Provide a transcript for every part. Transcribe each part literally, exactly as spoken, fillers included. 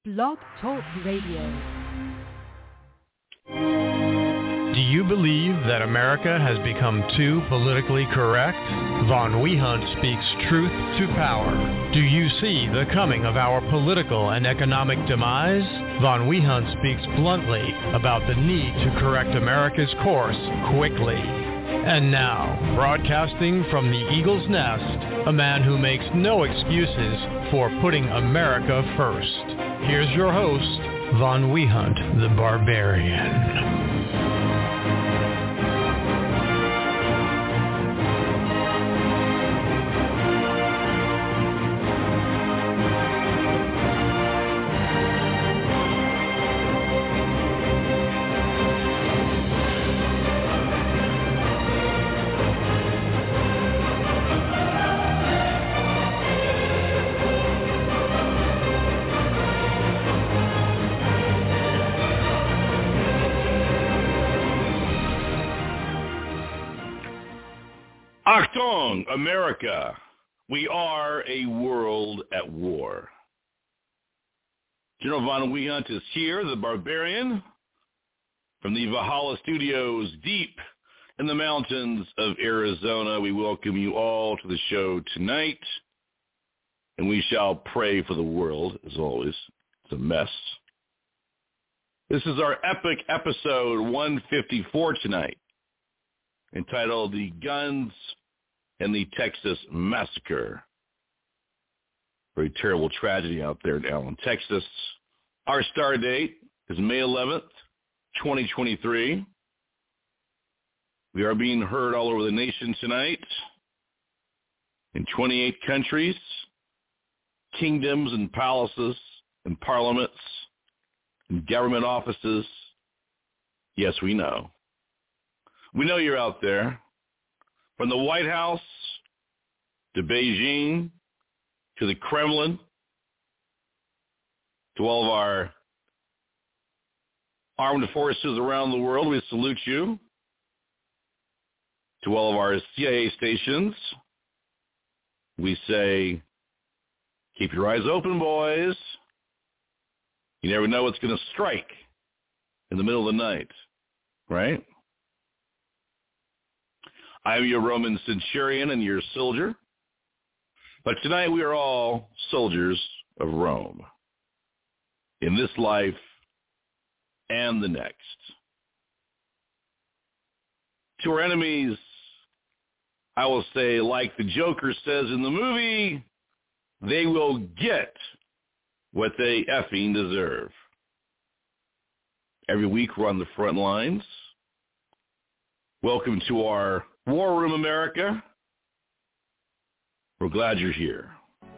Blog Talk Radio. Do you believe that America has become too politically correct? Von Wehunt speaks truth to power. Do you see the coming of our political and economic demise? Von Wehunt speaks bluntly about the need to correct America's course quickly. And now, broadcasting from the Eagle's Nest, a man who makes no excuses for putting America first. Here's your host, Von Wehunt, the Barbarian. Achtung, America, we are a world at war. General Von Wehunt is here, the Barbarian, from the Valhalla Studios deep in the mountains of Arizona. We welcome you all to the show tonight, and we shall pray for the world, as always. It's a mess. This is our epic episode one fifty-four tonight, entitled The Guns and the Texas Massacre. Very terrible tragedy out there in Allen, Texas. Our star date is May eleventh, twenty twenty-three. We are being heard all over the nation tonight in twenty-eight countries, kingdoms and palaces and parliaments and government offices. Yes, we know. We know you're out there. From the White House to Beijing to the Kremlin to all of our armed forces around the world, we salute you. To all of our C I A stations, we say, keep your eyes open, boys. You never know what's going to strike in the middle of the night, right? I am your Roman centurion and your soldier, but tonight we are all soldiers of Rome, in this life and the next. To our enemies, I will say, like the Joker says in the movie, they will get what they effing deserve. Every week we're on the front lines. Welcome to our War Room, America. We're glad you're here.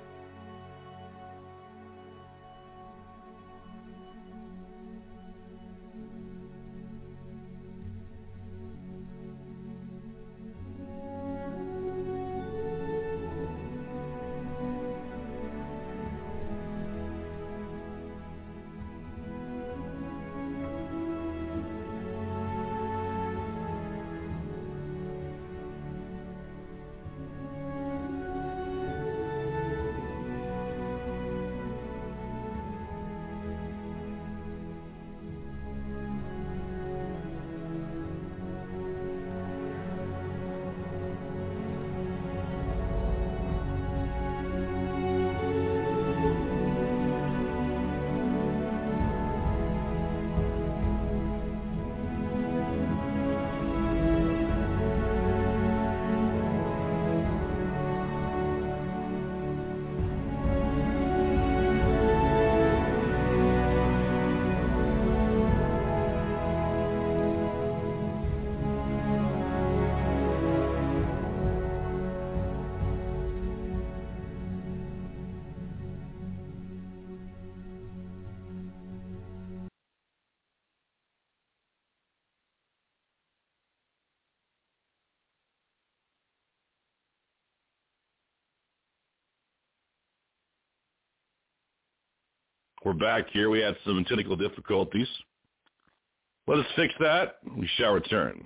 We're back here. We had some technical difficulties. Let us fix that. We shall return.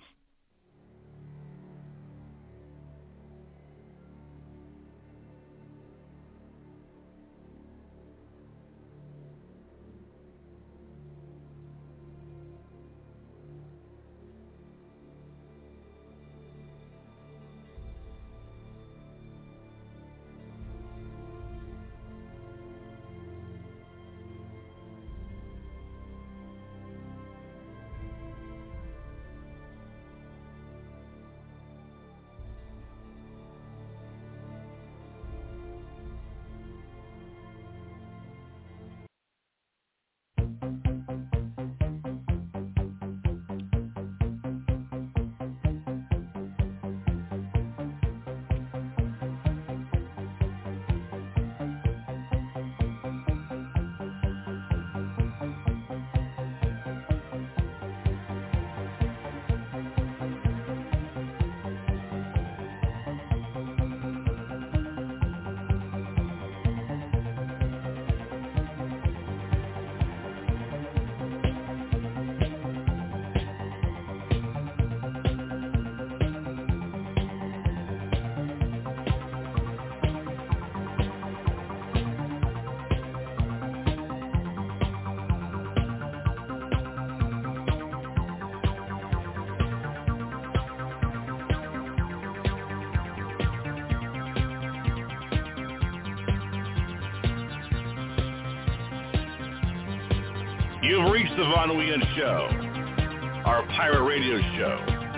You've reached the Von Weekend Show, our pirate radio show.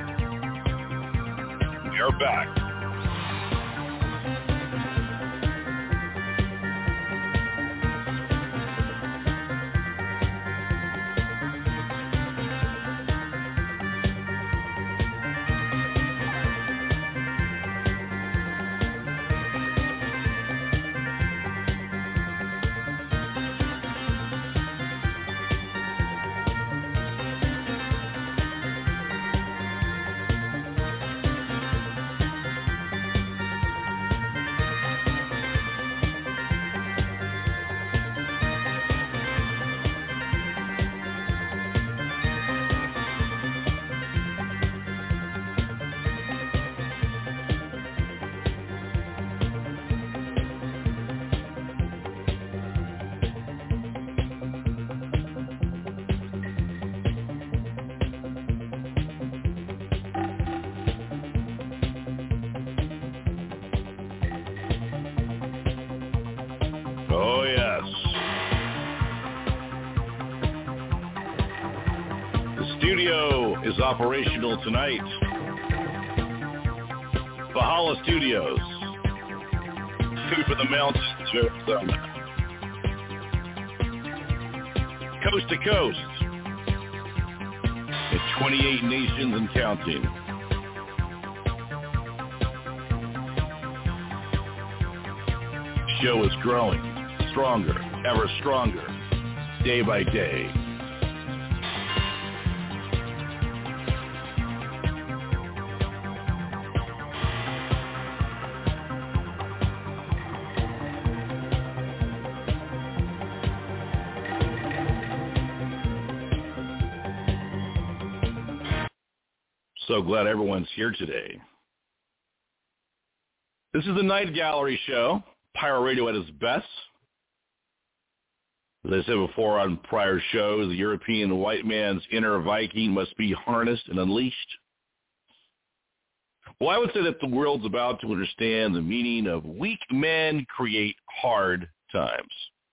We are back. Oh, yes. The studio is operational tonight. Valhalla Studios. Food for the mountains, Arizona. Coast to coast. In twenty-eight nations and counting. Show is growing. Stronger, ever stronger, day by day. So glad everyone's here today. This is the Night Gallery Show, Pirate Radio at its best. As I said before on prior shows, the European white man's inner Viking must be harnessed and unleashed. Well, I would say that the world's about to understand the meaning of weak men create hard times.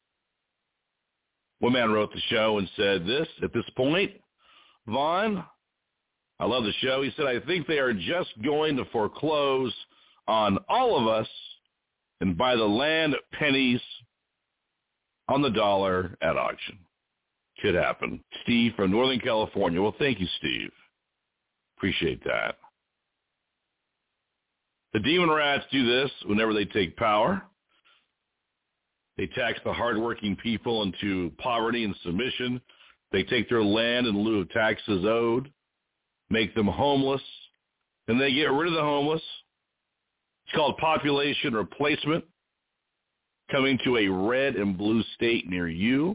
One man wrote the show and said this, at this point, Vaughn, I love the show. He said, I think they are just going to foreclose on all of us and buy the land at pennies on the dollar at auction. Could happen. Steve from Northern California. Well, thank you, Steve. Appreciate that. The demon rats do this whenever they take power. They tax the hardworking people into poverty and submission. They take their land in lieu of taxes owed, make them homeless, and they get rid of the homeless. It's called population replacement. Coming to a red and blue state near you.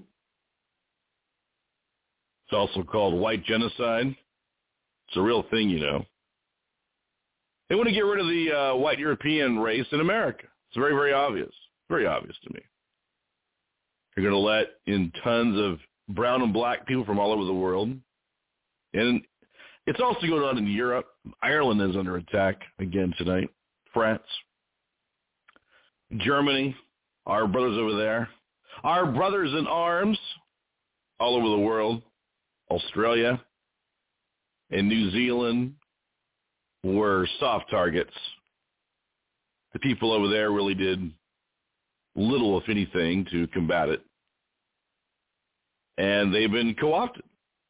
It's also called white genocide. It's a real thing, you know. They want to get rid of the uh, white European race in America. It's very, very obvious. Very obvious to me. They're going to let in tons of brown and black people from all over the world. And it's also going on in Europe. Ireland is under attack again tonight. France. Germany. Our brothers over there. Our brothers in arms all over the world. Australia and New Zealand were soft targets. The people over there really did little, if anything, to combat it. And they've been co-opted.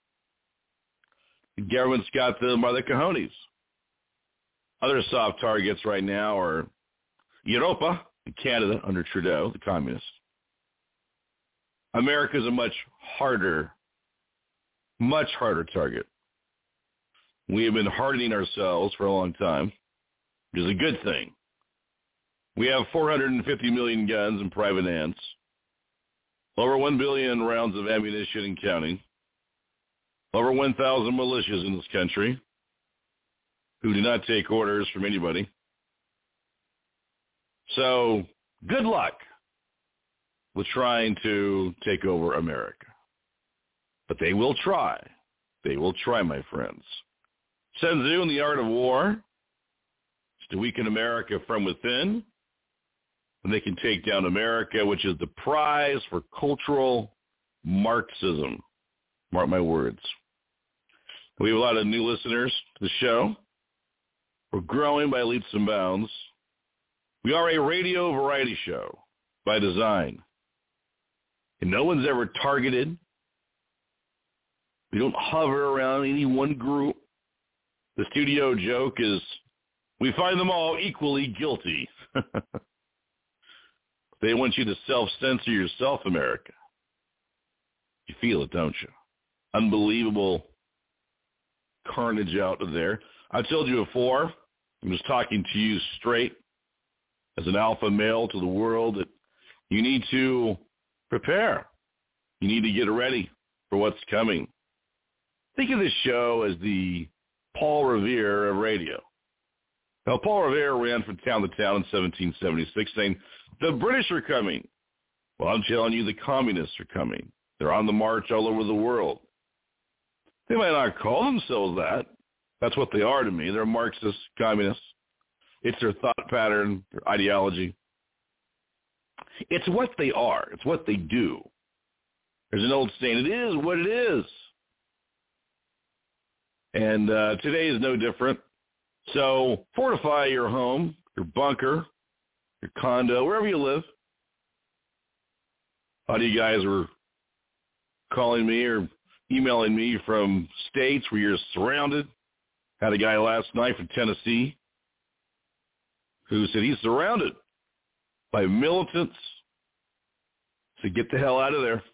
The government's got them by the cojones. Other soft targets right now are Europa, Canada under Trudeau, the communist. America's a much harder, much harder target. We have been hardening ourselves for a long time, which is a good thing. We have four hundred fifty million guns in private hands, over one billion rounds of ammunition and counting, over one thousand militias in this country who do not take orders from anybody. So good luck with trying to take over America. But they will try. They will try, my friends. Sun Tzu in The Art of War is to weaken America from within, and they can take down America, which is the prize for cultural Marxism. Mark my words. We have a lot of new listeners to the show. We're growing by leaps and bounds. We are a radio variety show by design. And no one's ever targeted. We don't hover around any one group. The studio joke is we find them all equally guilty. They want you to self-censor yourself, America. You feel it, don't you? Unbelievable carnage out there. I've told you before, I'm just talking to you straight as an alpha male to the world, that you need to prepare. You need to get ready for what's coming. Think of this show as the Paul Revere of radio. Now, Paul Revere ran from town to town in seventeen seventy-six saying, the British are coming. Well, I'm telling you, the communists are coming. They're on the march all over the world. They might not call themselves that. That's what they are to me. They're Marxist communists. It's their thought pattern, their ideology. It's what they are. It's what they do. There's an old saying, it is what it is. And uh, today is no different. So fortify your home, your bunker, your condo, wherever you live. A lot of you guys were calling me or emailing me from states where you're surrounded. Had a guy last night from Tennessee who said he's surrounded by militants. So get the hell out of there.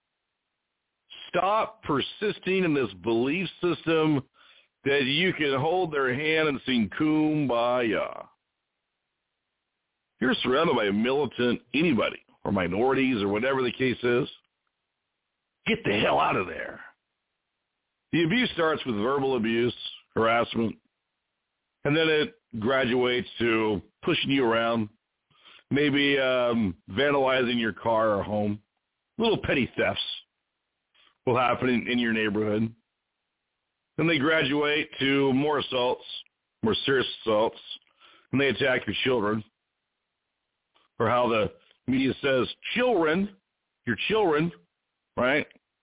Stop persisting in this belief system that you can hold their hand and sing Kumbaya. You're surrounded by a militant anybody or minorities or whatever the case is. Get the hell out of there. The abuse starts with verbal abuse, harassment, and then it graduates to pushing you around, maybe um, vandalizing your car or home. Little petty thefts will happen in, in your neighborhood. Then they graduate to more assaults, more serious assaults, and they attack your children. Or how the media says, children, your children, right?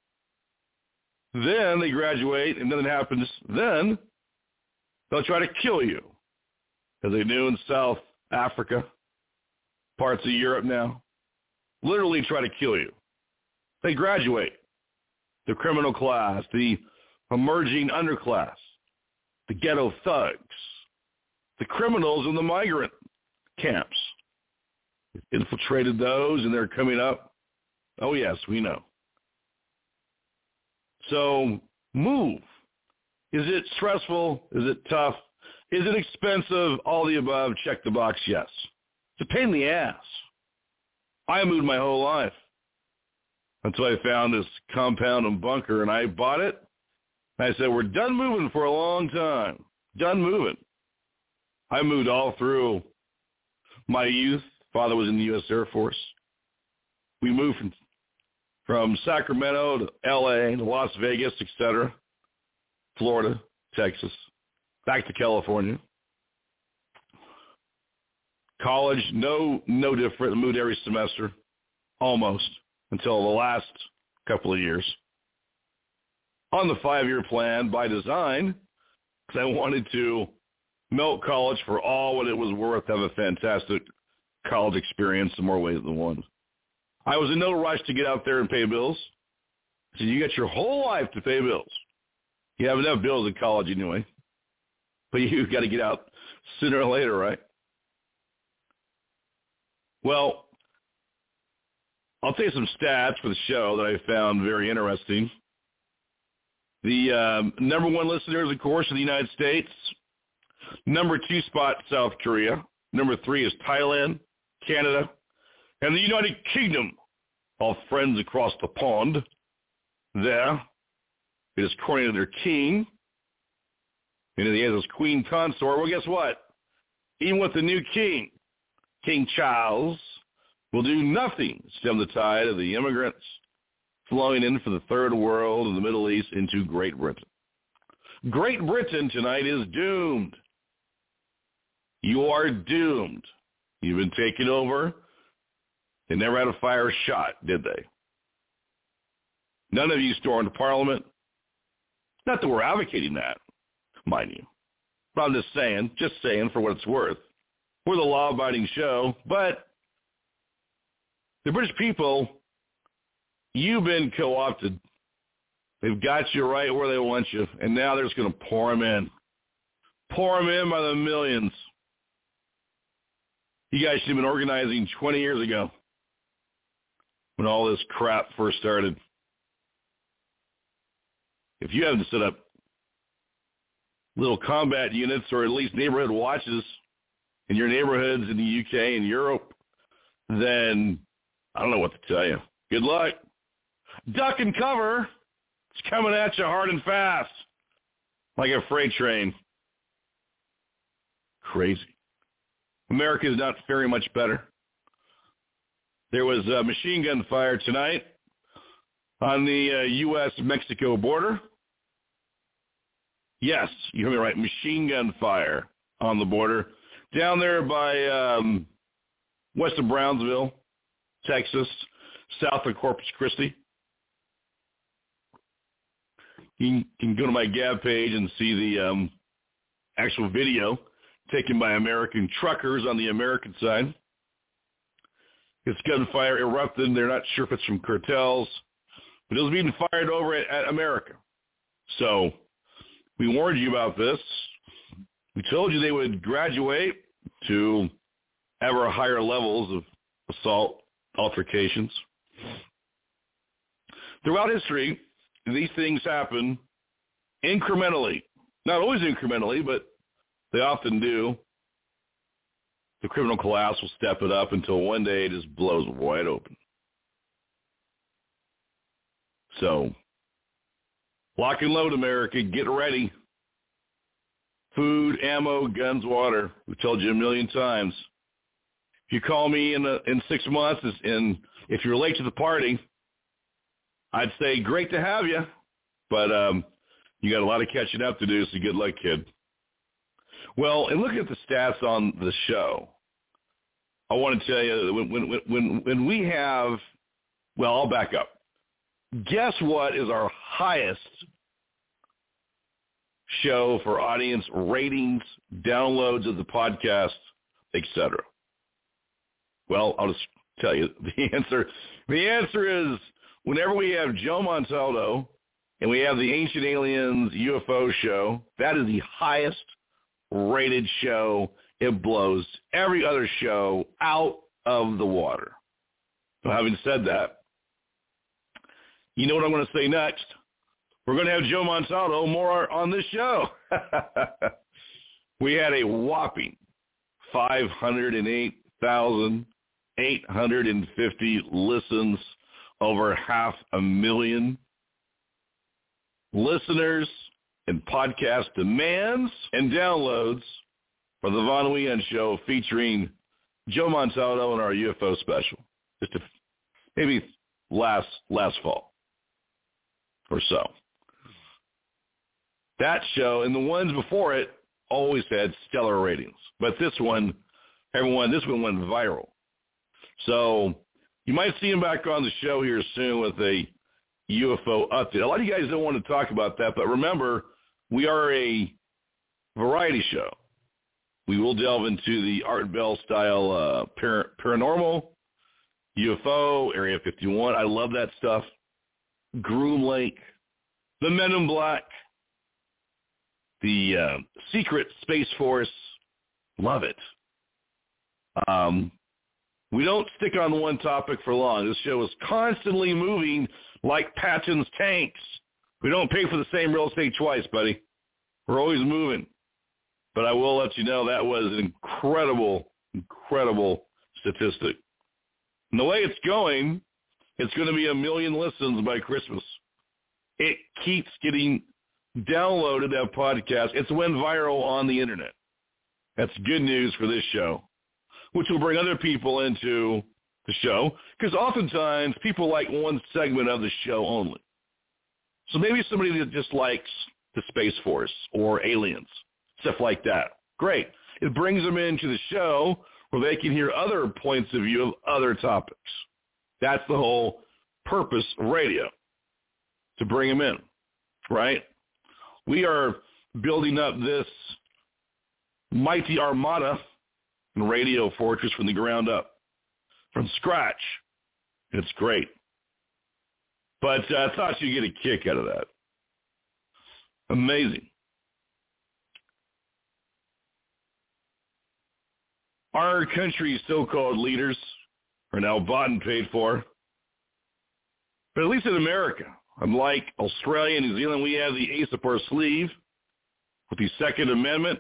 Then they graduate, and then it happens, then they'll try to kill you, as they do in South Africa, parts of Europe now. Literally try to kill you. They graduate. The criminal class, the emerging underclass, the ghetto thugs, the criminals in the migrant camps. Infiltrated those, and they're coming up. Oh, yes, we know. So move. Is it stressful? Is it tough? Is it expensive? All the above. Check the box, yes. It's a pain in the ass. I moved my whole life until I found this compound and bunker, and I bought it. I said, we're done moving for a long time. Done moving. I moved all through my youth. Father was in the U S Air Force. We moved from, from Sacramento to L A to Las Vegas, et cetera, Florida, Texas, back to California. College, no, no different. I moved every semester, almost, until the last couple of years. On the five-year plan by design, because I wanted to milk college for all what it was worth, have a fantastic college experience in more ways than one. I was in no rush to get out there and pay bills. So you got your whole life to pay bills. You have enough bills in college anyway. But you've got to get out sooner or later, right? Well, I'll tell you some stats for the show that I found very interesting. The um, number one listeners, of course, in the United States. Number two spot, South Korea. Number three is Thailand, Canada, and the United Kingdom. All friends across the pond there. It is according to their king. And he has his queen consort. Well, guess what? Even with the new king, King Charles, will do nothing to stem the tide of the immigrants flowing in from the third world and the Middle East into Great Britain. Great Britain tonight is doomed. You are doomed. You've been taken over. They never had a fire shot, did they? None of you stormed Parliament. Not that we're advocating that, mind you. But I'm just saying, just saying for what it's worth. We're the law-abiding show, but the British people, you've been co-opted. They've got you right where they want you, and now they're just going to pour them in. Pour them in by the millions. You guys should have been organizing twenty years ago when all this crap first started. If you haven't set up little combat units or at least neighborhood watches in your neighborhoods in the U K and Europe, then I don't know what to tell you. Good luck. Duck and cover. It's coming at you hard and fast like a freight train. Crazy. America is not faring much better. There was uh, machine gun fire tonight on the uh, U S Mexico border. Yes, you heard me right. Machine gun fire on the border. Down there by um, west of Brownsville, Texas, south of Corpus Christi. You can go to my Gab page and see the um, actual video taken by American truckers on the American side. It's gunfire erupted. They're not sure if it's from cartels, but it was being fired over at, at America. So we warned you about this. We told you they would graduate to ever higher levels of assault altercations. Throughout history, these things happen incrementally. Not always incrementally, but they often do. The criminal class will step it up until one day it just blows wide open. So, lock and load, America. Get ready. Food, ammo, guns, water. We've told you a million times. If you call me in a, in six months, and if you're late to the party, I'd say great to have you, but um, you got a lot of catching up to do, so good luck, kid. Well, and look at the stats on the show. I want to tell you, when, when, when, when we have, well, I'll back up. Guess what is our highest show for audience ratings, downloads of the podcast, et cetera? Well, I'll just tell you the answer. The answer is whenever we have Joe Montaldo and we have the Ancient Aliens U F O show, that is the highest rated show. It blows every other show out of the water. So having said that, you know what I'm going to say next? We're going to have Joe Montaldo more on this show. We had a whopping five hundred eight thousand eight hundred fifty listens, over half a million listeners and podcast demands and downloads for the Von Weekend Show featuring Joe Montaldo and our U F O special. Just a, maybe last last fall or so. That show and the ones before it always had stellar ratings. But this one, everyone, this one went viral. So you might see him back on the show here soon with a U F O update. A lot of you guys don't want to talk about that, but remember, we are a variety show. We will delve into the Art Bell style uh, par- paranormal, U F O, Area fifty-one. I love that stuff. Groom Lake, the Men in Black, the uh, Secret Space Force. Love it. Um, we don't stick on one topic for long. This show is constantly moving like Patton's tanks. We don't pay for the same real estate twice, buddy. We're always moving. But I will let you know that was an incredible, incredible statistic. And the way it's going, it's going to be a million listens by Christmas. It keeps getting downloaded, that podcast. It's went viral on the internet. That's good news for this show, which will bring other people into the show, because oftentimes people like one segment of the show only. So maybe somebody that just likes the Space Force or aliens, stuff like that. Great. It brings them into the show where they can hear other points of view of other topics. That's the whole purpose of radio. to bring them in, right? We are building up this mighty armada and radio fortress from the ground up, from scratch. It's great. But uh, I thought you'd get a kick out of that. Amazing. Our country's so-called leaders are now bought and paid for. But at least in America, unlike Australia and New Zealand, we have the ace up our sleeve with the Second Amendment.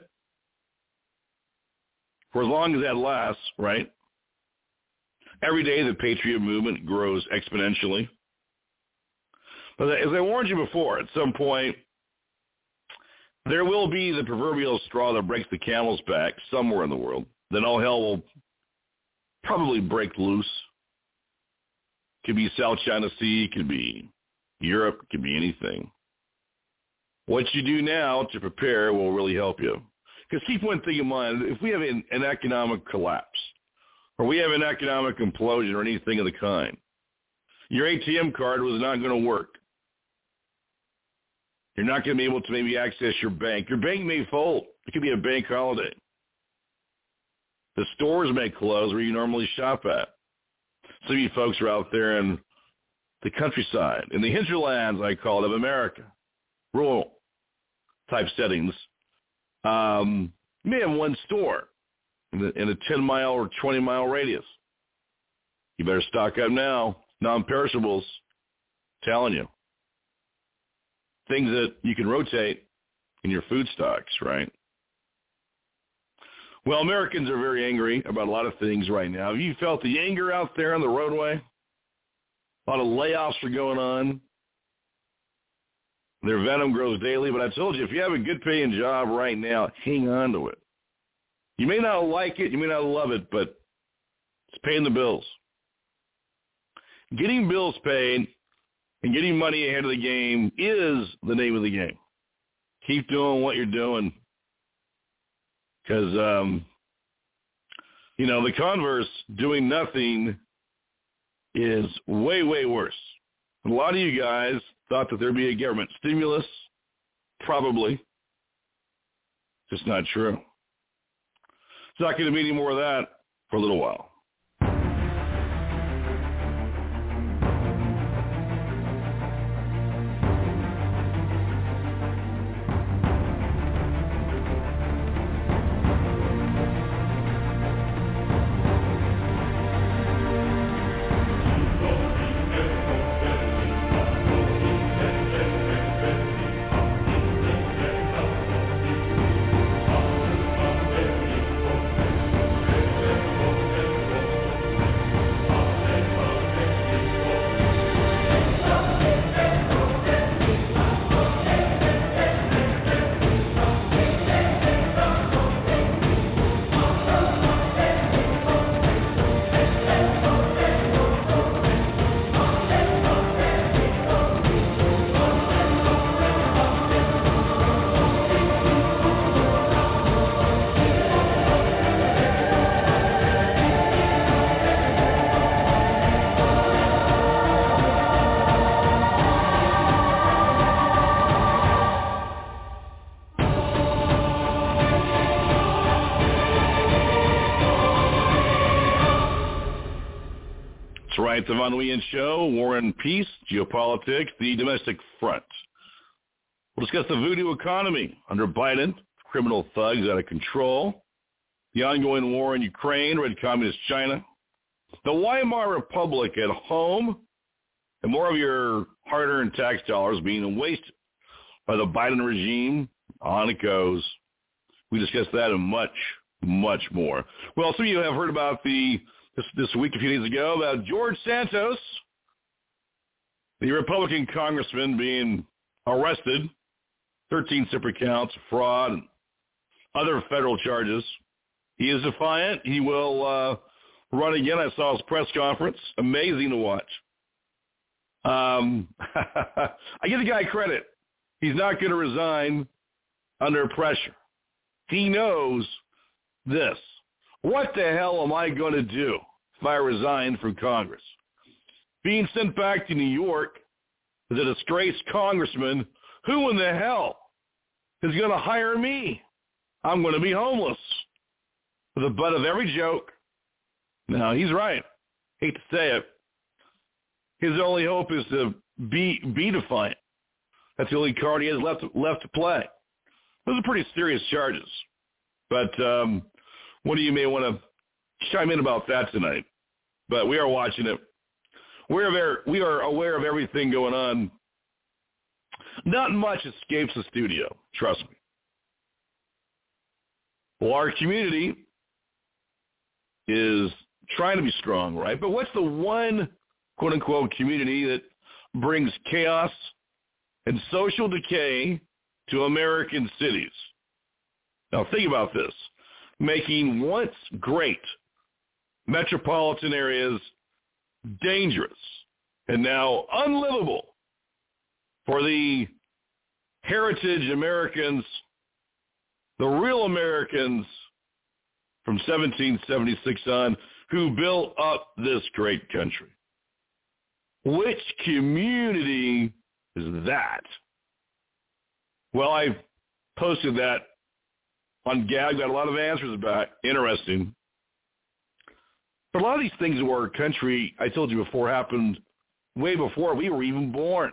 For as long as that lasts, right? Every day the Patriot movement grows exponentially. But as I warned you before, at some point, there will be the proverbial straw that breaks the camel's back somewhere in the world. Then all hell will probably break loose. Could be South China Sea, could be Europe, could be anything. What you do now to prepare will really help you. Because keep one thing in mind, if we have an, an economic collapse, or we have an economic implosion or anything of the kind, your A T M card was not going to work. You're not going to be able to maybe access your bank. Your bank may fold. It could be a bank holiday. The stores may close where you normally shop at. Some of you folks are out there in the countryside, in the hinterlands, I call it, of America, rural type settings. Um, you may have one store in, the, in a ten-mile or twenty-mile radius. You better stock up now. Non-perishables, telling you. Things that you can rotate in your food stocks, right? Well, Americans are very angry about a lot of things right now. Have you felt the anger out there on the roadway? A lot of layoffs are going on. Their venom grows daily, but I told you, if you have a good paying job right now, hang on to it. You may not like it, you may not love it, but it's paying the bills. Getting bills paid and getting money ahead of the game is the name of the game. Keep doing what you're doing. Because, um, you know, the converse, doing nothing, is way, way worse. A lot of you guys thought that there'd be a government stimulus. Probably. Just not true. It's not going to be any more of that for a little while. The Von Weyen Show, War and Peace, Geopolitics, the Domestic Front. We'll discuss the voodoo economy under Biden, criminal thugs out of control, the ongoing war in Ukraine, Red Communist China, the Weimar Republic at home, and more of your hard-earned tax dollars being wasted by the Biden regime. On it goes. We discuss that and much, much more. Well, some of you have heard about the This, this week, a few days ago, about George Santos, the Republican congressman being arrested, thirteen separate counts of fraud and other federal charges. He is defiant. He will uh, run again. I saw his press conference. Amazing to watch. Um, I give the guy credit. He's not going to resign under pressure. He knows this. What the hell am I going to do if I resign from Congress? Being sent back to New York as a disgraced congressman, who in the hell is going to hire me? I'm going to be homeless. For the butt of every joke. Now, he's right. Hate to say it. His only hope is to be be defiant. That's the only card he has left left to play. Those are pretty serious charges. But um, what do you may want to chime in about that tonight? But we are watching it. We're aware, we are aware of everything going on. Not much escapes the studio, trust me. Well, our community is trying to be strong, right? But what's the one, quote-unquote, community that brings chaos and social decay to American cities? Now, think about this. Making once great metropolitan areas dangerous and now unlivable for the heritage Americans, the real Americans from seventeen seventy-six on, who built up this great country. Which community is that? Well, I posted that on Gab, got a lot of answers back. Interesting. But a lot of these things in our country, I told you before, happened way before we were even born.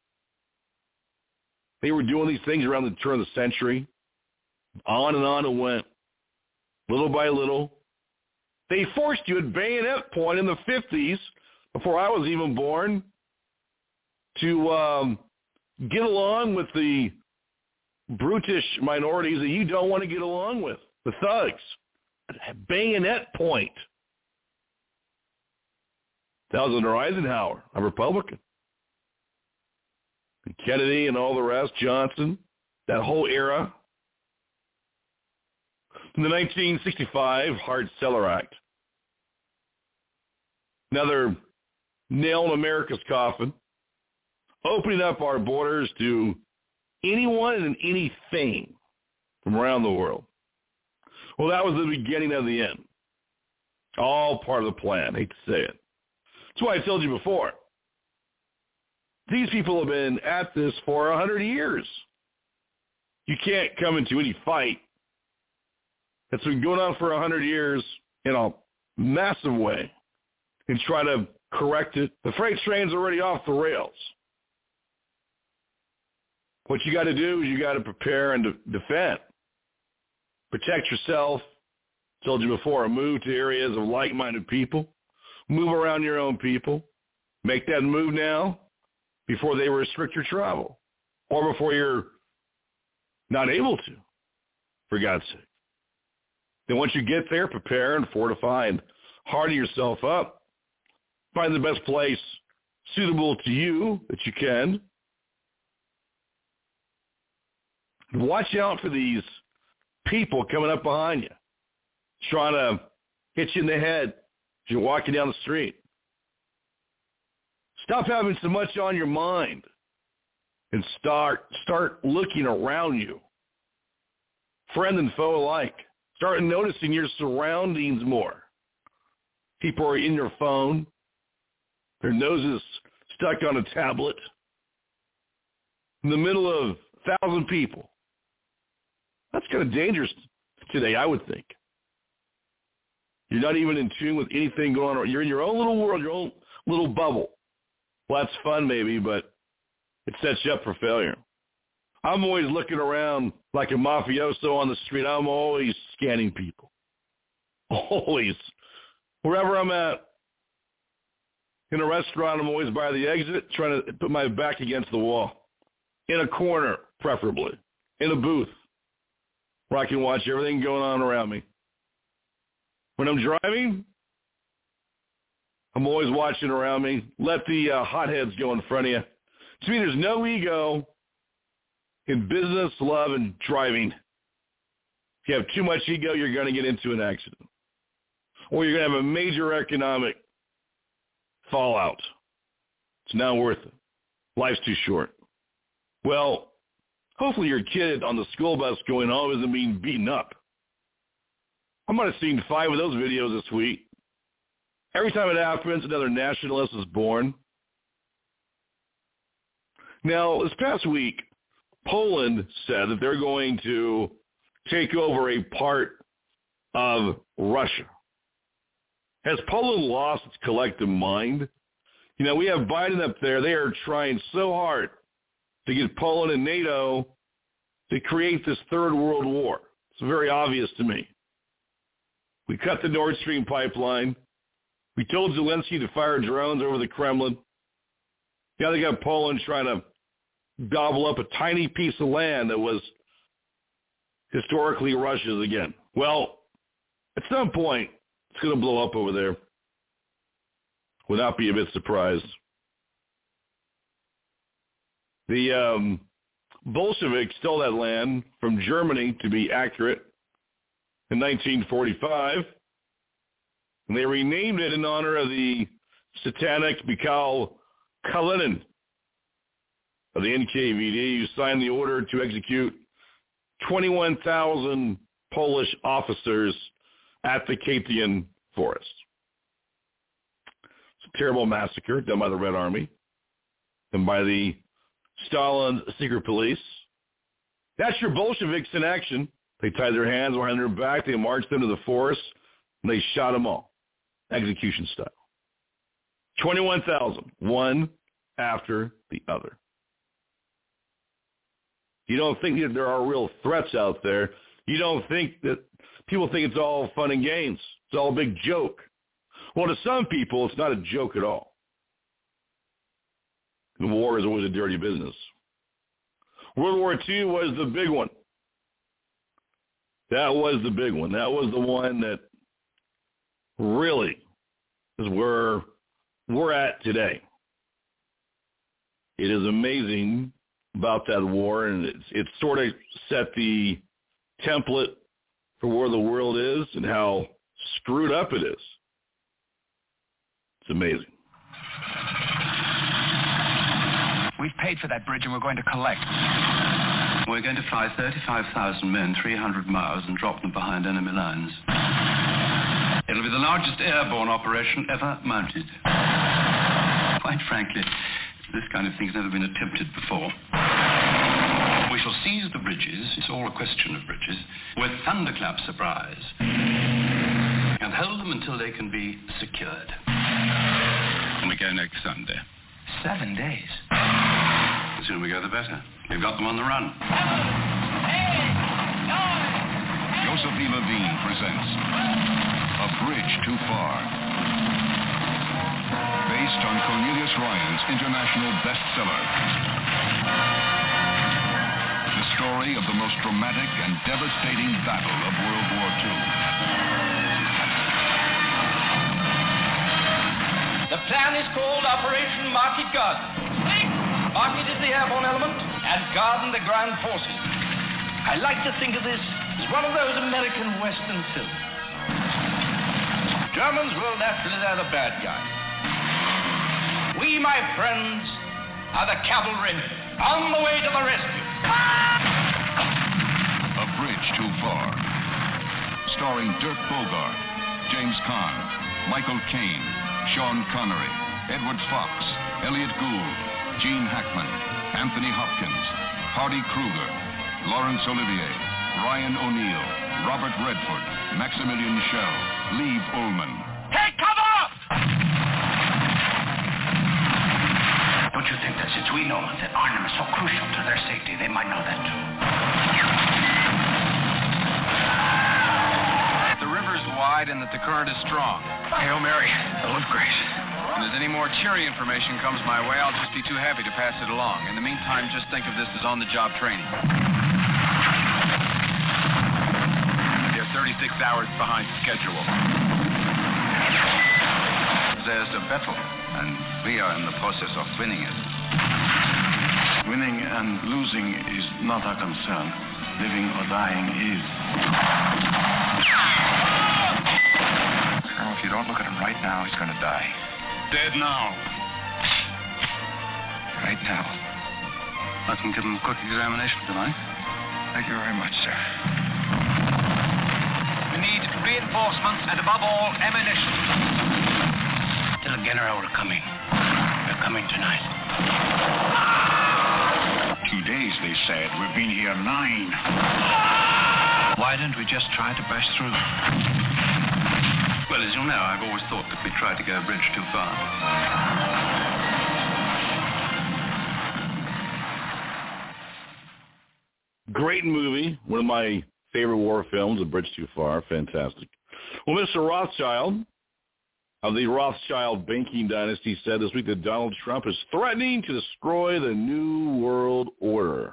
They were doing these things around the turn of the century. On and on it went, little by little. They forced you at bayonet point in the fifties, before I was even born, to um, get along with the brutish minorities that you don't want to get along with, the thugs. At bayonet point. That was under Eisenhower, a Republican. And Kennedy and all the rest, Johnson, that whole era. In the nineteen sixty-five Hart-Celler Act. Another nail in America's coffin, opening up our borders to anyone and anything from around the world. Well, that was the beginning of the end. All part of the plan. I hate to say it. That's why I told you before. These people have been at this for a hundred years. You can't come into any fight that's been going on for a hundred years in a massive way and try to correct it. The freight train's already off the rails. What you got to do is you got to prepare and de- defend. Protect yourself. Told you before, move to areas of like-minded people. Move around your own people. Make that move now before they restrict your travel or before you're not able to, for God's sake. Then once you get there, prepare and fortify and harden yourself up. Find the best place suitable to you that you can. Watch out for these people coming up behind you, trying to hit you in the head as you're walking down the street. Stop having so much on your mind and start start looking around you, friend and foe alike. Start noticing your surroundings more. People are in your phone, their noses stuck on a tablet, in the middle of a thousand people. That's kind of dangerous today, I would think. You're not even in tune with anything going on. You're in your own little world, your own little bubble. Well, that's fun maybe, but it sets you up for failure. I'm always looking around like a mafioso on the street. I'm always scanning people. Always. Wherever I'm at. In a restaurant, I'm always by the exit, trying to put my back against the wall. In a corner, preferably. In a booth, where I can watch everything going on around me. When I'm driving, I'm always watching around me. Let the uh, hotheads go in front of you. To me, there's no ego in business, love, and driving. If you have too much ego, you're going to get into an accident. Or you're going to have a major economic fallout. It's not worth it. Life's too short. Well, hopefully your kid on the school bus going home isn't being beaten up. I might have seen five of those videos this week. Every time it happens, another nationalist is born. Now, this past week, Poland said that they're going to take over a part of Russia. Has Poland lost its collective mind? You know, we have Biden up there. They are trying so hard to get Poland and NATO to create this third world war. It's very obvious to me. We cut the Nord Stream pipeline. We told Zelensky to fire drones over the Kremlin. Now they got Poland trying to gobble up a tiny piece of land that was historically Russia's again. Well, at some point, it's going to blow up over there. Would not be a bit surprised. The um, Bolsheviks stole that land from Germany, to be accurate, in nineteen forty-five. And they renamed it in honor of the satanic Mikhail Kalinin of the N K V D, who signed the order to execute twenty-one thousand Polish officers at the Katian Forest. It's a terrible massacre done by the Red Army and by the Stalin secret police. That's your Bolsheviks in action. They tied their hands behind their back. They marched into the forest, and they shot them all, execution style. twenty-one thousand, one after the other. You don't think that there are real threats out there. You don't think that people think it's all fun and games. It's all a big joke. Well, to some people, it's not a joke at all. The war is always a dirty business. World War Two was the big one. That was the big one. That was the one that really is where we're at today. It is amazing about that war, and it's, it sort of set the template for where the world is and how screwed up it is. It's amazing. We've paid for that bridge and we're going to collect. We're going to fly thirty-five thousand men three hundred miles and drop them behind enemy lines. It'll be the largest airborne operation ever mounted. Quite frankly, this kind of thing's never been attempted before. We shall seize the bridges, it's all a question of bridges, with thunderclap surprise, and hold them until they can be secured. And we go next Sunday. Seven days. The sooner we go, the better. We've got them on the run. Josephine Levine presents A Bridge Too Far. Based on Cornelius Ryan's international bestseller. The story of the most dramatic and devastating battle of World War Two. The plan is called Operation Market Garden. Market is the airborne element, and Garden the ground forces. I like to think of this as one of those American Western films. Germans will naturally, they're the bad guys. We, my friends, are the cavalry on the way to the rescue. A Bridge Too Far. Starring Dirk Bogarde, James Caan, Michael Caine, Sean Connery, Edward Fox, Elliot Gould, Gene Hackman, Anthony Hopkins, Hardy Kruger, Laurence Olivier, Ryan O'Neal, Robert Redford, Maximilian Schell, Liv Ullmann. Take cover! Don't you think that since we know that Arnhem is so crucial to their safety, they might know that too? The river's wide and that the current is strong. Hail Mary, the look great. If there's any more cheery information comes my way, I'll just be too happy to pass it along. In the meantime, just think of this as on-the-job training. They're thirty-six hours behind schedule. There's a battle, and we are in the process of winning it. Winning and losing is not our concern. Living or dying is. Colonel, if you don't look at him right now, he's going to die. Dead now. Right now. I can give him a quick examination tonight. Thank you very much, sir. We need reinforcements and, above all, ammunition. Till the general are coming. They're coming tonight. said. We've been here nine. Why don't we just try to bash through? Well, as you know, I've always thought that we tried to go a bridge too far. Great movie. One of my favorite war films, A Bridge Too Far. Fantastic. Well, Mister Rothschild of the Rothschild banking dynasty said this week that Donald Trump is threatening to destroy the New World Order.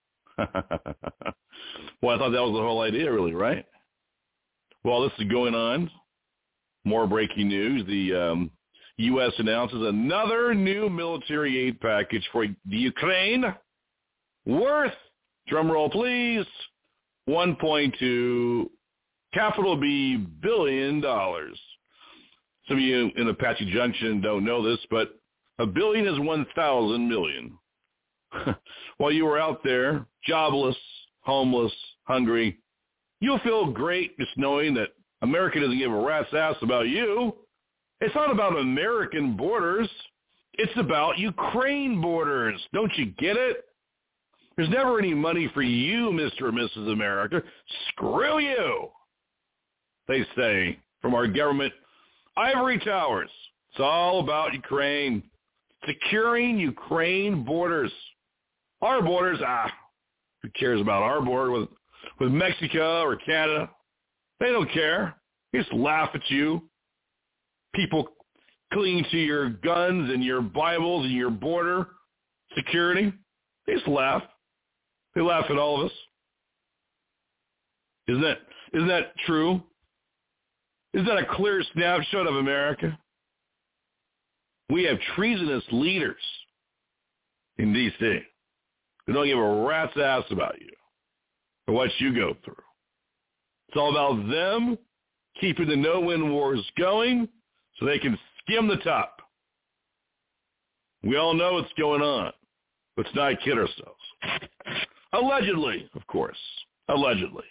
Well, I thought that was the whole idea, really, right? Well, this is going on. More breaking news. The um, U S announces another new military aid package for the Ukraine worth, drumroll please, one point two, capital B, billion dollars. Some of you in Apache Junction don't know this, but a billion is one thousand million. While you were out there, jobless, homeless, hungry, you'll feel great just knowing that America doesn't give a rat's ass about you. It's not about American borders. It's about Ukraine borders. Don't you get it? There's never any money for you, Mister and Missus America. Screw you, they say from our government ivory towers. It's all about Ukraine. Securing Ukraine borders. Our borders, ah, who cares about our border with, with Mexico or Canada? They don't care. They just laugh at you. People clinging to your guns and your Bibles and your border security. They just laugh. They laugh at all of us. Isn't that, isn't that true? Isn't that a clear snapshot of America? We have treasonous leaders in D C who don't give a rat's ass about you or what you go through. It's all about them keeping the no-win wars going so they can skim the top. We all know what's going on. Let's not kid ourselves. Allegedly, of course. Allegedly.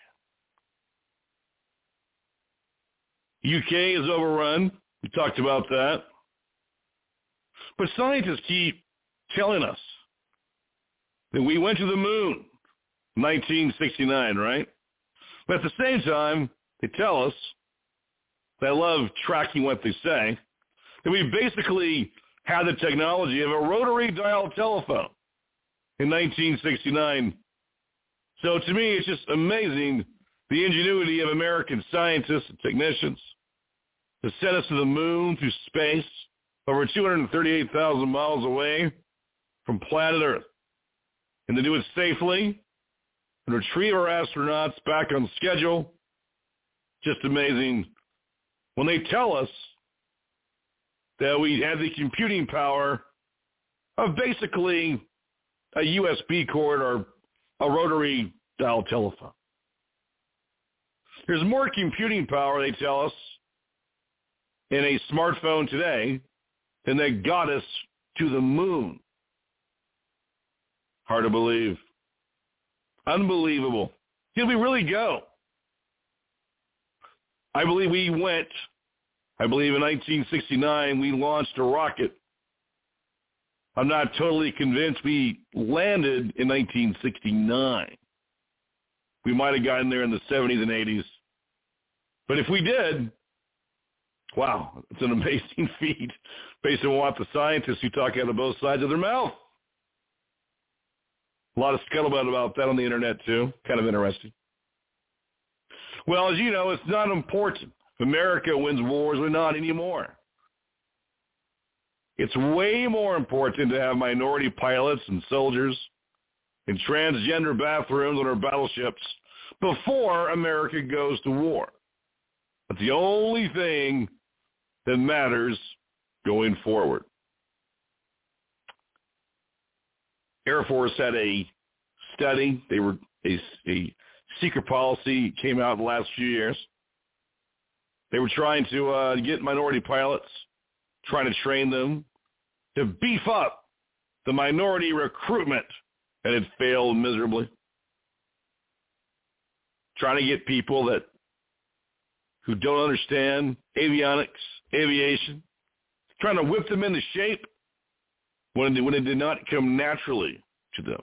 U K is overrun. We talked about that. But scientists keep telling us that we went to the moon in nineteen sixty-nine, right? But at the same time, they tell us, they love tracking what they say, that we basically had the technology of a rotary dial telephone in nineteen sixty-nine. So to me, it's just amazing the ingenuity of American scientists and technicians to send us to the moon through space over two hundred thirty-eight thousand miles away from planet Earth, and to do it safely and retrieve our astronauts back on schedule. Just amazing when they tell us that we had the computing power of basically a U S B cord or a rotary dial telephone. There's more computing power, they tell us, in a smartphone today than they got us to the moon. Hard to believe. Unbelievable. Did we really go? I believe we went. I believe in nineteen sixty-nine we launched a rocket. I'm not totally convinced we landed in nineteen sixty-nine. We might have gotten there in the seventies and eighties. But if we did, wow, it's an amazing feat based on what the scientists who talk out of both sides of their mouth. A lot of scuttlebutt about that on the internet, too. Kind of interesting. Well, as you know, it's not important if America wins wars or not anymore. It's way more important to have minority pilots and soldiers in transgender bathrooms on our battleships before America goes to war. That's the only thing that matters going forward. Air Force had a study. They were a, a secret policy came out in the last few years. They were trying to uh, get minority pilots, trying to train them to beef up the minority recruitment, and it failed miserably. Trying to get people that who don't understand avionics, aviation, trying to whip them into shape when it, when it did not come naturally to them.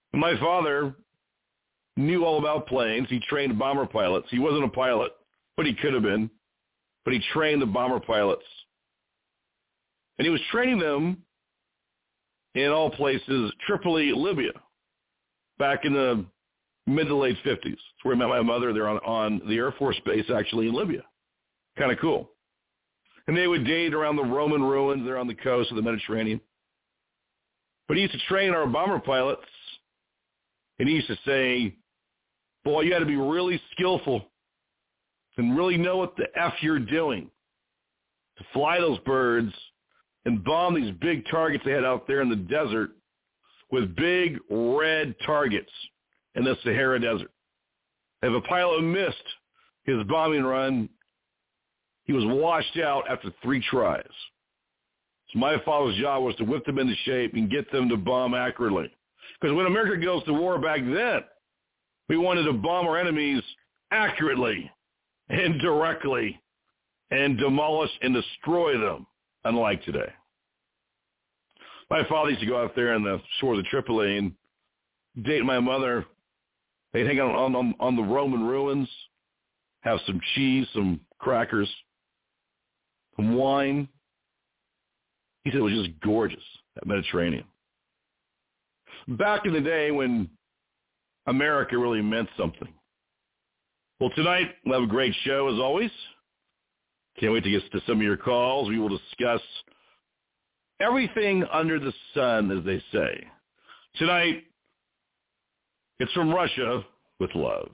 My father knew all about planes. He trained bomber pilots. He wasn't a pilot, but he could have been. But he trained the bomber pilots. And he was training them in all places, Tripoli, Libya, back in the mid to late fifties. That's where I met my mother. They're on, on the Air Force Base, actually, in Libya. Kind of cool. And they would date around the Roman ruins. They're on the coast of the Mediterranean. But he used to train our bomber pilots, and he used to say, boy, you got to be really skillful and really know what the F you're doing to fly those birds and bomb these big targets they had out there in the desert with big red targets in the Sahara Desert. If a pilot missed his bombing run, he was washed out after three tries. So my father's job was to whip them into shape and get them to bomb accurately. Because when America goes to war back then, we wanted to bomb our enemies accurately and directly and demolish and destroy them, unlike today. My father used to go out there on the shores of Tripoli and date my mother. They'd hang out on, on, on the Roman ruins, have some cheese, some crackers, some wine. He said it was just gorgeous, that Mediterranean. Back in the day when America really meant something. Well, tonight we'll have a great show as always. Can't wait to get to some of your calls. We will discuss everything under the sun, as they say. Tonight, it's From Russia with Love.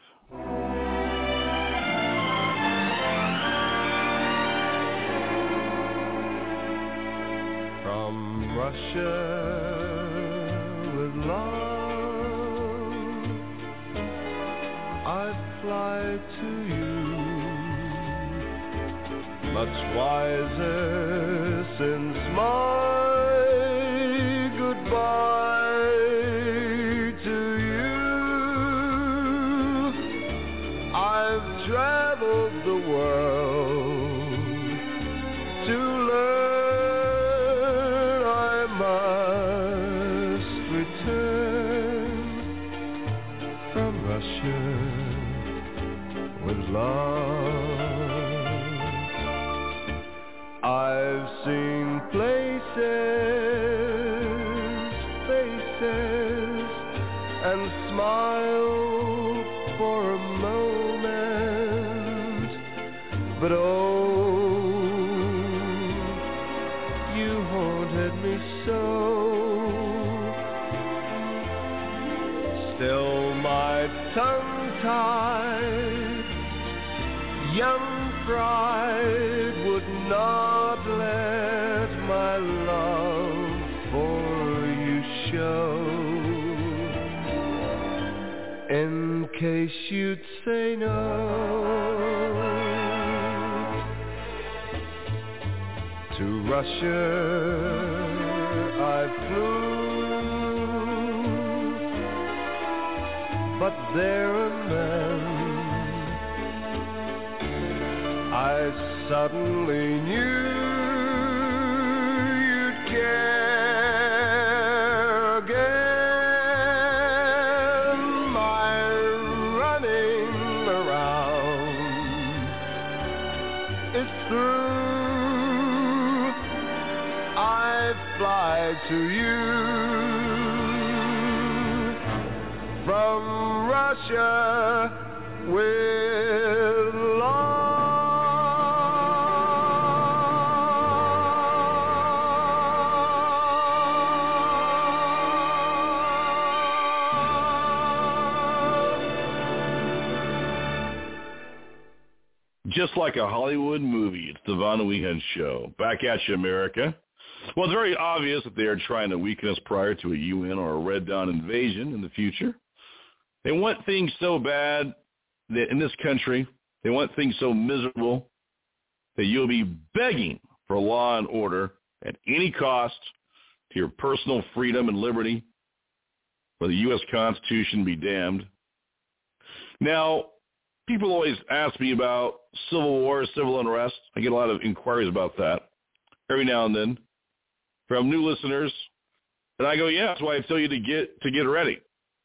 From Russia with love, I fly to you, much wiser since my goodbye to you. I've traveled the world to learn I must return from Russia with love. I've seen places, faces, and smiled for a moment, but oh, you haunted me so. Still my tongue-tied young pride would not let my love for you show, in case you'd say no. To Russia I flew, but there a man I suddenly knew you'd care again. My running around is through. I fly to you from Russia with love. Just like a Hollywood movie, it's the Von Weekend Show. Back at you, America. Well, it's very obvious that they are trying to weaken us prior to a U N or a Red Dawn invasion in the future. They want things so bad that in this country, they want things so miserable that you'll be begging for law and order at any cost to your personal freedom and liberty, or the U S Constitution be damned. Now, people always ask me about civil war, civil unrest. I get a lot of inquiries about that every now and then from new listeners. And I go, yeah, that's why I tell you to get to get ready.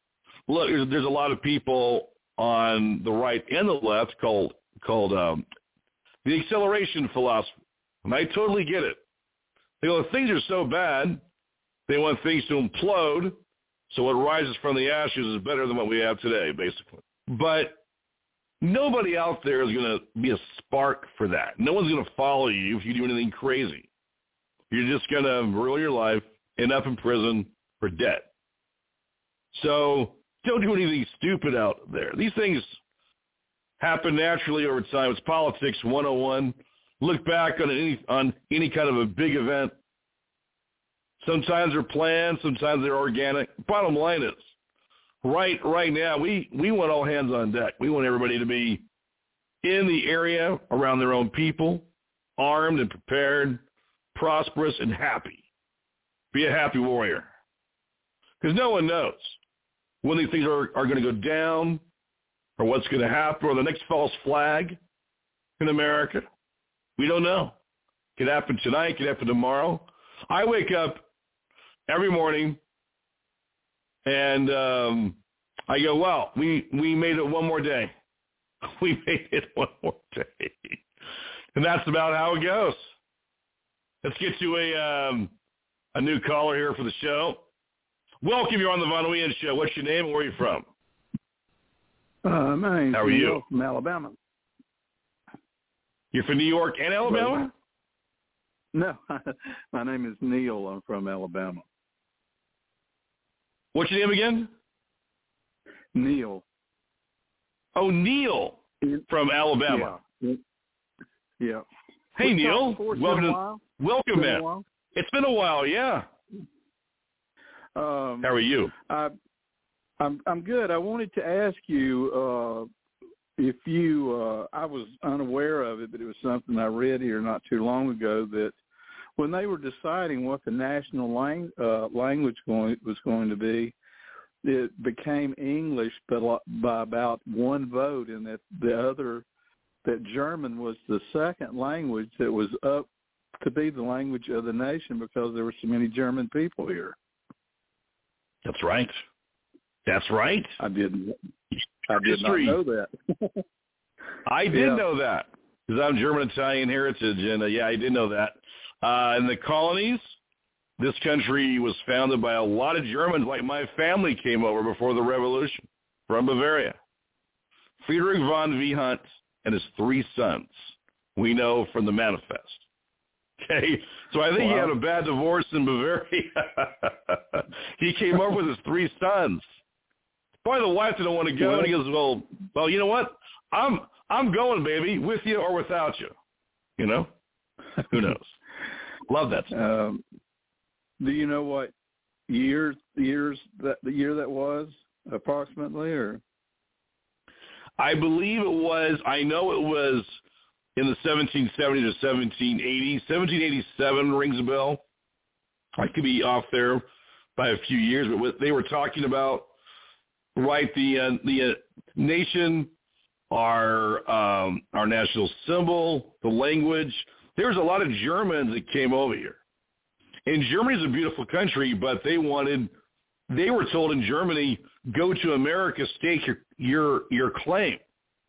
look, there's, there's a lot of people on the right and the left called called um, the acceleration philosophy, and I totally get it. They go, things are so bad, they want things to implode, so what rises from the ashes is better than what we have today, basically. But nobody out there is going to be a spark for that. No one's going to follow you if you do anything crazy. You're just going to rule your life, end up in prison for debt. So don't do anything stupid out there. These things happen naturally over time. It's politics one oh one. Look back on any on any kind of a big event. Sometimes they're planned, sometimes they're organic. Bottom line is, right right now, we, we want all hands on deck. We want everybody to be in the area around their own people, armed and prepared, prosperous and happy. Be a happy warrior. Because no one knows when these things are, are going to go down or what's going to happen or the next false flag in America. We don't know. It could happen tonight. It could happen tomorrow. I wake up every morning and um, I go, well, we, we made it one more day. We made it one more day. And that's about how it goes. Let's get to a um, a new caller here for the show. Welcome, you're on the Von Wehan Show. What's your name and where are you from? Uh, my name's How are Neil you? From Alabama. You're from New York and Alabama? No, my name is Neil. I'm from Alabama. What's your name again? Neil. Oh, Neil from Alabama. Yeah. yeah. Hey, We've Neil. Welcome, to, welcome, man. It's been a while, yeah. Um, How are you? I, I'm I'm good. I wanted to ask you uh, if you. Uh, I was unaware of it, but it was something I read here not too long ago that when they were deciding what the national lang- uh, language going, was going to be, it became English, but by about one vote, and that the other, that German was the second language that was up to be the language of the nation because there were so many German people here. That's right. That's right. I didn't. I did History. not know that. I did yeah. know that because I'm German Italian heritage, and uh, yeah, I did know that. Uh, in the colonies, this country was founded by a lot of Germans, like my family came over before the Revolution from Bavaria. Friedrich von Wehan and his three sons, we know from the manifest. Okay, so I think wow. he had a bad divorce in Bavaria. He came over with his three sons. Probably the wife didn't want to go, and he goes, "Well, well, you know what? I'm I'm going, baby, with you or without you. You know, who knows? Love that stuff." Um, do you know what years years that the year that was approximately, or? I believe it was. I know it was in the seventeen seventy to seventeen eighty. seventeen eighty-seven rings a bell. I could be off there by a few years, but what they were talking about, right, the uh, the uh, nation, our um, our national symbol, the language. There's a lot of Germans that came over here. And Germany's a beautiful country, but they wanted, they were told in Germany, go to America, stake your your, your claim,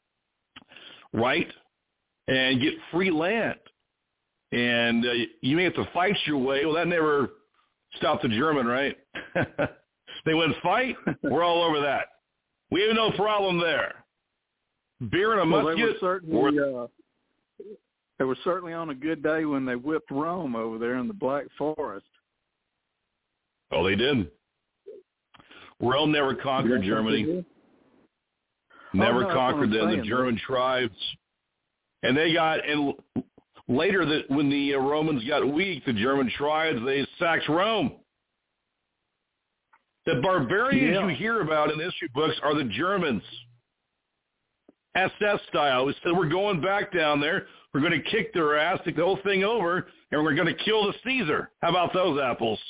right? And get free land. And uh, you may have to fight your way. Well, that never stopped the German, right? They went fight. We're all over that. We have no problem there. Beer and a well, musket. They were, certainly, uh, they were certainly on a good day when they whipped Rome over there in the Black Forest. Oh, they did. Rome never conquered Germany. Never oh, no, conquered them. Saying, the German man. tribes. And they got, and later that when the uh, Romans got weak, the German tribes, they sacked Rome. The barbarians yeah. you hear about in history books are the Germans. S S style. We said, we're going back down there. We're going to kick their ass, take the whole thing over, and we're going to kill the Caesar. How about those apples?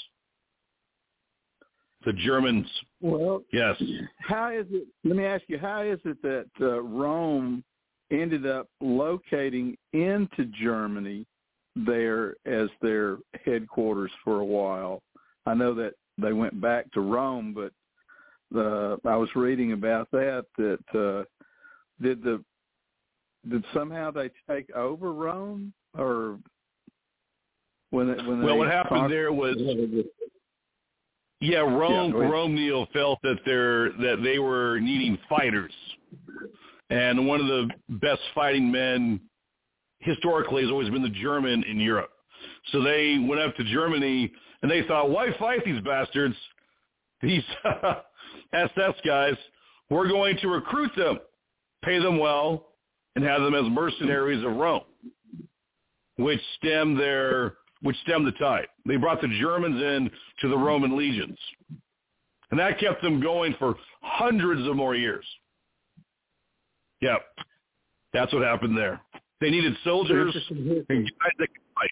The Germans. Well, yes. How is it, let me ask you, how is it that uh, Rome ended up locating into Germany there as their headquarters for a while? I know that they went back to Rome, but uh, I was reading about that. That uh, did the did somehow they take over Rome, or when it, when well, they what happened talked, there was, yeah, Rome yeah, Rome Neil felt that they're that they were needing fighters, and one of the best fighting men historically has always been the German in Europe. So they went up to Germany, and they thought, why fight these bastards, these S S guys? We're going to recruit them, pay them well, and have them as mercenaries of Rome, which stemmed their, which stemmed the tide. They brought the Germans in to the Roman legions, and that kept them going for hundreds of more years. Yep, that's what happened there. They needed soldiers and guys that could fight.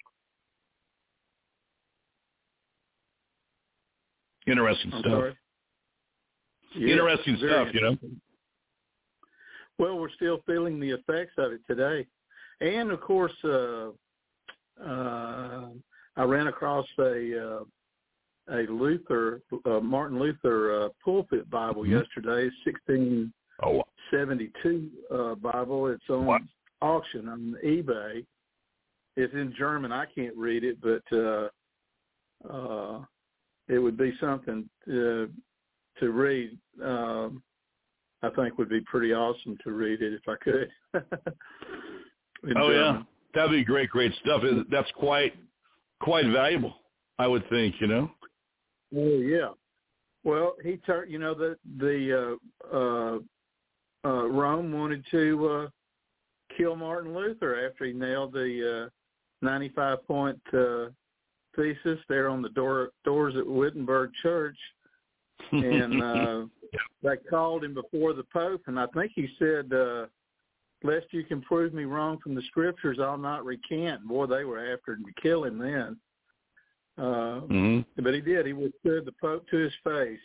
Interesting I'm stuff. sorry? Yeah, Interesting stuff, you know. Well, we're still feeling the effects of it today. And, of course, uh, uh, I ran across a uh, a Luther, uh, Martin Luther uh, pulpit Bible mm-hmm. yesterday, sixteen seventy-two uh, Bible. It's on what? auction on eBay. It's in German. I can't read it, but uh, uh, it would be something to, to read. Um, I think would be pretty awesome to read it if I could. Oh, German. yeah. That'd be great, great stuff. That's quite quite valuable, I would think, you know? Oh, yeah. Well, he turned, you know, the, the uh, uh, uh, Rome wanted to uh, kill Martin Luther after he nailed the uh, ninety-five point uh, thesis there on the door, doors at Wittenberg Church. And uh, they called him before the Pope, and I think he said, uh, lest you can prove me wrong from the Scriptures, I'll not recant. Boy, they were after him to kill him then. Uh, mm-hmm. But he did. He withstood the Pope to his face.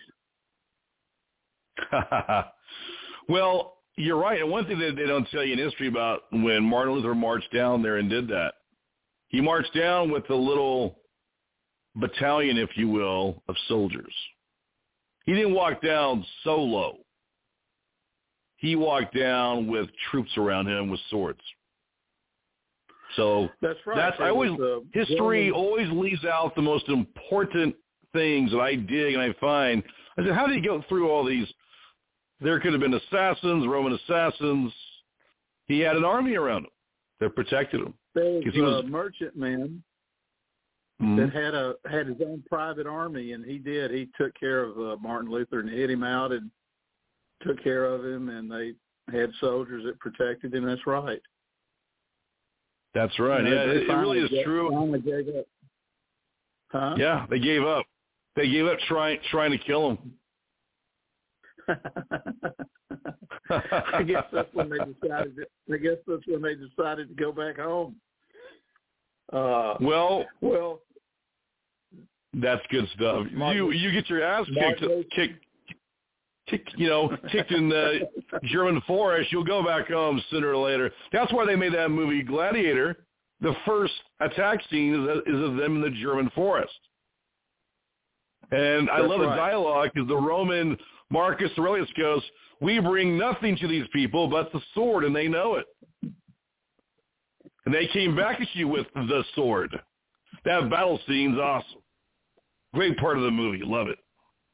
Well, you're right. And one thing that they don't tell you in history about when Martin Luther marched down there and did that, he marched down with a little battalion, if you will, of soldiers. He didn't walk down solo. He walked down with troops around him with swords. So that's right. That's I always uh, history always leaves out the most important things that I dig and I find. I said, how did he go through all these? There could have been assassins, Roman assassins. He had an army around him that protected him. There was, he was a merchantman mm-hmm. that had a had his own private army, and he did. He took care of uh, Martin Luther and hid him out and took care of him, and they had soldiers that protected him. That's right. That's right. You know, yeah, it, it really is gave, true. Gave up. Huh? Yeah, they gave up. They gave up trying trying to kill him. I guess that's when they decided. To, I guess that's when they decided to go back home. Uh, well, well, that's good stuff. Martin, you you get your ass kicked, kicked, kicked, you know, kicked in the German forest. You'll go back home sooner or later. That's why they made that movie Gladiator. The first attack scene is, is of them in the German forest. And I That's love right. the dialogue because the Roman Marcus Aurelius goes, we bring nothing to these people but the sword, and they know it. And they came back at you with the sword. That battle scene's awesome. Great part of the movie. Love it.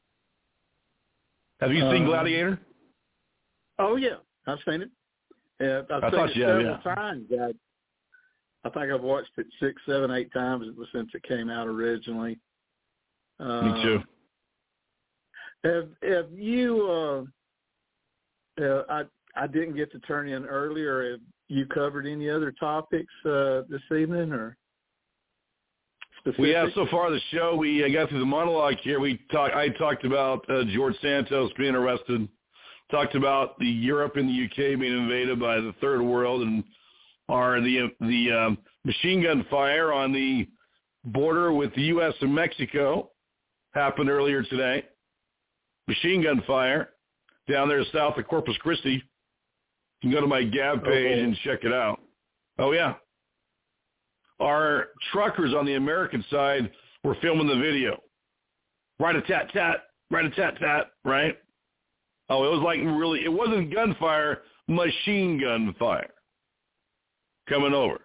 Have you seen uh, Gladiator? Oh, yeah. I've seen it. Yeah, I've I seen it several yeah. times. I, I think I've watched it six, seven, eight times since it came out originally. Uh, Me too. Have Have you? Uh, uh, I I didn't get to turn in earlier. Have you covered any other topics uh, this evening, or? Specific? We have so far the show. We uh, got through the monologue here. We talked. I talked about uh, George Santos being arrested. Talked about the Europe and the U K being invaded by the third world, and are the the um, machine gun fire on the border with the U S and Mexico happened earlier today. Machine gun fire down there south of Corpus Christi. You can go to my Gab page okay. and check it out. Oh, yeah. Our truckers on the American side were filming the video. Right-a-tat-tat, right-a-tat-tat, right? Oh, it was like really, it wasn't gunfire, machine gun fire coming over.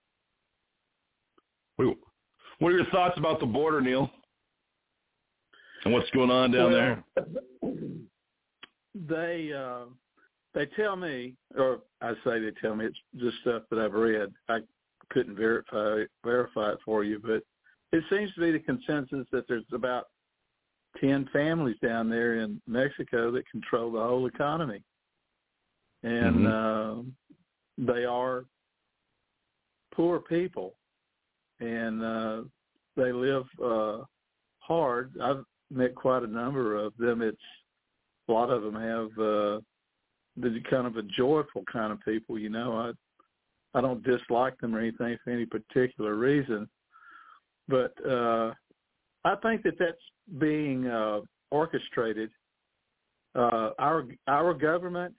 What are your thoughts about the border, Neil? And what's going on down well, there? They uh, they tell me, or I say they tell me, it's just stuff that I've read. I couldn't verify verify it for you, but it seems to be the consensus that there's about ten families down there in Mexico that control the whole economy, and mm-hmm. uh, they are poor people, and uh, they live uh, hard. I've met quite a number of them. It's a lot of them have uh, the kind of a joyful kind of people. You know, I I don't dislike them or anything for any particular reason, but uh, I think that that's being uh, orchestrated. Uh, our our government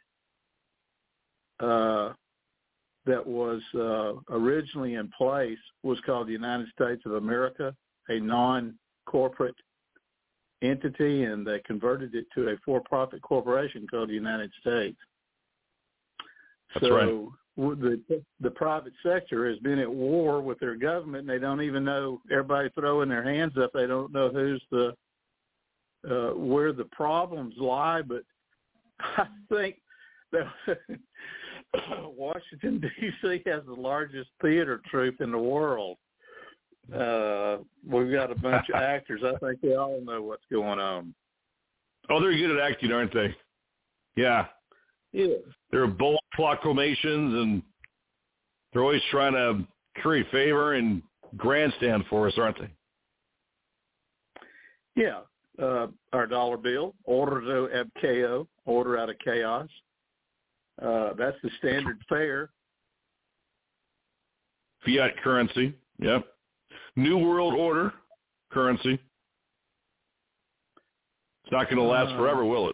uh, that was uh, originally in place was called the United States of America, a non-corporate entity, and they converted it to a for-profit corporation called the United States. That's so right. the the private sector has been at war with their government, and they don't even know. Everybody throwing their hands up. They don't know who's the uh, where the problems lie. But I think that Washington, D C has the largest theater troupe in the world. Uh, we've got a bunch of actors. I think they all know what's going on. Oh, they're good at acting, aren't they? Yeah. Yeah. They're bold proclamations, and they're always trying to curry favor and grandstand for us, aren't they? Yeah. Uh, our dollar bill, order ab chaos, order out of chaos. Uh, that's the standard fare. Fiat currency, yep. New World Order currency. It's not going to last uh, forever, will it?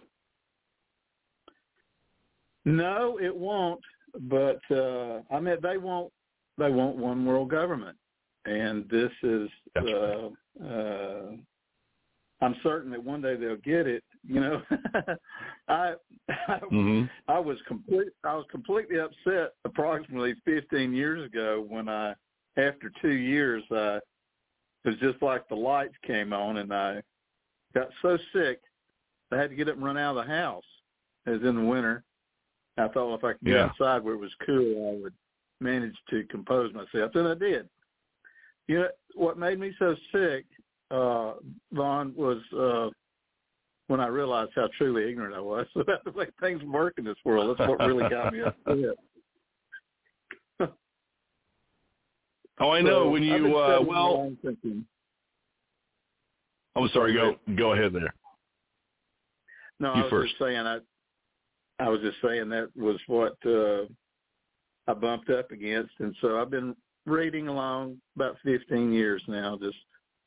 No, it won't. But uh, I mean, they won't. They want one world government, and this is. Uh, uh, I'm certain that one day they'll get it. You know, I I, mm-hmm. I was complete. I was completely upset approximately fifteen years ago when I, after two years, I. It was just like the lights came on, and I got so sick I had to get up and run out of the house. It was in the winter. I thought, well, if I could get yeah. outside where it was cool, I would manage to compose myself, and I did. You know, what made me so sick, uh, Vaughn, was uh, when I realized how truly ignorant I was about the way things work in this world. That's what really got me upset. Oh, I know. So, when you, uh, well, I'm sorry, go go ahead there. No, you I was first. just saying, I, I was just saying that was what uh, I bumped up against. And so I've been reading along about fifteen years now, just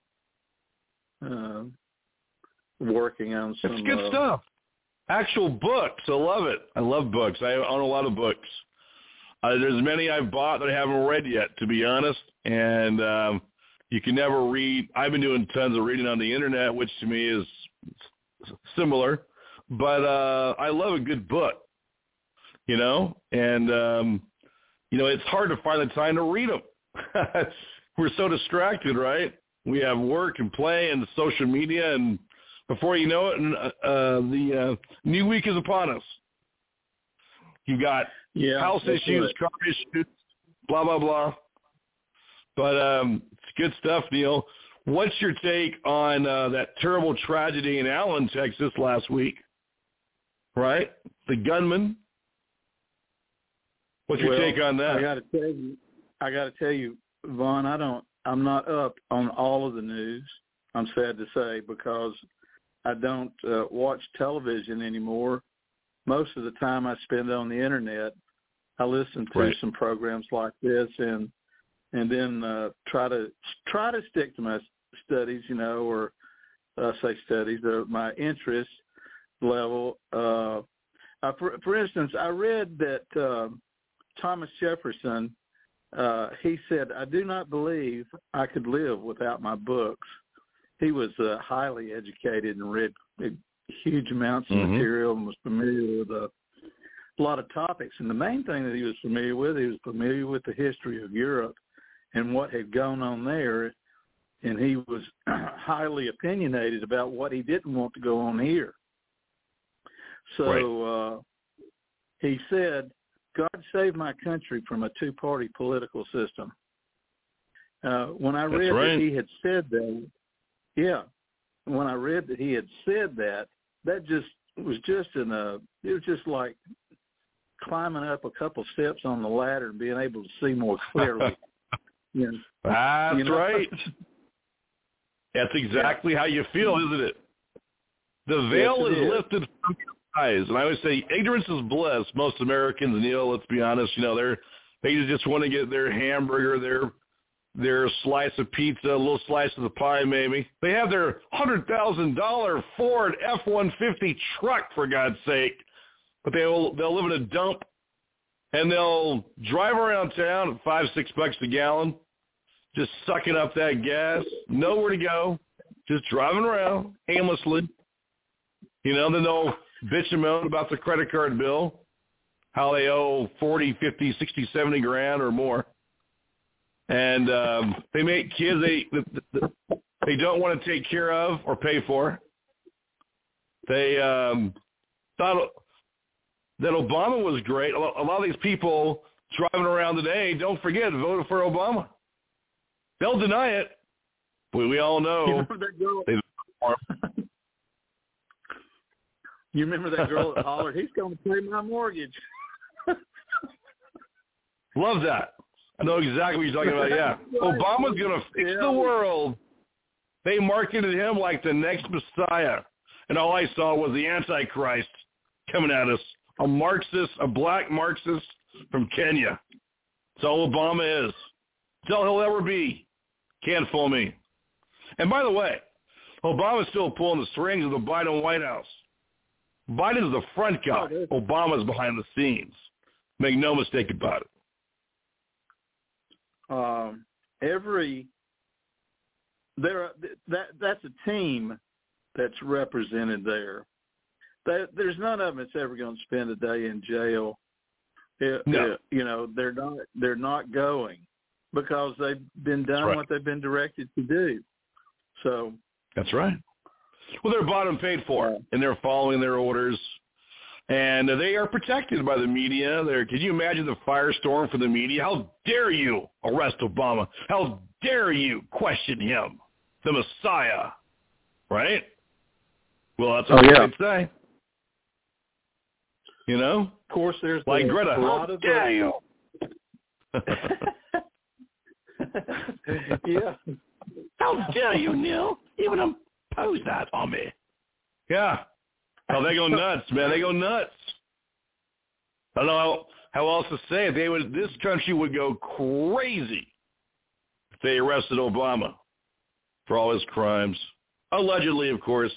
uh, working on some. It's good uh, stuff. Actual books. I love it. I love books. I own a lot of books. Uh, there's many I've bought that I haven't read yet, to be honest, and um, you can never read. I've been doing tons of reading on the Internet, which to me is similar, but uh, I love a good book, you know, and, um, you know, it's hard to find the time to read them. We're so distracted, right? We have work and play and social media, and before you know it, uh, the uh, new week is upon us. You got yeah, house issues, car issues, blah, blah, blah. But um, it's good stuff, Neil. What's your take on uh, that terrible tragedy in Allen, Texas last week? Right? The gunman. What's your well, take on that? I got to tell you, I got to tell you, Vaughn, I don't, I'm not up on all of the news, I'm sad to say, because I don't uh, watch television anymore. Most of the time I spend on the Internet. I listen to right. some programs like this, and and then uh, try to try to stick to my studies, you know, or uh, say studies, or my interest level. Uh, uh, for, for instance, I read that uh, Thomas Jefferson, uh, he said, "I do not believe I could live without my books." He was uh, highly educated and read huge amounts of mm-hmm. material and was familiar with a lot of topics. And the main thing that he was familiar with, he was familiar with the history of Europe and what had gone on there. And he was highly opinionated about what he didn't want to go on here. So right. uh, he said, God save my country from a two-party political system. Uh, when I read right. that he had said that, yeah, when I read that he had said that, that just was just in a, it was just like climbing up a couple steps on the ladder and being able to see more clearly. You know, That's you know? right. That's exactly yeah. how you feel, isn't it? The veil yes, is, is lifted from your eyes. And I always say ignorance is bliss. Most Americans, Neil, let's be honest, you know, they're, they just want to get their hamburger, their their slice of pizza, a little slice of the pie maybe. They have their one hundred thousand dollars Ford F one fifty truck, for God's sake. But they'll, they'll live in a dump, and they'll drive around town at five, six bucks a gallon, just sucking up that gas, nowhere to go, just driving around aimlessly. You know, then they'll bitch and moan about the credit card bill, how they owe forty, fifty, sixty, seventy grand or more. And um, they make kids they they don't want to take care of or pay for. They um, thought that Obama was great. A lot of these people driving around today, don't forget, voted for Obama. They'll deny it, but we all know they voted for him. You remember that girl that hollered, he's going to pay my mortgage. Love that. I know exactly what you're talking about, yeah. Obama's going to fix the world. They marketed him like the next Messiah, and all I saw was the Antichrist coming at us, a Marxist, a black Marxist from Kenya. That's all Obama is. That's all he'll ever be. Can't fool me. And by the way, Obama's still pulling the strings of the Biden White House. Biden's the front guy. Obama's behind the scenes. Make no mistake about it. Um, every there that that's a team that's represented there. That, there's none of them that's ever going to spend a day in jail. It, no. it, you know, they're not they're not going because they've been done right. what they've been directed to do. So that's right. Well, they're bought and paid for, yeah. and they're following their orders. And they are protected by the media. There, can you imagine the firestorm for the media? How dare you arrest Obama? How dare you question him, the Messiah? Right? Well, that's what oh, yeah. they'd say. You know? Of course, there's like the, Greta. A lot How of dare you? yeah. How dare you, Neil? Even impose that on me. Yeah. Oh, they go nuts, man. They go nuts. I don't know how, how else to say it. They would. This country would go crazy if they arrested Obama for all his crimes. Allegedly, of course.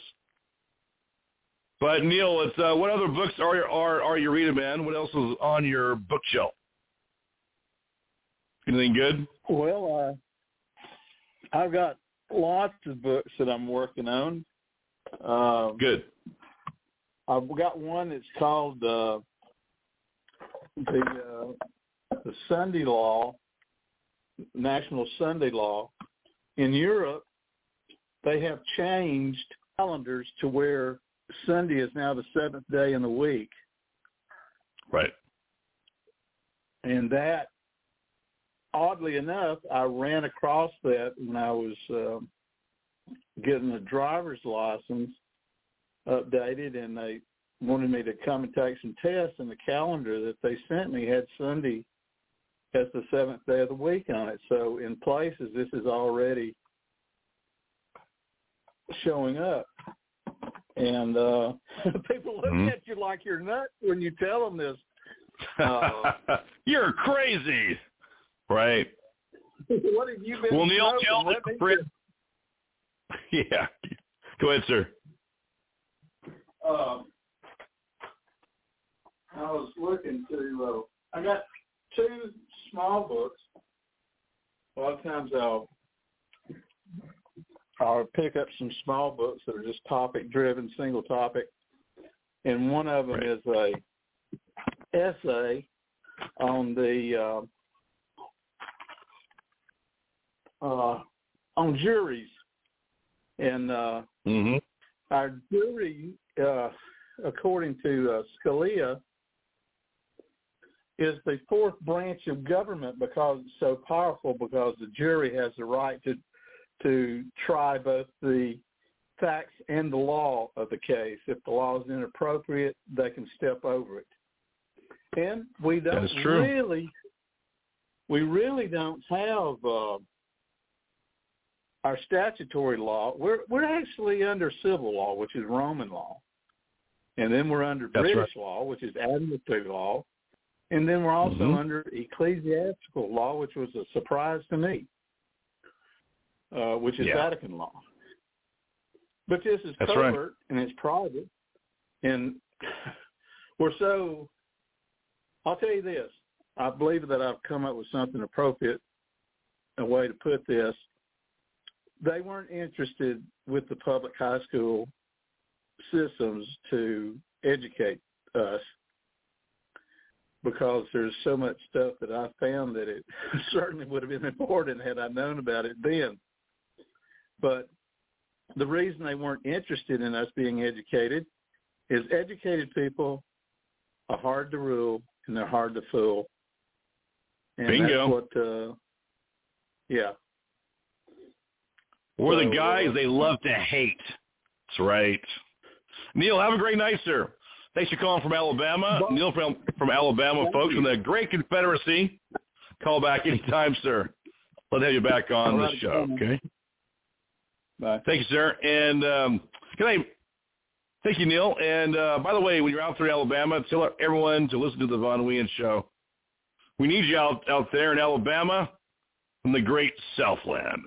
But, Neil, it's, uh, what other books are, are, are you reading, man? What else is on your bookshelf? Anything good? Well, uh, I've got lots of books that I'm working on. Uh, good. I've got one that's called uh, the uh, the Sunday Law, National Sunday Law. In Europe, they have changed calendars to where Sunday is now the seventh day in the week. Right. And that, oddly enough, I ran across that when I was uh, getting a driver's license updated, and they wanted me to come and take some tests, and the calendar that they sent me had Sunday as the seventh day of the week on it. So in places, this is already showing up. And uh, people look mm-hmm. at you like you're nuts when you tell them this. Uh, you're crazy. Right. What have you been well, Neil, Neil, Neil yeah. Go ahead, sir. Um, I was looking to, uh, I got two small books. A lot of times I'll or pick up some small books that are just topic-driven, single topic. And one of them right. is a essay on the uh, uh, on juries. And uh, mm-hmm. our jury, uh, according to uh, Scalia, is the fourth branch of government because it's so powerful, because the jury has the right to to try both the facts and the law of the case. If the law is inappropriate, they can step over it. And we don't That's true. really, we really don't have uh, our statutory law. We're we're actually under civil law, which is Roman law, and then we're under That's British right. law, which is administrative law, and then we're also mm-hmm. under ecclesiastical law, which was a surprise to me, uh, which is yeah. Vatican law. But this is That's covert right. and it's private, and we're so. I'll tell you this. I believe that I've come up with something appropriate, a way to put this. They weren't interested with the public high school systems to educate us, because there's so much stuff that I found that it certainly would have been important had I known about it then. But the reason they weren't interested in us being educated is educated people are hard to rule and they're hard to fool. And Bingo. That's what, uh, yeah. We're so, the guys uh, they love to hate. That's right. Neil, have a great night, sir. Thanks for calling from Alabama. Well, Neil from from Alabama, folks, you. from the Great Confederacy. Call back anytime, sir. Let's have you back on All the right, show, bye. okay? Bye. Thank you, sir. And um, can I thank you, Neil. And uh, by the way, when you're out through Alabama, tell everyone to listen to the Von Wien Show. We need you out, out there in Alabama from the great Southland.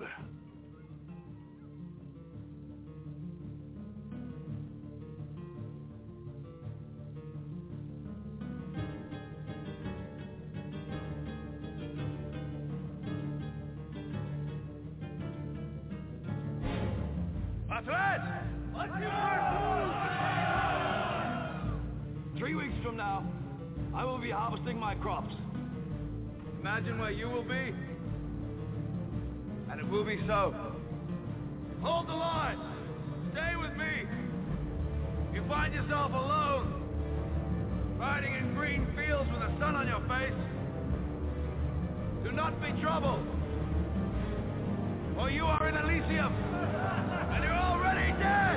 Three weeks from now, I will be harvesting my crops. Imagine where you will be, and it will be so. Hold the line. Stay with me. You find yourself alone, riding in green fields with the sun on your face. Do not be troubled, for you are in Elysium, and you're already dead.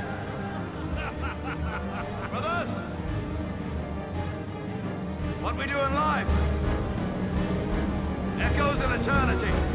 Brothers, what we do in life echoes in eternity.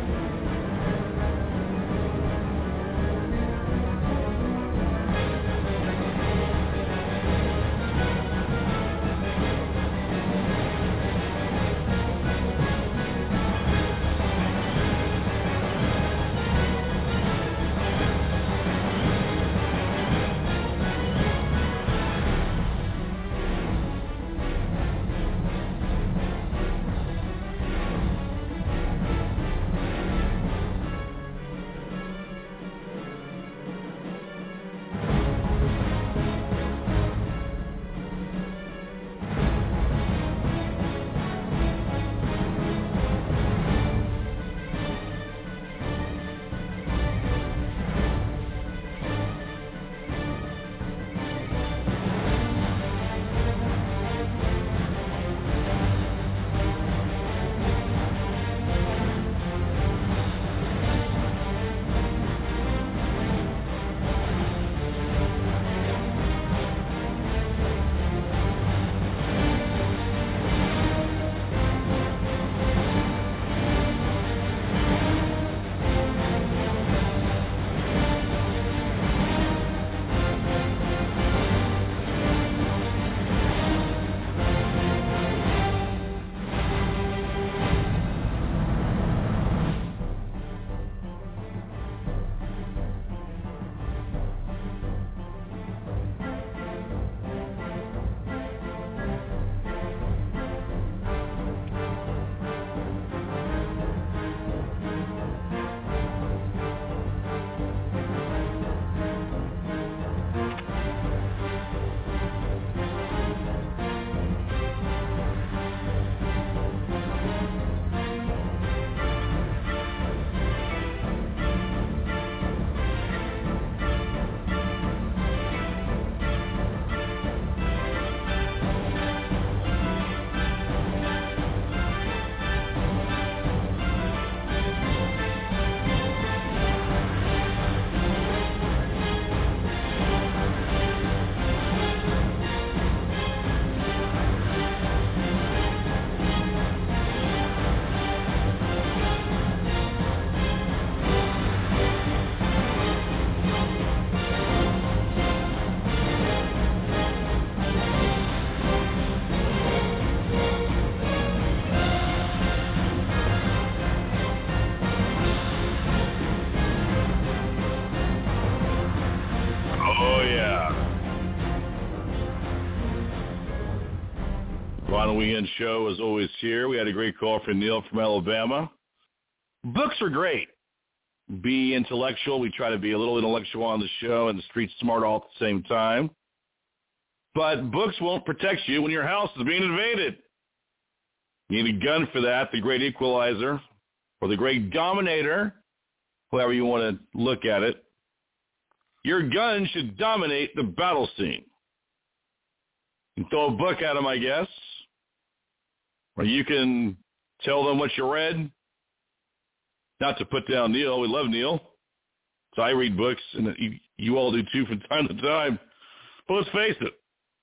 Ron Weekend Show is always here. We had a great call from Neil from Alabama. Books are great. Be intellectual. We try to be a little intellectual on the show and the street smart all at the same time. But books won't protect you when your house is being invaded. You need a gun for that, the great equalizer, or the great dominator, however you want to look at it. Your gun should dominate the battle scene. You can throw a book at them, I guess, or you can tell them what you read. Not to put down Neil. We love Neil. So I read books, and you, you all do too from time to time. But let's face it.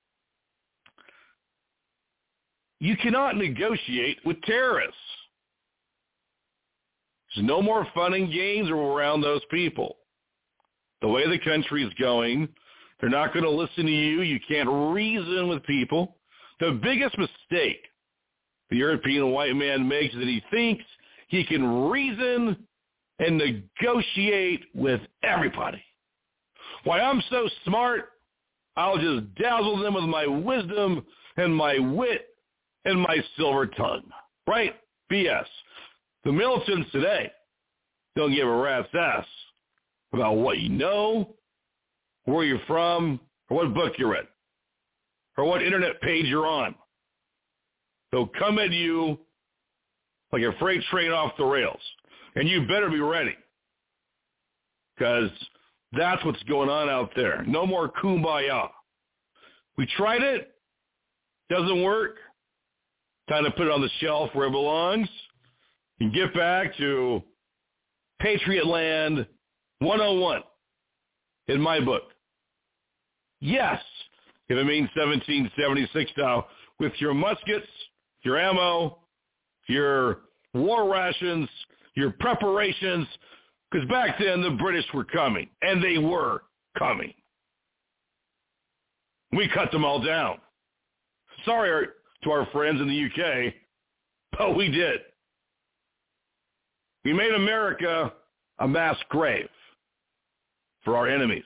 You cannot negotiate with terrorists. There's no more fun and games around those people. The way the country is going, they're not going to listen to you. You can't reason with people. The biggest mistake the European white man makes is that he thinks he can reason and negotiate with everybody. Why, I'm so smart, I'll just dazzle them with my wisdom and my wit and my silver tongue. Right? B S. The militants today don't give a rat's ass about what you know, where you're from, or what book you read, or what internet page you're on. They'll come at you like a freight train off the rails, and you better be ready, because that's what's going on out there. No more kumbaya. We tried it. Doesn't work. Time to put it on the shelf where it belongs and get back to Patriot Land one oh one in my book. Yes, if it means seventeen seventy-six style, with your muskets, your ammo, your war rations, your preparations, because back then the British were coming, and they were coming. We cut them all down. Sorry to our friends in the U K, but we did. We made America a mass grave for our enemies.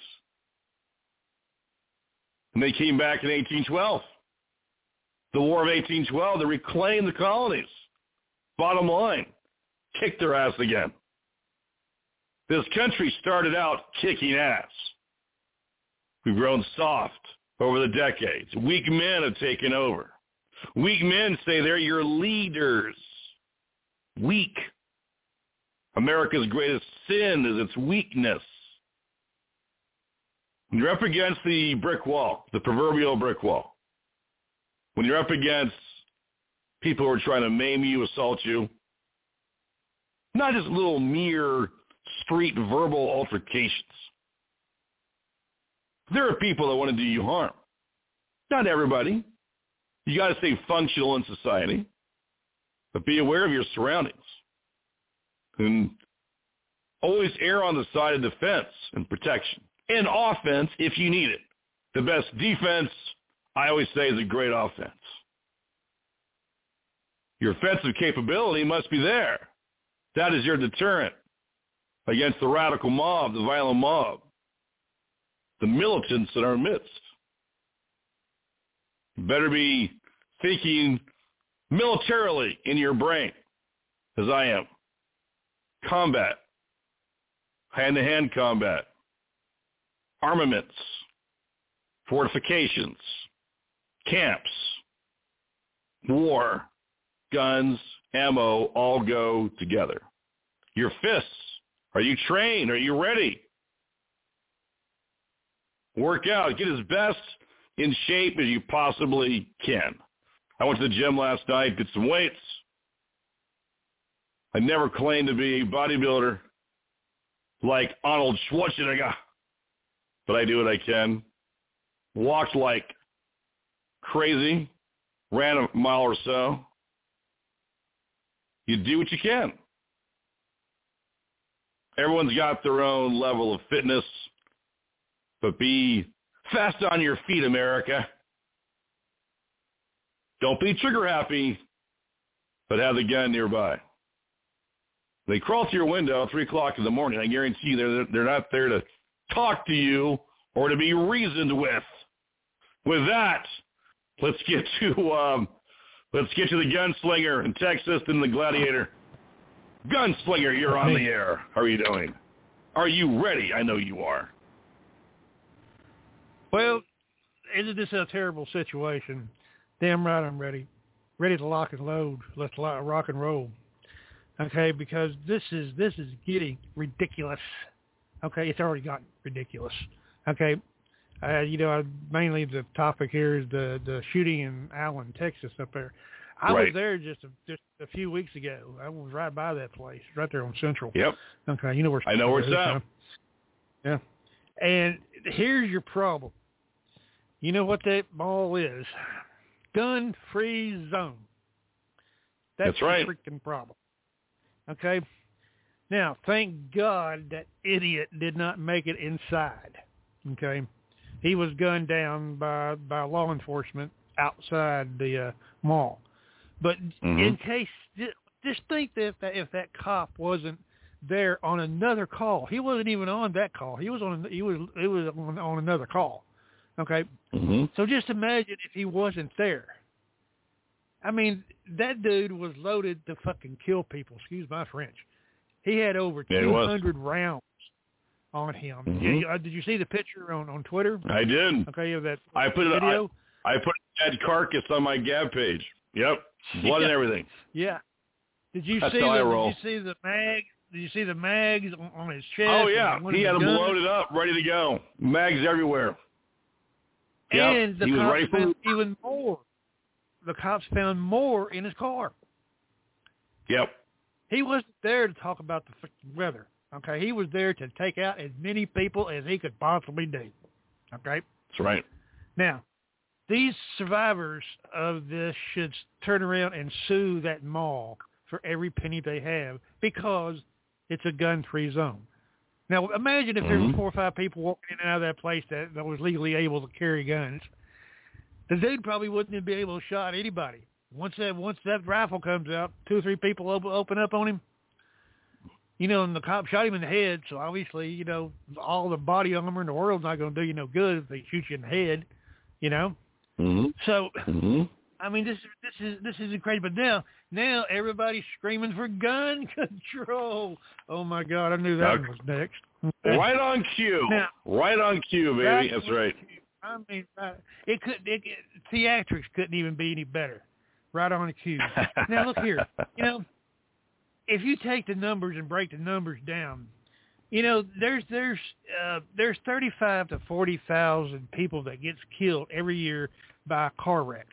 And they came back in eighteen twelve. The War of eighteen twelve, they reclaimed the colonies. Bottom line, kicked their ass again. This country started out kicking ass. We've grown soft over the decades. Weak men have taken over. Weak men say they're your leaders. Weak. America's greatest sin is its weakness. When you're up against the brick wall, the proverbial brick wall, when you're up against people who are trying to maim you, assault you, not just little mere street verbal altercations. There are people that want to do you harm. Not everybody. You got to stay functional in society, but be aware of your surroundings. And always err on the side of defense and protection. And offense if you need it. The best defense, I always say, is a great offense. Your offensive capability must be there. That is your deterrent against the radical mob, the violent mob, the militants in our midst. You better be thinking militarily in your brain, as I am. Combat, hand-to-hand combat, armaments, fortifications, camps, war, guns, ammo, all go together. Your fists, are you trained? Are you ready? Work out. Get as best in shape as you possibly can. I went to the gym last night, did some weights. I never claimed to be a bodybuilder like Arnold Schwarzenegger, but I do what I can. Walked like crazy, ran a mile or so. You do what you can. Everyone's got their own level of fitness, but be fast on your feet, America. Don't be trigger happy, but have the gun nearby. They crawl to your window at three o'clock in the morning. I guarantee you they're, they're not there to talk to you or to be reasoned with. With that, let's get to um, Let's get to the gunslinger in Texas and the gladiator. Gunslinger, you're on the air. How are you doing? Are you ready? I know you are. Well, isn't this a terrible situation? Damn right I'm ready. Ready to lock and load. Let's rock and roll. Okay, because this is this is getting ridiculous. Okay, it's already gotten ridiculous. Okay, uh, you know, mainly the topic here is the, the shooting in Allen, Texas up there. I right. was there just a, just a few weeks ago. I was right by that place, right there on Central. Yep. Okay, you know where I know where it's at. at. Yeah. And here's your problem. You know what that mall is? Gun-free zone. That's, That's right. the freaking problem. Okay? Now, thank God that idiot did not make it inside. Okay? He was gunned down by, by law enforcement outside the uh, mall. But mm-hmm. in case, just think that if, that if that cop wasn't there on another call, he wasn't even on that call. He was on. He was. It was on, on another call. Okay. Mm-hmm. So just imagine if he wasn't there. I mean, that dude was loaded to fucking kill people. Excuse my French. He had over yeah, two hundred rounds on him. Mm-hmm. Did, you, uh, did you see the picture on, on Twitter? I did. Okay, of that I put it. video. I, I put a dead carcass on my Gab page. Yep, blood yeah. and everything. Yeah. Did you That's see? how The, I roll. Did you see the mag? Did you see the mags on, on his chest? Oh yeah, he had them guns? loaded up, ready to go. Mags everywhere. And yep. the he was cops ready for found even more. The cops found more in his car. Yep. He wasn't there to talk about the freaking weather. Okay, he was there to take out as many people as he could possibly do. Okay? That's right. Now, these survivors of this should turn around and sue that mall for every penny they have because it's a gun-free zone. Now, imagine if mm-hmm. there were four or five people walking in and out of that place that, that was legally able to carry guns. The dude probably wouldn't be able to shot anybody. Once that once that rifle comes out, two or three people open, open up on him. You know, and the cop shot him in the head, so obviously, you know, all the body armor in the world's not going to do you no good if they shoot you in the head, you know? Mm-hmm. So, mm-hmm. I mean, this this is this is crazy. But now, now everybody's screaming for gun control. Oh my God, I knew that one was next. Right on cue. Now, right on cue, baby. That's right. I mean, it could it, it, theatrics couldn't even be any better. Right on cue. Now look here. You know, if you take the numbers and break the numbers down, you know, there's there's uh, there's thirty-five to forty thousand people that gets killed every year by car wrecks.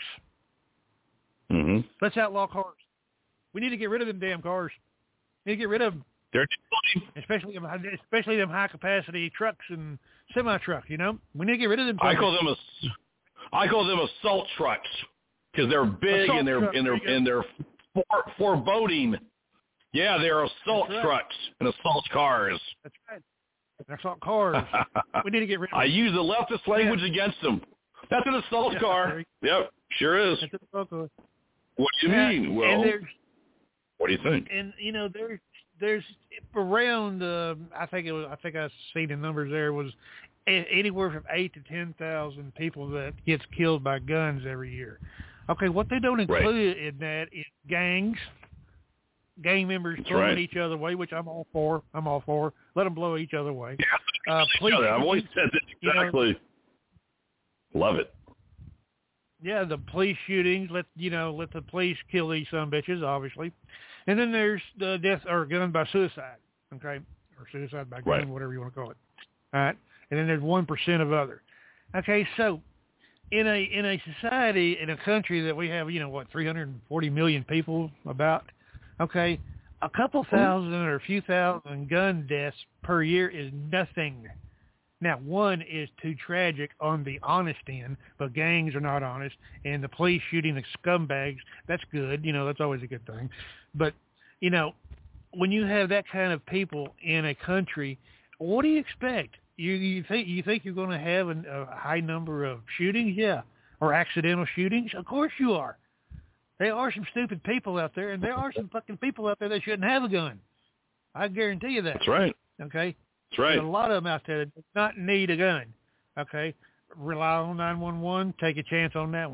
Mm-hmm. Let's outlaw cars. We need to get rid of them damn cars. We need to get rid of them. They're especially especially them high capacity trucks and semi trucks. You know, we need to get rid of them. I call them a, I call them assault trucks because they're big assault and they're truck, and they're and they're for, foreboding. Yeah, they're assault right. trucks and assault cars. That's right. They're assault cars. We need to get rid of them. I use the leftist language yeah. against them. That's an assault yeah, car. Sorry. Yep, sure is. That's an assault car. What do you yeah, mean? Well, what do you think? And you know, there's there's around. Uh, I think it was. I think I seen the numbers. There was anywhere from eight to ten thousand people that gets killed by guns every year. Okay, what they don't include right. in that is gangs. Gang members That's blowing right. each other away, which I'm all for. I'm all for. Let them blow each other away. Yeah, uh, police I've always said that exactly. You know, Love it. Yeah, the police shootings. Let you know, let the police kill these son bitches, obviously. And then there's the death or gun by suicide, okay, or suicide by gun, right. whatever you want to call it. All right, and then there's one percent of other. Okay, so in a in a society in a country that we have, you know, what three hundred forty million people about. Okay, a couple thousand or a few thousand gun deaths per year is nothing. Now, one is too tragic on the honest end, but gangs are not honest, and the police shooting the scumbags, that's good. You know, that's always a good thing. But, you know, when you have that kind of people in a country, what do you expect? You you think you think you're going to have an, a high number of shootings? Yeah. Or accidental shootings? Of course you are. There are some stupid people out there, and there are some fucking people out there that shouldn't have a gun. I guarantee you that. That's right. Okay? That's right. There's a lot of them out there that do not need a gun. Okay? Rely on nine one one. Take a chance on that one.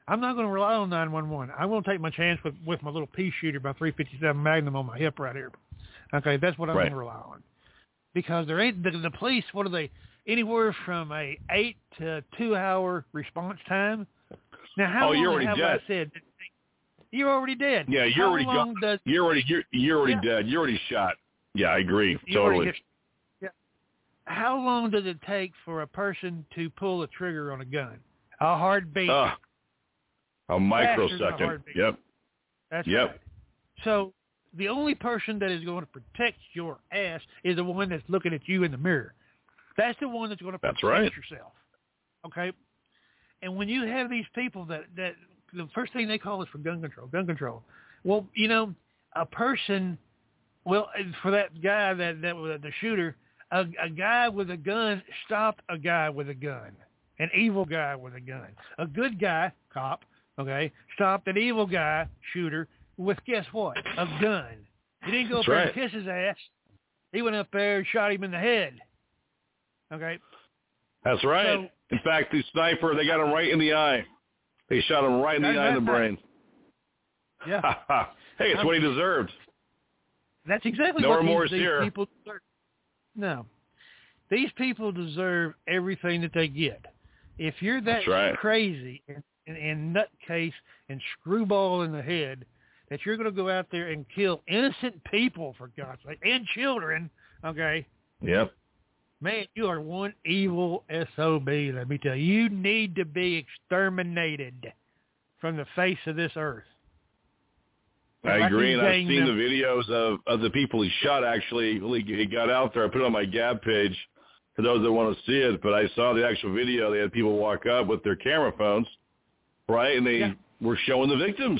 I'm not going to rely on nine one one. I'm going to take my chance with, with my little pea shooter, my three fifty-seven Magnum on my hip right here. Okay, that's what I'm right. going to rely on. Because there ain't the, the police. What are they? Anywhere from a eight to two hour response time. Now, how oh, long you're already have dead. I said? You're already dead. Yeah, you're how already long gone. Does, you're already you're, you're already yeah. dead. You're already shot. Yeah, I agree. You totally. Get, yeah. How long does it take for a person to pull the trigger on a gun? A heartbeat. Uh, a microsecond. Faster than a heartbeat. Yep. That's yep. right. So the only person that is going to protect your ass is the one that's looking at you in the mirror. That's the one that's going to protect that's right. yourself. Okay? And when you have these people that, that the first thing they call is for gun control, gun control. Well, you know, a person, well, for that guy, that, that was the shooter, a, a guy with a gun stopped a guy with a gun, an evil guy with a gun. A good guy, cop, okay, stopped an evil guy, shooter, with guess what? A gun. He didn't go That's up there right. and kiss his ass. He went up there and shot him in the head. Okay? That's right. So, in fact, the sniper, they got him right in the eye. They shot him right in the eye and the brain. Yeah. Hey, it's what he deserved. That's exactly no what remorse these, these here. people deserve. No. These people deserve everything that they get. If you're that right. crazy and, and, and nutcase and screwball in the head that you're going to go out there and kill innocent people, for God's sake, and children, okay? Yep. Man, you are one evil S O B, let me tell you. You need to be exterminated from the face of this earth. I like agree, and I've them. seen the videos of, of the people he shot, actually. He got out there. I put it on my Gab page for those that want to see it, but I saw the actual video. They had people walk up with their camera phones, right, and they yeah. were showing the victims.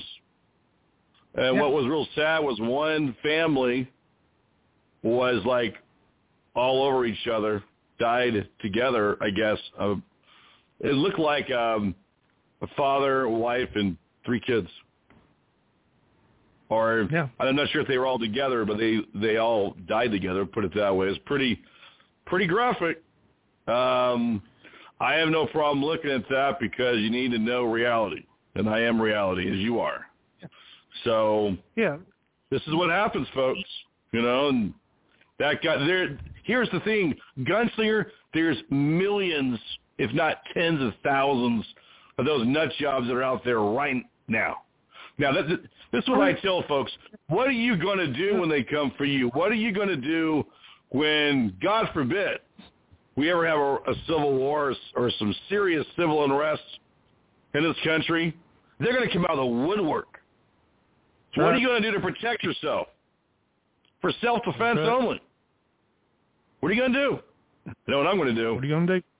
And yeah. what was real sad was one family was, like, all over each other, died together, I guess. Uh, it looked like um, a father, a wife, and three kids. Or yeah. I'm not sure if they were all together, but they, they all died together, put it that way. It's pretty pretty graphic. Um, I have no problem looking at that because you need to know reality, and I am reality, as you are. So yeah, this is what happens, folks. You know, and that guy there. Here's the thing, Gunslinger. There's millions, if not tens of thousands, of those nut jobs that are out there right now. Now, this, this is what I tell folks. What are you going to do when they come for you? What are you going to do when, God forbid, we ever have a, a civil war or, or some serious civil unrest in this country? They're going to come out of the woodwork. So what are you going to do to protect yourself? For self-defense right. only. What are you going to do? You know what I'm going to do? What are you going to do?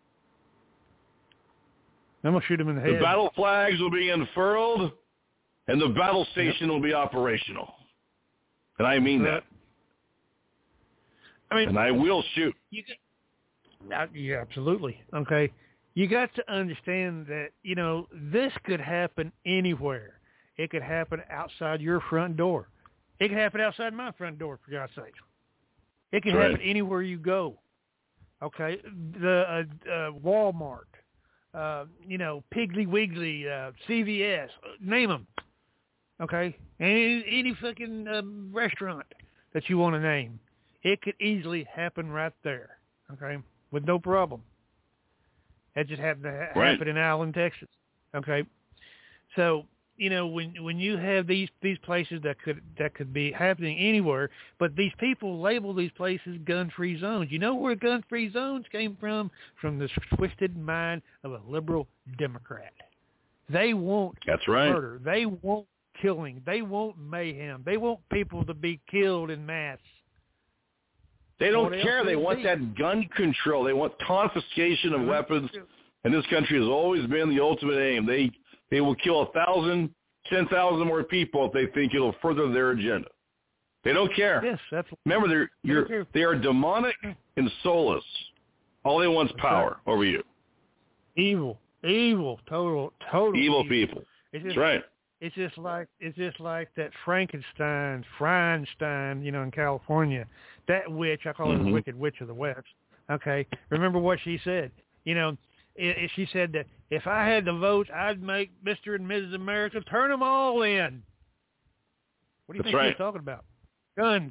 I'm going to shoot him in the head. The battle flags will be unfurled, and the battle station yep. will be operational. And I mean that. I mean, and I will shoot. You got, yeah, absolutely. Okay. You got to understand that, you know, this could happen anywhere. It could happen outside your front door. It could happen outside my front door, for God's sake. It can right. happen anywhere you go. Okay? The uh, uh, Walmart, uh, you know, Piggly Wiggly, uh, C V S, name them. Okay? Any, any fucking um, restaurant that you want to name. It could easily happen right there. Okay? With no problem. That just happened to ha- right. happen in Allen, Texas. Okay? So, you know, when when you have these, these places that could that could be happening anywhere, but these people label these places gun-free zones. You know where gun-free zones came from? From the twisted mind of a liberal Democrat. They want That's right. murder. They want killing. They want mayhem. They want people to be killed in mass. They don't what care. They want be? that gun control. They want confiscation of weapons. And this country has always been the ultimate aim. They they will kill a thousand, ten thousand more people if they think it'll further their agenda. They don't care. Yes, that's. Remember, they're you're they are demonic and soulless. All they want is power over you. Evil, evil, total, total. Evil, evil. people. It's just, that's right. It's just like it's just like that Frankenstein, Frankenstein, you know, in California. That witch, I call her mm-hmm. the Wicked Witch of the West. Okay, remember what she said? You know, it, she said that if I had the votes, I'd make Mister and Missus America turn them all in. What do you That's think right. she's talking about? Guns.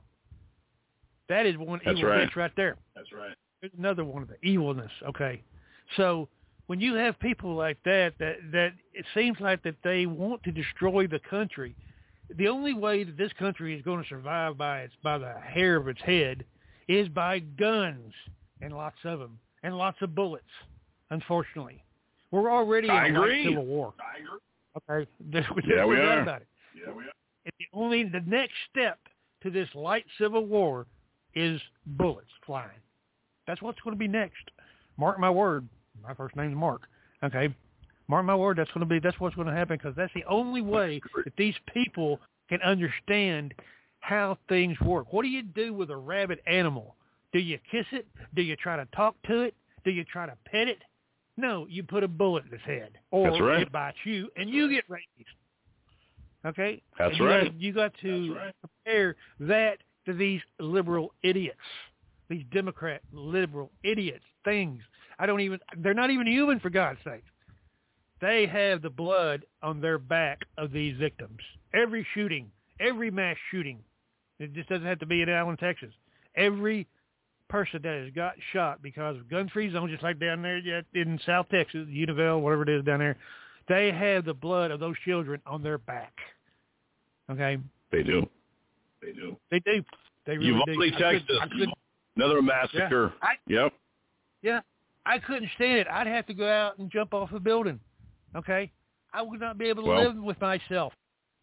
That is one That's evil right. bitch right there. That's right. There's another one of the evilness. Okay, so when you have people like that, that that it seems like that they want to destroy the country. The only way that this country is going to survive by its by the hair of its head is by guns, and lots of them, and lots of bullets. Unfortunately, we're already in I a agree. light civil war. I agree. Okay, there's Yeah, no we doubt are. about it. Yeah, we are. And the only the next step to this light civil war is bullets flying. That's what's going to be next. Mark my word. My first name's Mark. Okay, mark my word. That's going to be. That's what's going to happen because that's the only way that these people can understand how things work. What do you do with a rabid animal? Do you kiss it? Do you try to talk to it? Do you try to pet it? No, you put a bullet in its head, or That's right. it bites you, and you get rabies. Okay, That's and you right. Got, you got to That's right. compare that to these liberal idiots, these Democrat liberal idiots. Things I don't even. They're not even human, for God's sake. They have the blood on their back of these victims. Every shooting, every mass shooting. It just doesn't have to be in Allen, Texas. Every person that has got shot because of gun-free zones, just like down there in South Texas, Univille, whatever it is down there, they have the blood of those children on their back. Okay? They do. They do. They do. They really Uvalde, do. I Texas. couldn't- I couldn't- Another massacre. Yeah. I, Yep. yeah. I couldn't stand it. I'd have to go out and jump off a building. Okay? I would not be able to Well, live with myself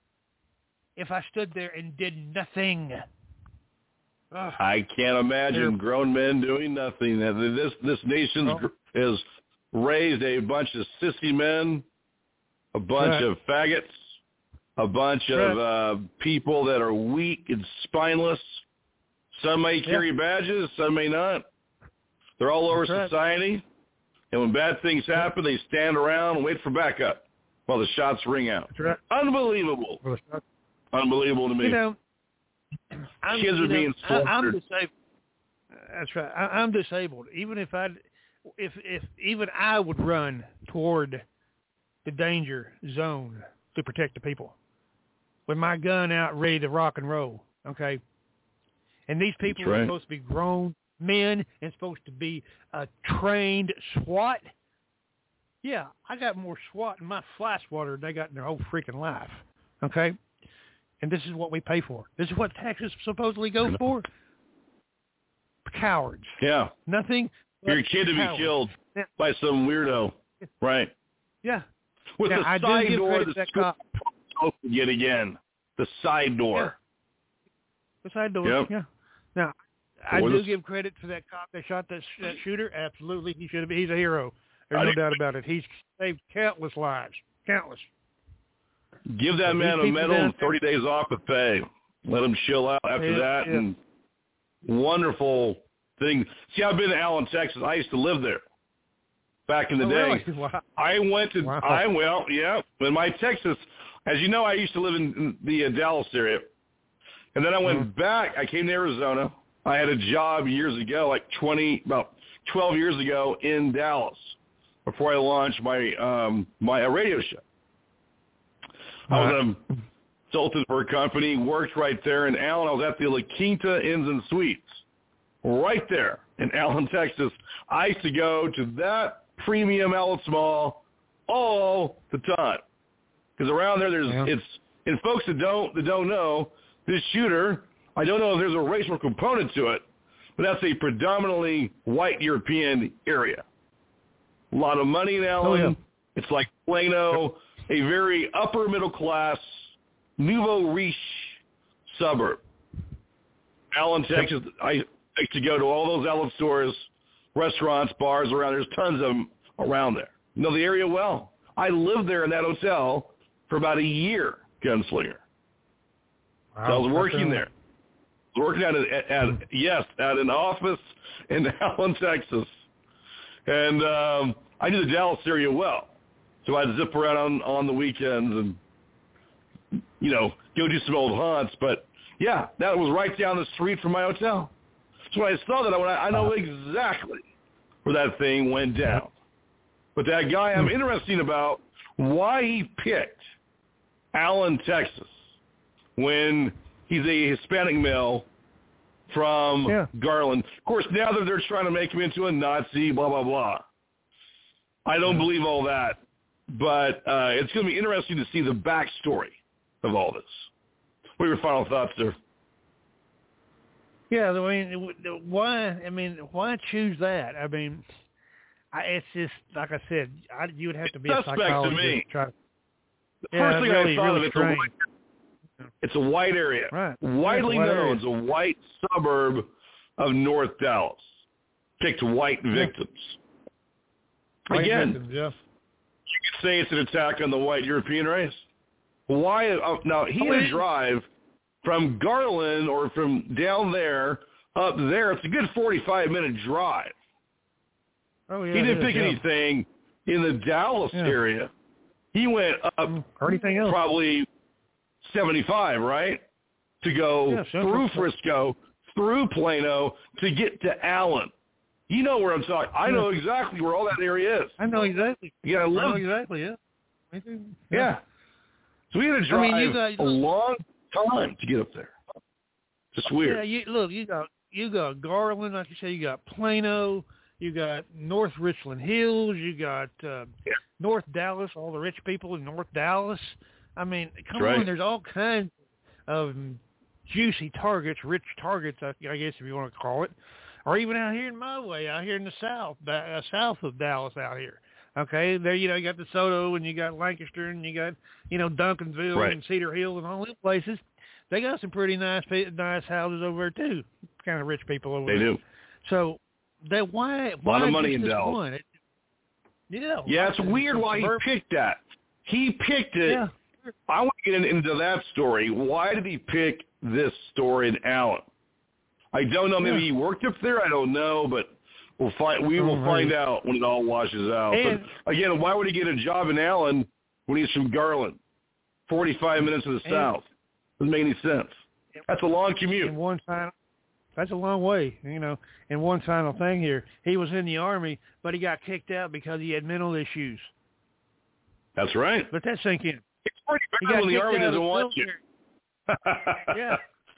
if I stood there and did nothing. Ugh. I can't imagine Terrible. grown men doing nothing. This this nation's Oh. has raised a bunch of sissy men, a bunch Right. of faggots, a bunch of Right. uh, people that are weak and spineless. Some may carry badges, some may not. They're all over That's right. society. And when bad things happen, they stand around and wait for backup while the shots ring out. That's right. Unbelievable. Unbelievable to me. You know, I'm, Kids you are know, being I, I'm slaughtered. disabled. That's right. I, I'm disabled. Even if I, if if even I would run toward the danger zone to protect the people, with my gun out, ready to rock and roll. Okay. And these people That's right. are supposed to be grown men and supposed to be a trained SWAT. Yeah, I got more SWAT in my fly swatter than they got in their whole freaking life. Okay? And this is what we pay for. This is what taxes supposedly go for. Cowards. Yeah. Nothing. but Your kid to be cowards. killed Yeah. by some weirdo. Right. Yeah. With Now, the I do side give door credit the to that school cop. open yet again. The side door. The side door. Yep. Yeah. Now, I What do is- give credit to that cop that shot that, sh- that shooter. Absolutely, he should have. He's a hero. There's I no do- doubt about it. He's saved countless lives. Countless. Give that So man these a people medal down and thirty days off of pay. Let him chill out after Yeah, that. yeah. And wonderful thing. See, I've been to Allen, Texas. I used to live there back in the Oh, day. really? Wow. I went to, Wow. I well, yeah. In my Texas, as you know, I used to live in, in the uh, Dallas area. And then I went Mm-hmm. back. I came to Arizona. I had a job years ago, like twenty, about twelve years ago in Dallas before I launched my um, my uh, radio show. I was a consultant for a company, worked right there in Allen. I was at the La Quinta Inns and Suites, right there in Allen, Texas. I used to go to that premium outlet mall all the time because around there, there's Yeah. it's and folks that don't that don't know this shooter. I don't know if there's a racial component to it, but that's a predominantly white European area. A lot of money in Allen. Oh, yeah. It's like Plano, a very upper middle class, nouveau riche suburb. Allen, Texas, I like to go to all those outlet stores, restaurants, bars around. There's tons of them around there. I know the area well. I lived there in that hotel for about a year, Gunslinger. Wow. So I was working That's, uh, there. I was working at, a, at, at yes, at an office in Allen, Texas. And um, I knew the Dallas area well. So I'd zip around on, on the weekends and, you know, go do some old haunts. But, yeah, that was right down the street from my hotel. So when I saw that, I went, I know exactly where that thing went down. But that guy, I'm interested about why he picked Allen, Texas, when he's a Hispanic male from yeah. Garland. Of course, now that they're trying to make him into a Nazi, blah, blah, blah. I don't yeah. believe all that. But uh, it's going to be interesting to see the backstory of all this. What are your final thoughts, sir? Yeah, I mean, why? I mean, why choose that? I mean, I, it's just like I said. I, you would have to be Suspect a psychologist to me. to try to. The Yeah, first thing really, I thought really of, it's a, white, it's a white area. Right. Widely yeah, it's a white known area. as a white suburb of North Dallas. Picked white Yeah. victims. White Again, victims, yeah. you could say it's an attack on the white European race. Why? Uh, now, he had to drive from Garland or from down there up there. It's a good forty-five minute drive. Oh, yeah, he didn't is, pick yeah. anything in the Dallas Yeah. area. He went up or anything else. probably seventy-five, right, to go Yeah, sure, through sure. Frisco, through Plano, to get to Allen. You know where I'm talking. I know exactly where all that area is. I know exactly. Yeah, I I know live. exactly, yeah. Me too. Yeah. So we had to I drive mean, you got- a long time to get up there. Just weird. Yeah, you, look, you got you got Garland, like you say, you got Plano, you got North Richland Hills, you got uh, yeah. North Dallas, all the rich people in North Dallas. I mean, come That's right. on, there's all kinds of juicy targets, rich targets, I, I guess if you want to call it, or even out here in my way, out here in the south, uh, south of Dallas, out here. Okay, there you know you got DeSoto and you got Lancaster and you got you know Duncanville right. and Cedar Hill and all these places. They got some pretty nice nice houses over there too. Kind of rich people over they there. do. So that why a why lot of money just in this Dallas. one? It, yeah, Yeah, it's weird why he picked that. He picked it. Yeah. I want to get into that story. Why did he pick this story in Allen? I don't know. Maybe Yeah. he worked up there. I don't know, but we'll find. We will Oh, find right. out when it all washes out. And, but again, why would he get a job in Allen when he's from Garland, forty-five minutes to the and, south? Doesn't make any sense. That's a long commute. And one final, that's a long way, you know. And one final thing here, he was in the Army, but he got kicked out because he had mental issues. That's right. Let that sink in. It's pretty He bad got when the kicked Army out of doesn't the want you. Yeah.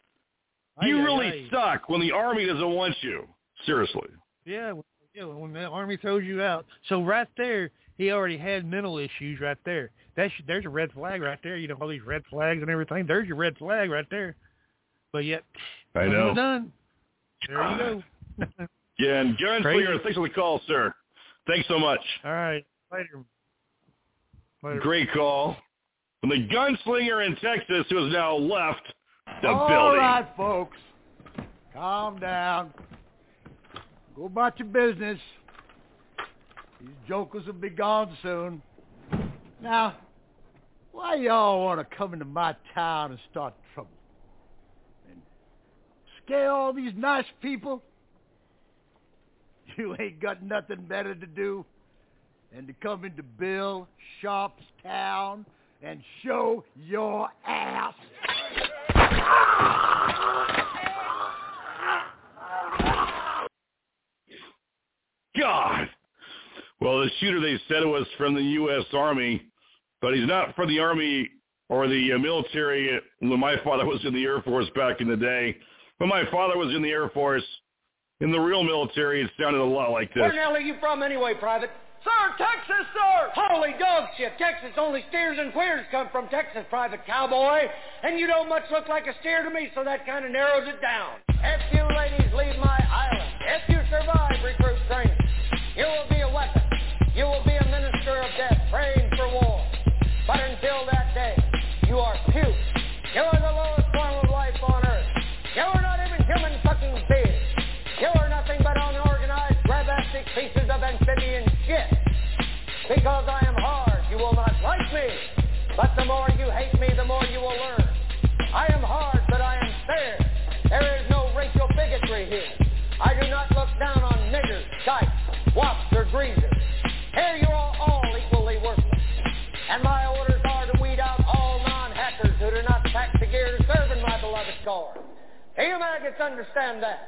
You Aye, aye, really aye. suck when the Army doesn't want you. Seriously. Yeah, when- yeah, when the Army throws you out. So right there, he already had mental issues right there. That's there's a red flag right there. You know, all these red flags and everything. There's your red flag right there. But yet, I know. done. There you go. Yeah, and Gunslinger, thanks for the call, sir. Thanks so much. All right. Later. Later. Great call. From the Gunslinger in Texas, who has now left the All building. All right, folks. Calm down. Go about your business. These jokers will be gone soon. Now, why y'all want to come into my town and start trouble? And scare all these nice people? You ain't got nothing better to do than to come into Bill Sharp's town and show your ass. God. Well, the shooter, they said, was from the U S Army, but he's not from the Army or the uh, military when my father was in the Air Force back in the day. When my father was in the Air Force, in the real military, it sounded a lot like this. Where the hell are you from anyway, Private? Sir, Texas, sir! Holy dog shit! Texas, only steers and queers come from Texas, Private Cowboy. And you don't much look like a steer to me, so that kind of narrows it down. If you ladies leave my island, if you survive recruit training, you will be a weapon. You will be a minister of death, praying for war. But until that day, you are puke. You are the lowest form of life on earth. You are not even human fucking beings. You are nothing but unorganized, grabastic pieces of amphibian shit. Because I am hard, you will not like me. But the more you hate me, the more you will learn. I am hard, but I am fair. There is no racial bigotry here. I do not look down on niggers, dykes, wops, or greasers. Here you are all equally worthless. And my orders are to weed out all non-hackers who do not pack the gear to serve in my beloved corps. Do you maggots understand that?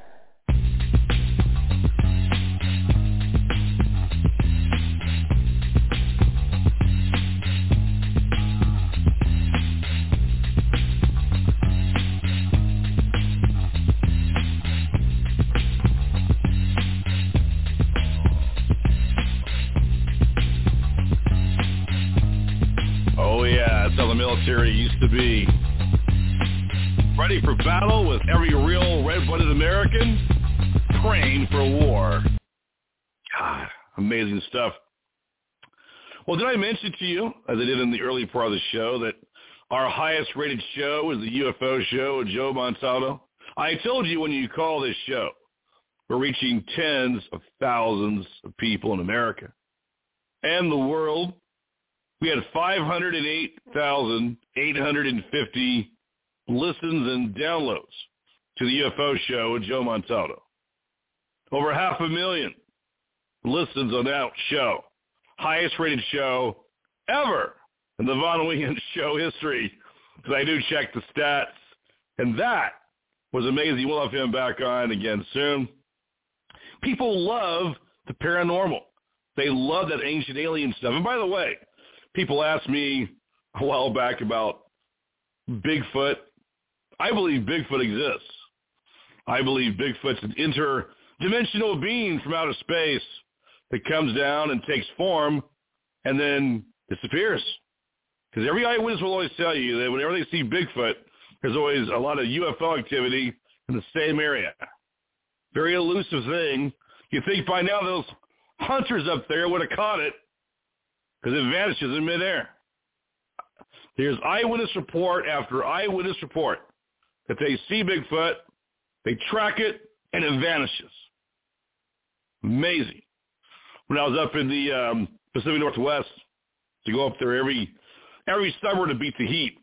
military used to be. Ready for battle with every real red-blooded American? Praying for war. God, amazing stuff. Well, did I mention to you, as I did in the early part of the show, that our highest-rated show is the U F O show with Joe Montaldo? I told you when you call this show, we're reaching tens of thousands of people in America and the world. We had five hundred eight thousand eight hundred fifty listens and downloads to the U F O show with Joe Montaldo. Over half a million listens on that show. Highest rated show ever in the Von Weekend show history, because I do check the stats. And that was amazing. We'll have him back on again soon. People love the paranormal. They love that ancient alien stuff. And by the way, people asked me a while back about Bigfoot. I believe Bigfoot exists. I believe Bigfoot's an interdimensional being from outer space that comes down and takes form and then disappears. Because every eyewitness will always tell you that whenever they see Bigfoot, there's always a lot of U F O activity in the same area. Very elusive thing. You think by now those hunters up there would have caught it, because it vanishes in midair. There's eyewitness report after eyewitness report that they see Bigfoot, they track it, and it vanishes. Amazing. When I was up in the um, Pacific Northwest, to go up there every every summer to beat the heat.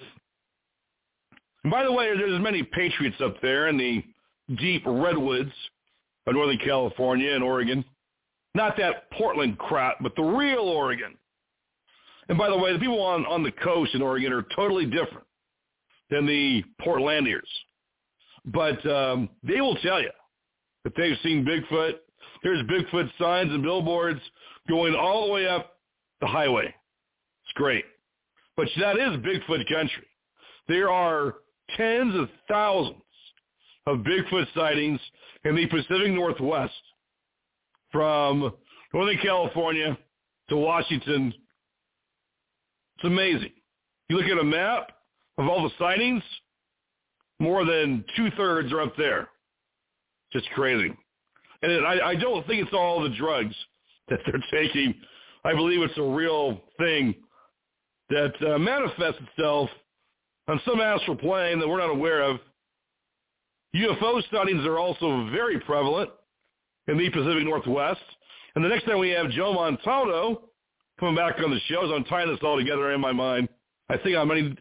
And by the way, there's many patriots up there in the deep redwoods of Northern California and Oregon. Not that Portland crap, but the real Oregon. And by the way, the people on, on the coast in Oregon are totally different than the Portlandiers. But um, they will tell you that they've seen Bigfoot. There's Bigfoot signs and billboards going all the way up the highway. It's great. But that is Bigfoot country. There are tens of thousands of Bigfoot sightings in the Pacific Northwest, from Northern California to Washington. It's amazing. You look at a map of all the sightings, more than two-thirds are up there. Just crazy. And it, I, I don't think it's all the drugs that they're taking. I believe it's a real thing that uh, manifests itself on some astral plane that we're not aware of. U F O sightings are also very prevalent in the Pacific Northwest. And the next time we have Joe Montaldo coming back on the show, as I'm tying this all together in my mind, I think on many,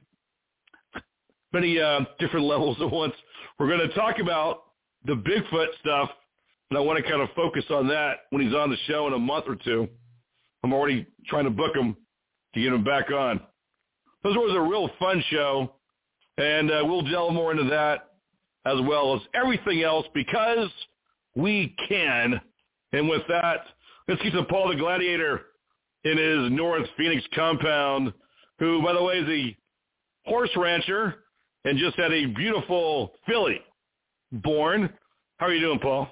many uh, different levels at once, we're going to talk about the Bigfoot stuff, and I want to kind of focus on that when he's on the show in a month or two. I'm already trying to book him to get him back on. This was a real fun show, and uh, we'll delve more into that as well as everything else, because we can. And with that, let's get to Paul the Gladiator in his North Phoenix compound, who, by the way, is a horse rancher and just had a beautiful filly born. How are you doing, Paul?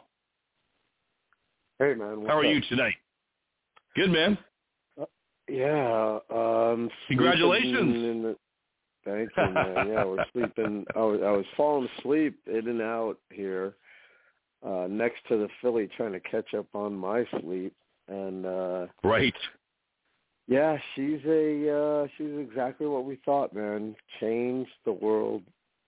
Hey, man. How are up? you tonight? Good, man. Uh, yeah. Um, Congratulations. In the, thank you, man. Yeah, we're sleeping. I was, I was falling asleep in and out here uh, next to the filly, trying to catch up on my sleep. And uh, right. Yeah, she's a uh, she's exactly what we thought, man. Changed the world.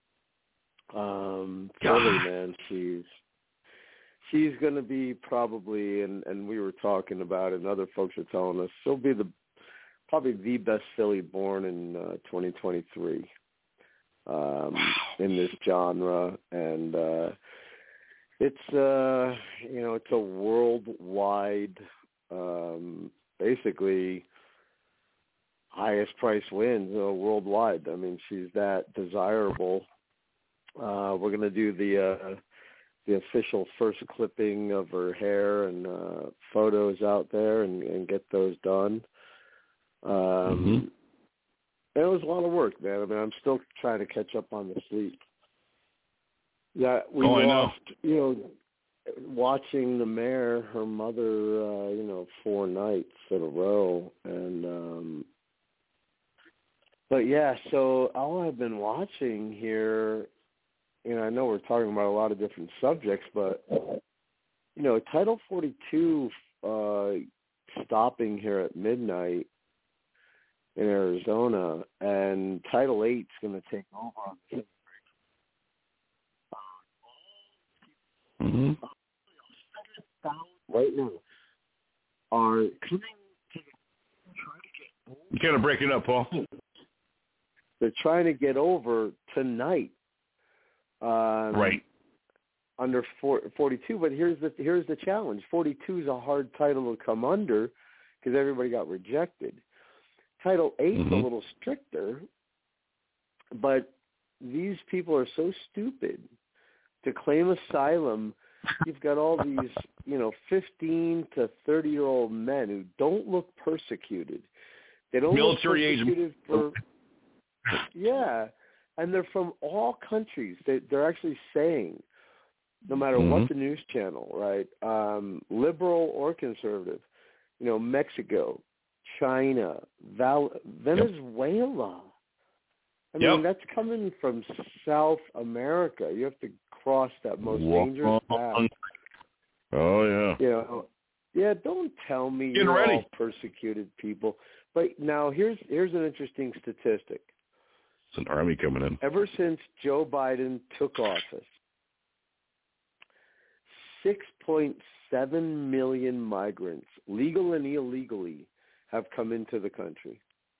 Um, filly, man. She's she's going to be probably, and, and we were talking about it, and other folks are telling us, she'll be the probably the best filly born in uh, twenty twenty-three um, in this genre. And uh, it's, uh, you know, it's a worldwide, um, basically, highest price wins uh, worldwide. I mean, she's that desirable. Uh, we're going to do the uh, the official first clipping of her hair and uh, photos out there and, and get those done. Um, mm-hmm. And it was a lot of work, man. I mean, I'm still trying to catch up on the sleep. Yeah, we oh, lost, you know, watching the mare, her mother, uh, you know, four nights in a row, and um, But yeah, so all I've been watching here, you know, I know we're talking about a lot of different subjects, but you know, Title forty-two uh, stopping here at midnight in Arizona, and Title eight's going to take over on the mm-hmm. right now are coming to the, You're kind of breaking up, Paul. They're trying to get over tonight. Um, right. Under forty-two, but here's the here's the challenge. forty-two is a hard title to come under because everybody got rejected. Title eight is mm-hmm. a little stricter, but these people are so stupid to claim asylum. You've got all these, you know, fifteen to thirty-year-old men who don't look persecuted. They don't military look persecuted age. for, yeah, and they're from all countries. They, they're actually saying, no matter mm-hmm. what the news channel, right, um, liberal or conservative, you know, Mexico, China, Val- Venezuela. Yep. I mean, yep. that's coming from South America. You have to cross that most Whoa. dangerous path. Oh, yeah. You know, yeah, don't tell me Getting you're ready. all persecuted people. But now here's here's an interesting statistic. It's an army coming in. Ever since Joe Biden took office, six point seven million migrants, legal and illegally, have come into the country.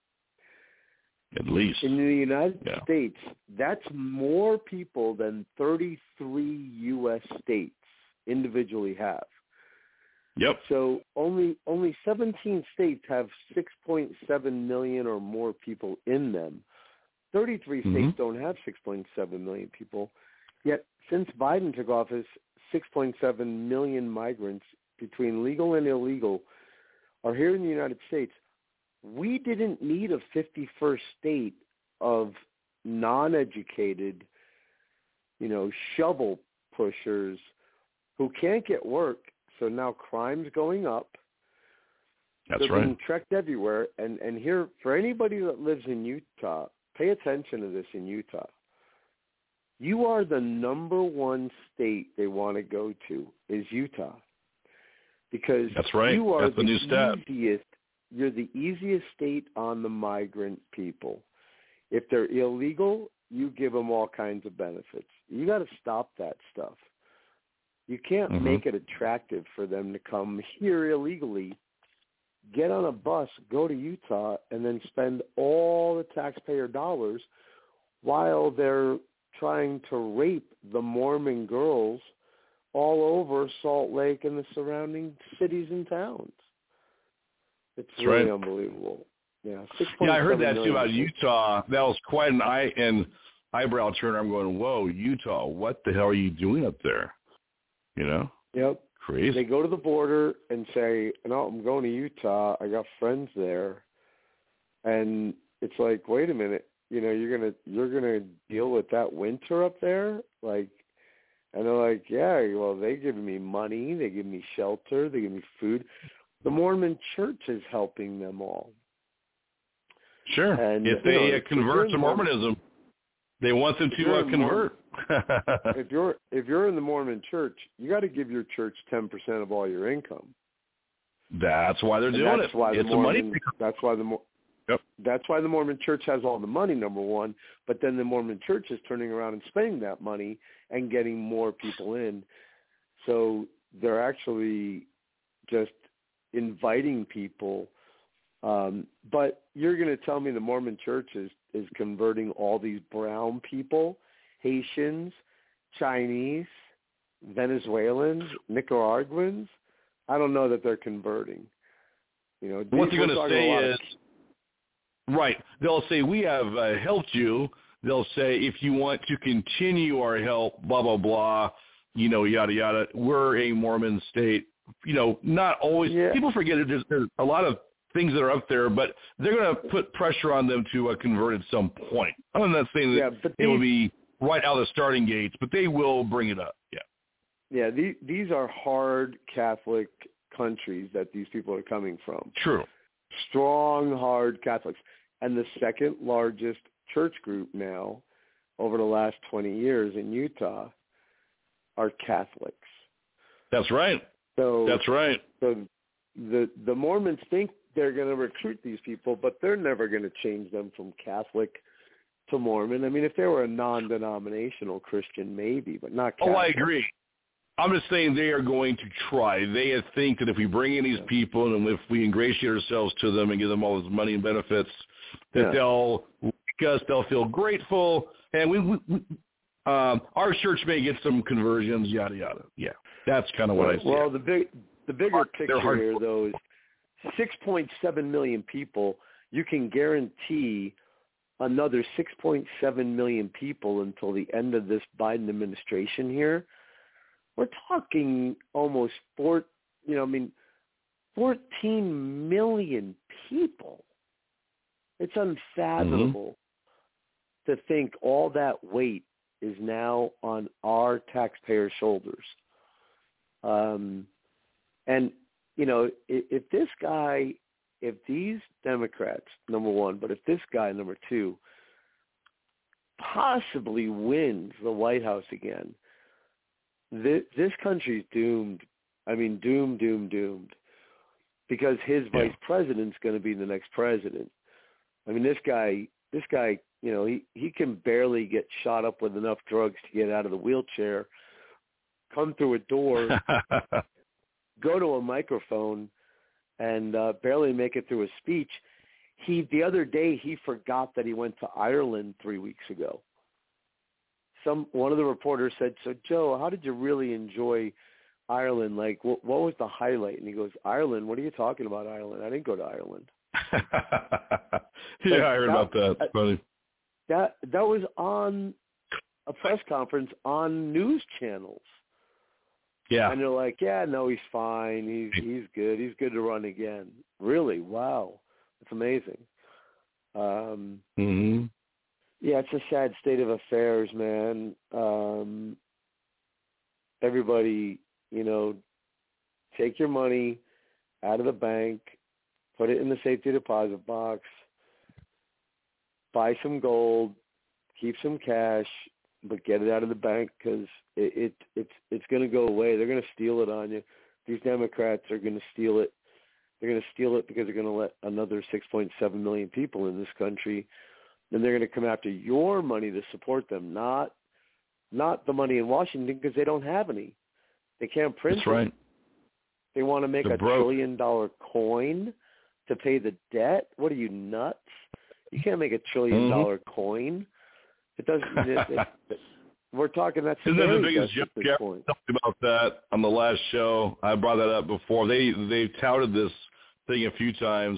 At least. In the United yeah. States, that's more people than thirty-three U S states individually have. Yep. So only only seventeen states have six point seven million or more people in them. thirty-three mm-hmm. states don't have six point seven million people. Yet since Biden took office, six point seven million migrants between legal and illegal are here in the United States. We didn't need a fifty-first state of non-educated, you know, shovel pushers who can't get work. So now crime's going up. That's They're right. being trekked everywhere. And, and here, for anybody that lives in Utah, pay attention to this in Utah. You are the number one state they want to go to is Utah. Because That's right. you are That's the, the new stat. easiest, you're the easiest state on the migrant people. If they're illegal, you give them all kinds of benefits. You got to stop that stuff. You can't mm-hmm. make it attractive for them to come here illegally, get on a bus, go to Utah, and then spend all the taxpayer dollars while they're trying to rape the Mormon girls all over Salt Lake and the surrounding cities and towns. It's That's really right. unbelievable. Yeah, yeah, I heard that million. too about Utah. That was quite an eye and eyebrow turner. I'm going, whoa, Utah, what the hell are you doing up there? You know? Yep. Crazy. They go to the border and say, no, I'm going to Utah. I got friends there. And it's like, wait a minute, you know, you're gonna you're gonna deal with that winter up there? Like, and they're like, yeah, well, they give me money, they give me shelter, they give me food. The Mormon Church is helping them all. Sure. And, if they know, uh, convert to Mormonism, they want them to uh, convert. if you're if you're in the Mormon Church, you got to give your church ten percent of all your income. That's why they're and doing that's it. Why it's the Mormon, a money. That's why the yep. That's why the Mormon Church has all the money. Number one, but then the Mormon Church is turning around and spending that money and getting more people in. So they're actually just inviting people. Um, but you're going to tell me the Mormon Church is, is converting all these brown people, Haitians, Chinese, Venezuelans, Nicaraguans? I don't know that they're converting. You know, what they're going to say is, of... right, they'll say, we have uh, helped you. They'll say, if you want to continue our help, blah, blah, blah, you know, yada, yada, we're a Mormon state. You know, not always. Yeah. People forget it. There's, there's a lot of things that are up there, but they're going to put pressure on them to uh, convert at some point. I'm not saying that yeah, but it these, will be right out of the starting gates, but they will bring it up. Yeah. Yeah, these, these are hard Catholic countries that these people are coming from. True. Strong, hard Catholics. And the second largest church group now over the last twenty years in Utah are Catholics. That's right. So That's right. So the the Mormons think they're going to recruit these people, but they're never going to change them from Catholic to Mormon. I mean, if they were a non-denominational Christian, maybe, but not Catholic. Oh, I agree. I'm just saying they are going to try. They think that if we bring in these people and if we ingratiate ourselves to them and give them all this money and benefits, that Yeah. they'll like us, they'll feel grateful, and we, we, we um, our church may get some conversions, yada yada. Yeah, that's kind of what I see. Well, the big, the bigger They're picture hard- here, though, is six point seven million people. You can guarantee another six point seven million people until the end of this Biden administration here. We're talking almost four, you know, I mean, fourteen million people. It's unfathomable mm-hmm. to think all that weight is now on our taxpayer shoulders. Um, and, you know, if, if this guy, if these Democrats, number one, but if this guy, number two, possibly wins the White House again, this, this country's doomed. I mean, doomed, doomed, doomed. Because his yeah. vice president's going to be the next president. I mean, this guy, this guy, you know, he, he can barely get shot up with enough drugs to get out of the wheelchair, come through a door, go to a microphone, and uh, barely make it through a speech. He the other day he forgot that he went to Ireland three weeks ago. Some one of the reporters said, "So Joe, how did you really enjoy Ireland? Like, what, what was the highlight?" And he goes, "Ireland? What are you talking about, Ireland? I didn't go to Ireland." yeah, I heard that, about that. It's funny. That that was on a press conference on news channels. Yeah. And they're like, "Yeah, no, he's fine. He's he's good. He's good to run again." Really? Wow. It's amazing. Um, mm-hmm. Yeah, it's a sad state of affairs, man. Um, everybody, you know, take your money out of the bank, put it in the safety deposit box, buy some gold, keep some cash, but get it out of the bank because it, it it's it's going to go away. They're going to steal it on you. These Democrats are going to steal it. They're going to steal it because they're going to let another six point seven million people in this country, and they're going to come after your money to support them, not not the money in Washington because they don't have any. They can't print That's it. right. They want to make They're a broke. trillion dollar coin to pay the debt. What are you, nuts? You can't make a trillion dollar mm-hmm. coin. It doesn't. It, it, we're talking that's Isn't that the biggest joke? joke? Yeah, talked about that on the last show. I brought that up before. They they touted this thing a few times.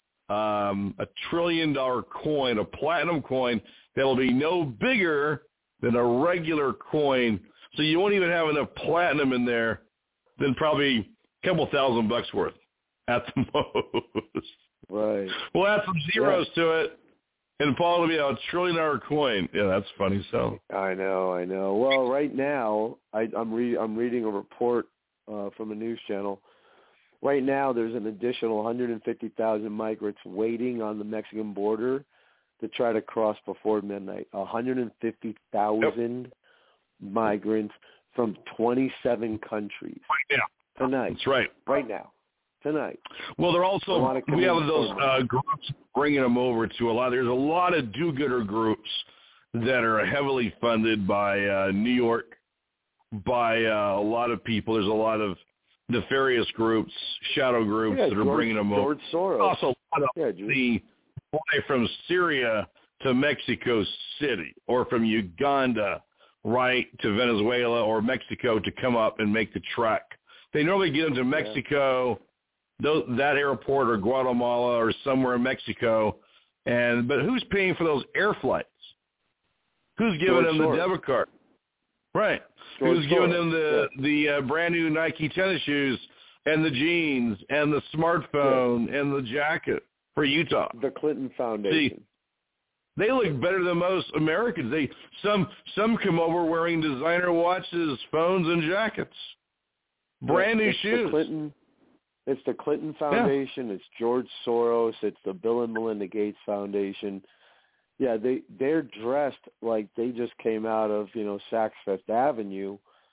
Um, a trillion dollar coin, a platinum coin that will be no bigger than a regular coin. So you won't even have enough platinum in there than probably a couple thousand bucks worth at the most. Right. We'll add some zeros yeah. to it, and Paul will be a trillion dollar coin. Yeah, that's funny. So I know, I know. Well, right now I, I'm re- I'm reading a report uh, from a news channel. Right now, there's an additional one hundred fifty thousand migrants waiting on the Mexican border to try to cross before midnight. one hundred fifty thousand yep. migrants from twenty-seven countries. Right now. Tonight. That's right. Right now. Tonight. Well, they're also, we have those uh, groups bringing them over to a lot. There's a lot of do-gooder groups that are heavily funded by uh, New York, by uh, a lot of people. There's a lot of nefarious groups, shadow groups yeah, that are George, bringing them George over. Soros. Also, a lot of yeah, the fly from Syria to Mexico City or from Uganda right to Venezuela or Mexico to come up and make the trek. They normally get into Mexico, those, that airport or Guatemala or somewhere in Mexico. And but who's paying for those air flights? Who's giving George them Soros. the debit card? Right. George Who's giving Soros. them the yeah. the uh, brand new Nike tennis shoes and the jeans and the smartphone yeah. and the jacket for Utah? The Clinton Foundation. See, they look better than most Americans. They some some come over wearing designer watches, phones, and jackets. Brand yeah, new it's shoes. The Clinton, It's the Clinton Foundation. Yeah. It's George Soros. It's the Bill and Melinda Gates Foundation. Yeah, they they're dressed like they just came out of, you know, Saks Fifth Avenue,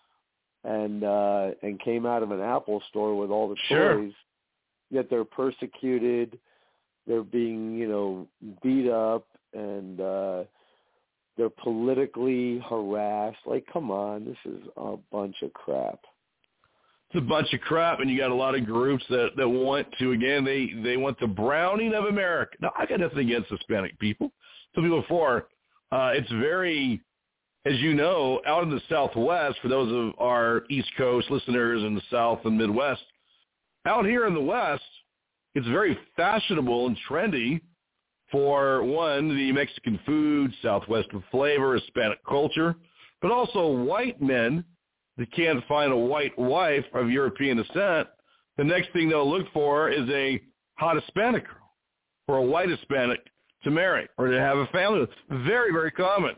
and uh, and came out of an Apple store with all the sure. toys. Yet they're persecuted. They're being, you know, beat up, and uh, they're politically harassed. Like, come on, this is a bunch of crap. It's a bunch of crap, and you got a lot of groups that, that want to, again, they, they want the browning of America. Now, I got nothing against Hispanic people. To people before, uh, it's very, as you know, out in the Southwest, for those of our East Coast listeners in the South and Midwest, out here in the West, it's very fashionable and trendy for, one, the Mexican food, Southwestern flavor, Hispanic culture, but also white men that can't find a white wife of European descent. The next thing they'll look for is a hot Hispanic girl or a white Hispanic to marry or to have a family with. Very, very common.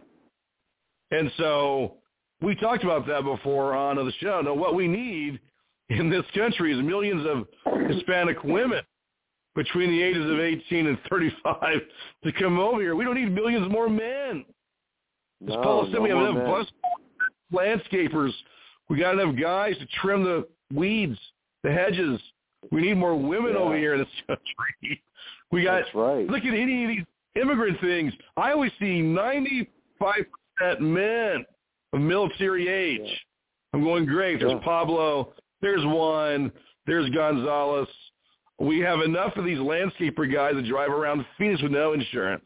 And so we talked about that before on the show. Now, what we need in this country is millions of Hispanic women between the ages of eighteen and thirty-five to come over here. We don't need millions more men. As No, Paul said, no we have more enough bus landscapers. We got enough guys to trim the weeds, the hedges. We need more women Yeah. over here in this country. We got, That's right. Look at any of these immigrant things. I always see ninety-five percent men of military age. Yeah. I'm going, great. There's Yeah. Pablo. There's Juan. There's Gonzalez. We have enough of these landscaper guys that drive around Phoenix with no insurance.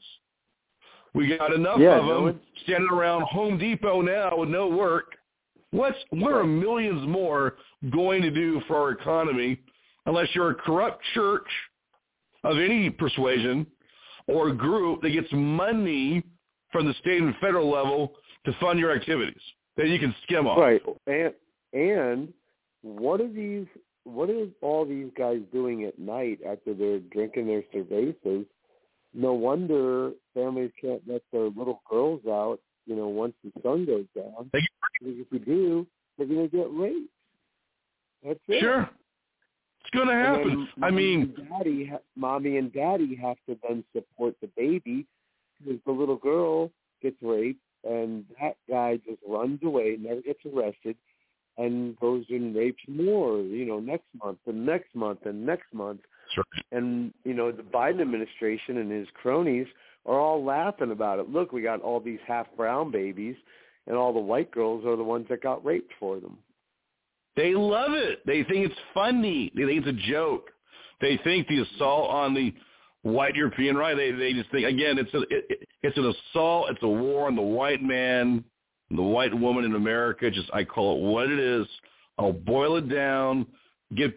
We got enough Yeah, of no them standing around Home Depot now with no work. What's what are millions more going to do for our economy unless you're a corrupt church of any persuasion or a group that gets money from the state and federal level to fund your activities that you can skim off? Right. And and what are these what are all these guys doing at night after they're drinking their cervezas? No wonder families can't let their little girls out, you know, once the sun goes down. Because if you do, they're going to get raped. That's it. Sure. It's going to happen. I mean, and daddy, ha- mommy and daddy have to then support the baby because the little girl gets raped and that guy just runs away, never gets arrested, and goes and rapes more, you know, next month and next month and next month. Sure. And, you know, the Biden administration and his cronies are all laughing about it. Look, we got all these half-brown babies, and all the white girls are the ones that got raped for them. They love it. They think it's funny. They think it's a joke. They think the assault on the white European right, they they just think, again, it's a, it, it's an assault. It's a war on the white man, the white woman in America. Just I call it what it is. I'll boil it down. Get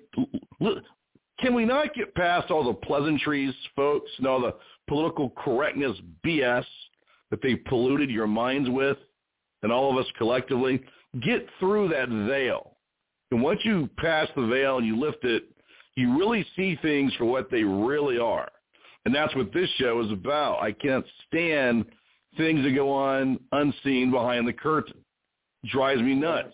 Can we not get past all the pleasantries, folks, and all the political correctness B S that they polluted your minds with, and all of us collectively? Get through that veil. And once you pass the veil and you lift it, you really see things for what they really are. And that's what this show is about. I can't stand things that go on unseen behind the curtain. It drives me nuts.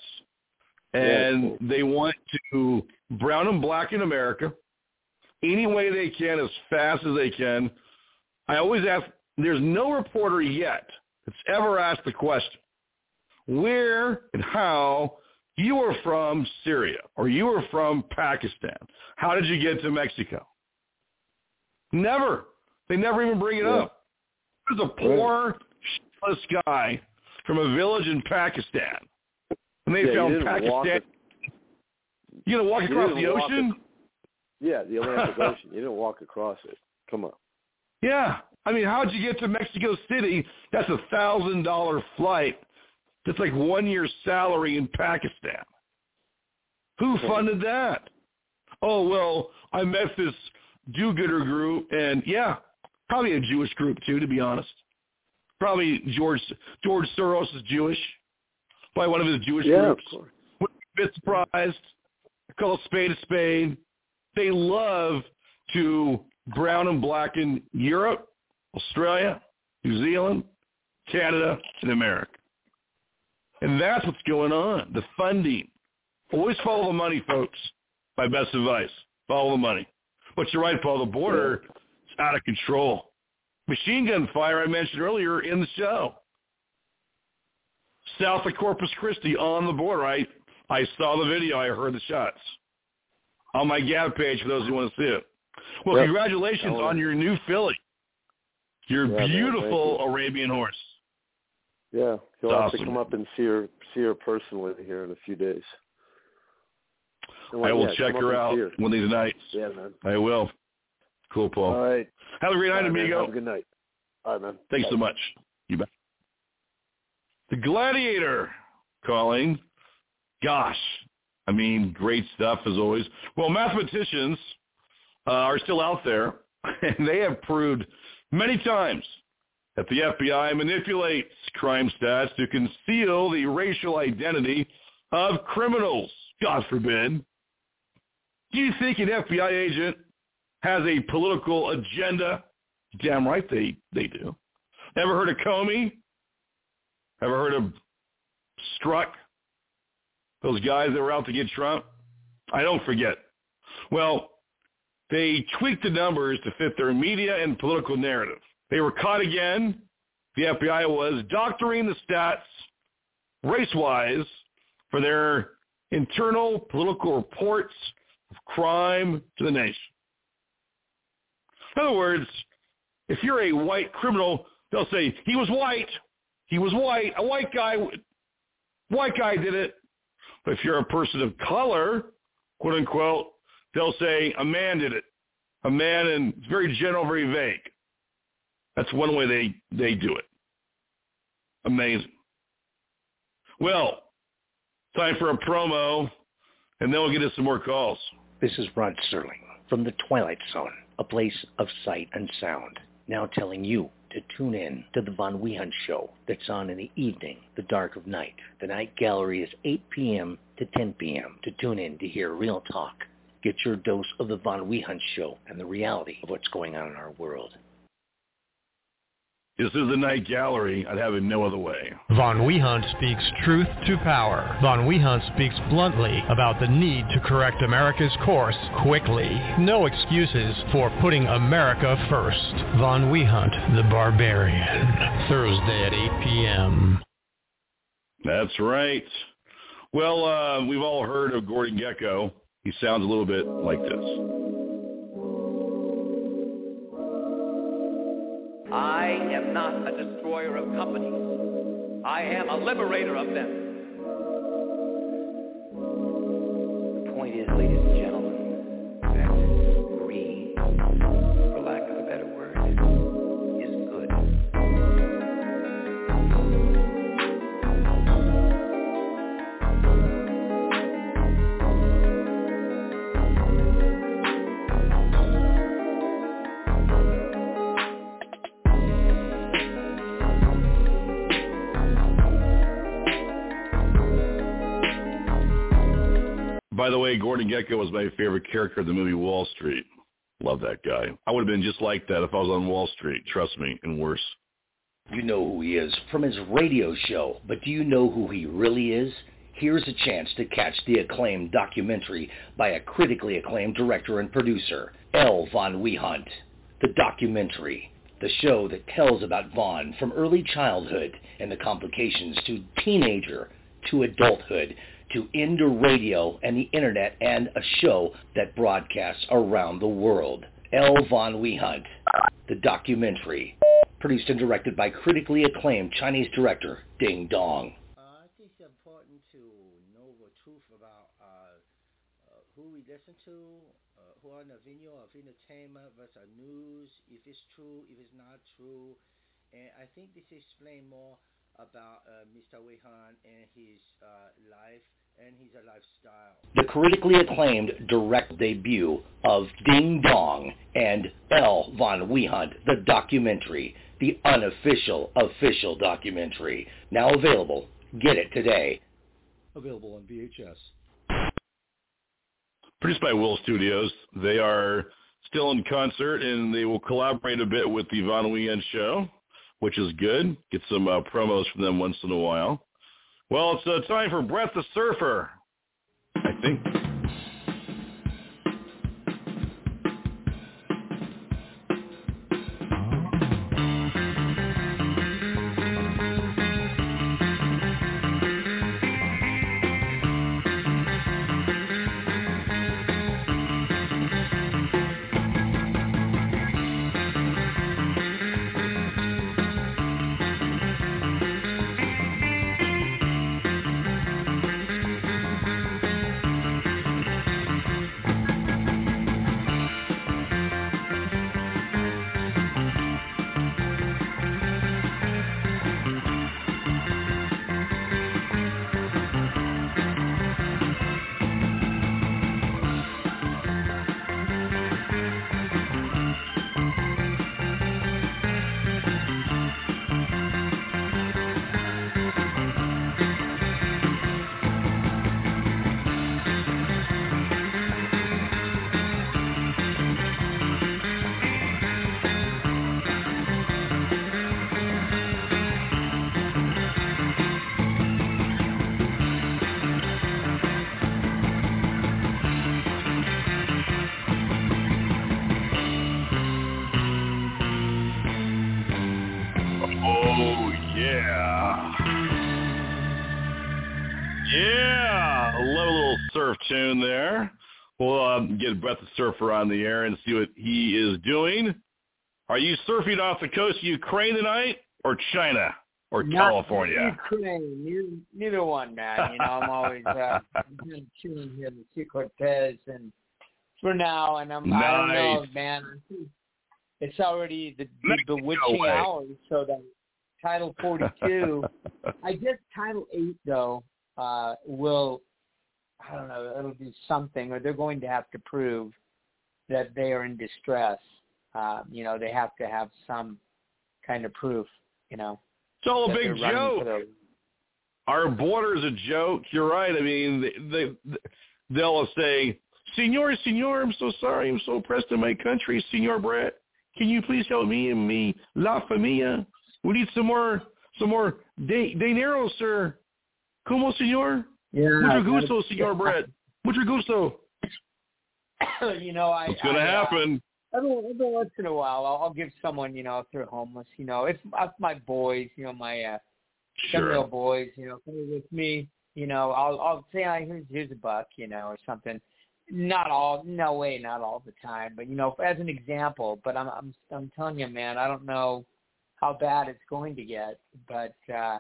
And they want to brown and blacken America any way they can, as fast as they can. I always ask, there's no reporter yet that's ever asked the question, where and how you were from Syria or you were from Pakistan. How did you get to Mexico? Never. They never even bring it yeah. up. There's a poor, shitless guy from a village in Pakistan. And they yeah, found Pakistan. You going to walk across the ocean? A, yeah, the Atlantic Ocean. You didn't walk across it. Come on. Yeah. I mean, how'd you get to Mexico City? That's a one thousand dollars flight. That's like one year's salary in Pakistan. Who funded that? Oh, well, I met this do-gooder group, and, yeah, probably a Jewish group, too, to be honest. Probably George George Soros is Jewish. Probably one of his Jewish yeah, groups. Of course. Wouldn't be a bit surprised. Call a spade a spade. They love to brown and blacken Europe, Australia, New Zealand, Canada, and America. And that's what's going on, the funding. Always follow the money, folks. My best advice. Follow the money. But you're right, Paul. The border is out of control. Machine gun fire I mentioned earlier in the show. South of Corpus Christi on the border. I, I saw the video. I heard the shots. On my Gab page for those who want to see it. Well, yep. Congratulations oh. on your new filly. Your yeah, beautiful man, Arabian horse. Yeah, you'll it's have awesome. to come up and see her see her personally here in a few days. When, I will yeah, check her out one of these nights. Yeah, man. I will. Cool, Paul. All right. Have a great night, right, amigo. Have a good night. All right, man. Thanks Bye. so much. You bet. The Gladiator calling. Gosh, I mean, great stuff as always. Well, mathematicians uh, are still out there, and they have proved many times that the F B I manipulates crime stats to conceal the racial identity of criminals. God forbid. Do you think an F B I agent has a political agenda? Damn right they, they do. Ever heard of Comey? Ever heard of Strzok? Those guys that were out to get Trump? I don't forget. Well, they tweaked the numbers to fit their media and political narrative. They were caught again. The F B I was doctoring the stats race-wise for their internal political reports of crime to the nation. In other words, if you're a white criminal, they'll say, he was white. He was white. A white guy, white guy did it. But if you're a person of color, quote unquote, they'll say a man did it. A man, and it's very general, very vague. That's one way they, they do it. Amazing. Well, time for a promo, and then we'll get into some more calls. This is Rod Serling from the Twilight Zone, a place of sight and sound, now telling you to tune in to the Von Wehunt Show that's on in the evening, the dark of night. The night gallery is eight p.m. to ten p.m. to tune in to hear real talk. Get your dose of the Von Wehunt Show and the reality of what's going on in our world. This is the night gallery. I'd have it no other way. Von Wehunt speaks truth to power. Von Wehunt speaks bluntly about the need to correct America's course quickly. No excuses for putting America first. Von Wehunt, the Barbarian. Thursday at eight p.m. That's right. Well, uh, we've all heard of Gordon Gekko. He sounds a little bit like this. I am not a destroyer of companies. I am a liberator of them. The point is, ladies and gentlemen, that greed, for lack of a better word, is good. By the way, Gordon Gekko was my favorite character in the movie Wall Street. Love that guy. I would have been just like that if I was on Wall Street. Trust me, and worse. You know who he is from his radio show, but do you know who he really is? Here's a chance to catch the acclaimed documentary by a critically acclaimed director and producer, L. Von Wehunt. The documentary, the show that tells about Von from early childhood and the complications to teenager to adulthood, to into radio and the internet, and a show that broadcasts around the world. L. Von Wehunt, the documentary, produced and directed by critically acclaimed Chinese director Ding Dong. Uh, I think it's important to know the truth about uh, uh, who we listen to, uh, who are in the venue of entertainment versus news, if it's true, if it's not true. And I think this explains more about uh, Mister Wehunt and his uh, life and his uh, lifestyle. The critically acclaimed direct debut of Ding Dong and L. Von Wehunt, the documentary, the unofficial official documentary, now available. Get it today. Available on V H S. Produced by Will Studios. They are still in concert, and they will collaborate a bit with the Von Wehunt Show, which is good. Get some uh, promos from them once in a while. Well, it's uh, time for Brett the Surfer, I think. Yeah. Yeah. I love a little surf tune there. We'll um, get Brett the Surfer on the air and see what he is doing. Are you surfing off the coast of Ukraine tonight or China or Not California? Ukraine, neither, neither one, man. You know, I'm always uh, tuning here to see Cortez, and for now, and I'm, nice. I don't know, man. It's already the, the bewitching hour, so that Title forty-two, I guess Title eight, though, uh, will, I don't know, it'll be something, or they're going to have to prove that they are in distress. Uh, you know, they have to have some kind of proof, you know. It's all a big joke. The... Our border is a joke. You're right. I mean, they, they, they'll say, Senor, Senor, I'm so sorry. I'm so oppressed in my country. Senor Brett, can you please help me and me, La Familia? We need some more, some more de, dinero, sir. Como, Senor? Yeah. Mucho gusto, Senor Brett. Mucho gusto. You know, I... What's going to I, happen? Uh, every, every once in a while, I'll, I'll give someone, you know, if they're homeless, you know, if, if my boys, you know, my uh, sure. seven-year-old boys, you know, come with me, you know, I'll I'll say, oh, here's here's a buck, you know, or something. Not all, no way, not all the time, but you know, as an example. But I'm I'm I'm telling you, man, I don't know how bad it's going to get, but uh,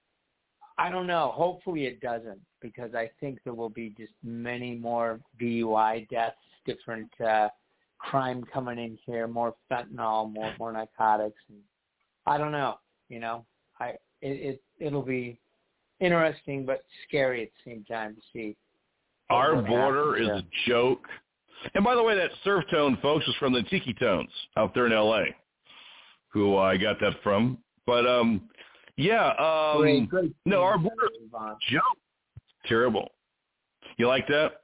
I don't know. Hopefully, it doesn't, because I think there will be just many more D U I deaths, different. Uh, crime coming in here, more fentanyl, more more narcotics, and I don't know, you know, I it, it it'll be interesting but scary at the same time to see. Our border is a joke. And by the way, that surf tone, folks, was from the Tiki Tones out there in L A, who I got that from. But um, yeah, um, great, great. no, our border is a joke. Terrible. You like that?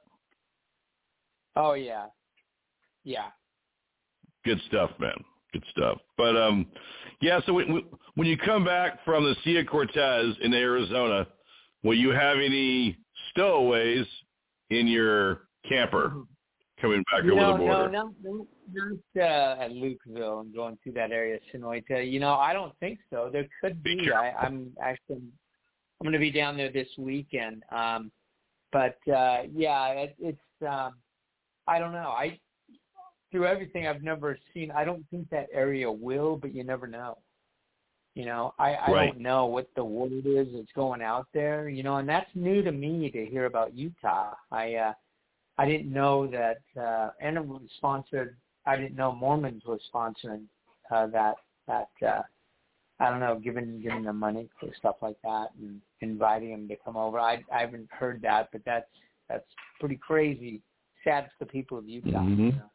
Oh yeah. Yeah. Good stuff, man. Good stuff. But, um, yeah, so we, we, when you come back from the Sea of Cortez in Arizona, will you have any stowaways in your camper coming back you over know, the border? No, no, not uh, at Lukeville and going through that area, Sonoita. You know, I don't think so. There could be. be I, I'm actually I'm going to be down there this weekend. Um, but, uh, yeah, it, it's um, I don't know. I Through everything I've never seen, I don't think that area will, but you never know. You know, I, I right. don't know what the word is that's going out there, you know, and that's new to me to hear about Utah. I uh, I didn't know that, uh, and it was sponsored, I didn't know Mormons were sponsoring uh, that, that uh, I don't know, giving, giving them money for stuff like that and inviting them to come over. I, I haven't heard that, but that's, that's pretty crazy. Sad for the people of Utah. Mm-hmm. You know?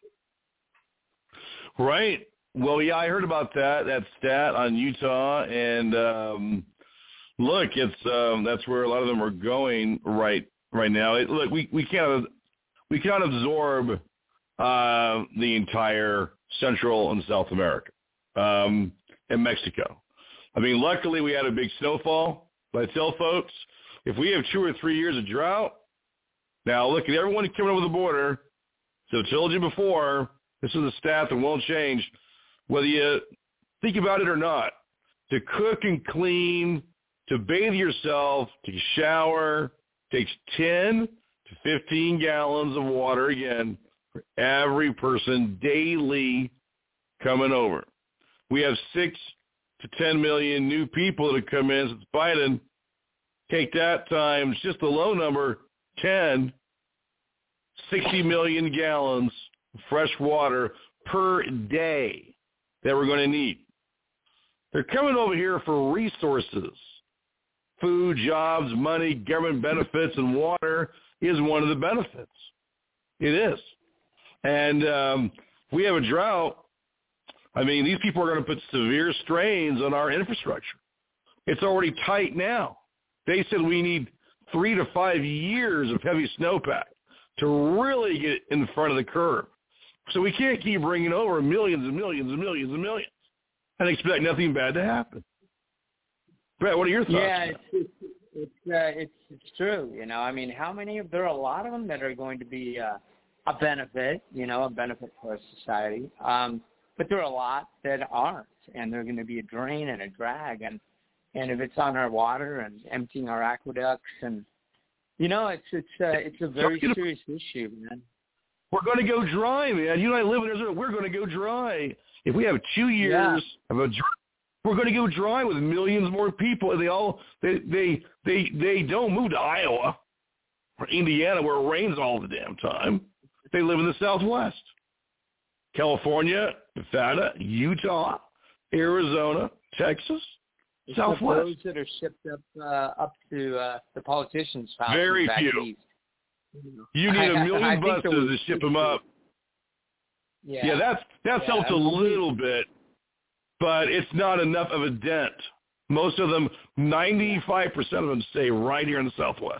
Right. Well, yeah, I heard about that, that stat on Utah, and um, look, it's um, that's where a lot of them are going right right now. It, look, we we can't we can't absorb uh, the entire Central and South America um, and Mexico. I mean, luckily we had a big snowfall. But I tell folks, if we have two or three years of drought, now look at everyone coming over the border. So I told you before. This is a stat that won't change, whether you think about it or not. To cook and clean, to bathe yourself, to shower, takes ten to fifteen gallons of water, again, for every person daily coming over. We have six to ten million new people that have come in since Biden. Take that times just the low number, ten, sixty million gallons fresh water per day that we're going to need. They're coming over here for resources. Food, jobs, money, government benefits, and water is one of the benefits. It is. And um, we have a drought. I mean, these people are going to put severe strains on our infrastructure. It's already tight now. They said we need three to five years of heavy snowpack to really get in front of the curve. So we can't keep bringing over millions and millions and millions and millions and expect nothing bad to happen. Brett, what are your thoughts? Yeah, it's it's it's, uh, it's it's true. You know, I mean, how many? There are a lot of them that are going to be uh, a benefit. You know, a benefit for our society. Um, but there are a lot that aren't, and they're going to be a drain and a drag. And And if it's on our water and emptying our aqueducts, and you know, it's it's uh, it's a very serious issue, man. We're going to go dry, man. You and I live in Arizona. We're going to go dry. If we have two years yeah. of a dry, we're going to go dry with millions more people. And they all they they they they don't move to Iowa or Indiana where it rains all the damn time. They live in the Southwest, California, Nevada, Utah, Arizona, Texas. It's Southwest. Those that are shipped up uh, up to uh, the politicians' houses. Very back few. East. You need a million I, I buses to ship them up. Yeah, yeah that's that's yeah, helped a little bit, but it's not enough of a dent. Most of them, ninety-five percent of them, stay right here in the Southwest.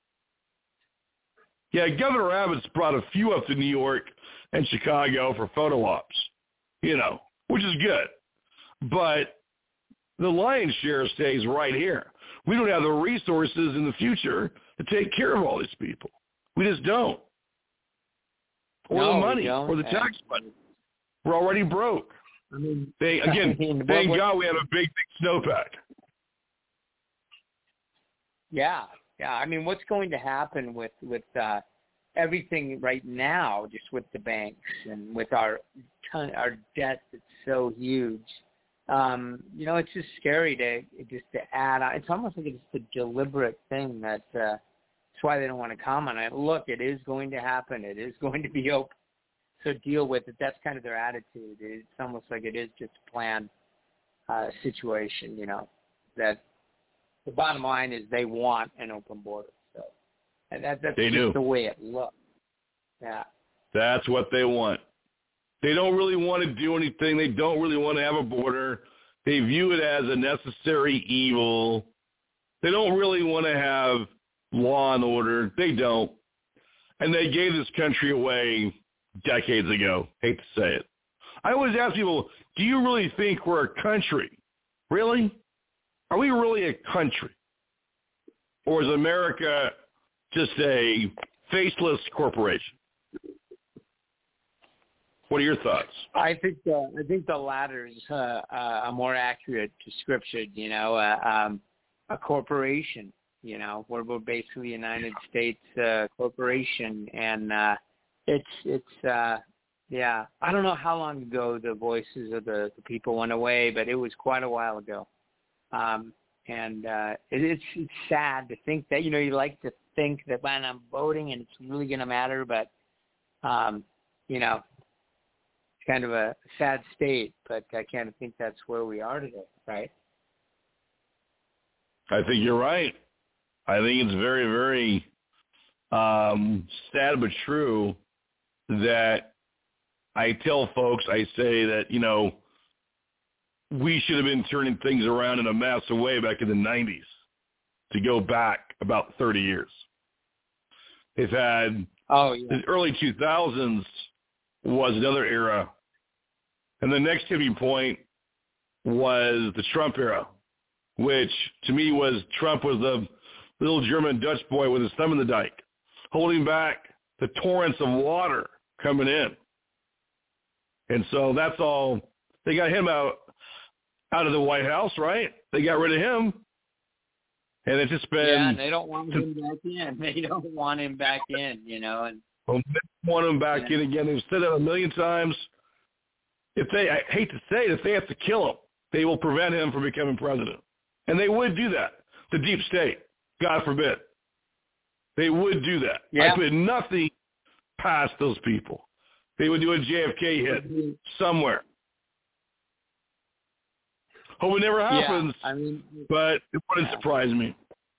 Yeah, Governor Abbott's brought a few up to New York and Chicago for photo ops, you know, which is good, but the lion's share stays right here. We don't have the resources in the future to take care of all these people. We just don't. Or no, the money, or the tax money. We're already broke. I mean, they, again, I mean, thank what, God we have a big, big snowpack. Yeah, yeah. I mean, what's going to happen with with uh, everything right now, just with the banks and with our ton, our debt that's so huge? Um, you know, it's just scary to just to add on. It's almost like it's a deliberate thing that uh, that's why they don't want to comment on it. Look, it is going to happen. It is going to be open. So deal with it. That's kind of their attitude. It's almost like it is just a planned uh, situation, you know, that the bottom line is they want an open border. So and that, that's they just do. the way it looks. Yeah. That's what they want. They don't really want to do anything. They don't really want to have a border. They view it as a necessary evil. They don't really want to have law and order. They don't. And they gave this country away decades ago. Hate to say it. I always ask people, do you really think we're a country? Really? Are we really a country? Or is America just a faceless corporation? What are your thoughts? I think the I think the latter is uh, uh, a more accurate description. You know, uh, um, a corporation. You know, we're, we're basically a United States uh, corporation, and uh, it's it's uh, yeah. I don't know how long ago the voices of the, the people went away, but it was quite a while ago. Um, and uh, it, it's it's sad to think that, you know, you like to think that when I'm voting and it's really going to matter, but um, you know. Kind of a sad state, but I kind of think that's where we are today, right? I think you're right. I think it's very, very um, sad but true that I tell folks, I say that, you know, we should have been turning things around in a massive way back in the nineties to go back about thirty years. They've had oh, yeah. the early two thousands was another era. And the next tipping point was the Trump era, which to me was Trump was the little German Dutch boy with his thumb in the dike, holding back the torrents of water coming in. And so that's all. They got him out out of the White House, right? They got rid of him. And it's just been... Yeah, they don't want him back in. They don't want him back in, you know. And well, they want him back yeah. in again. They've said that a million times. If they, I hate to say it, if they have to kill him, they will prevent him from becoming president. And they would do that. The deep state, God forbid. They would do that. Yeah. I put nothing past those people. They would do a J F K hit somewhere. Hope it never happens, yeah, I mean, but it wouldn't yeah. surprise me.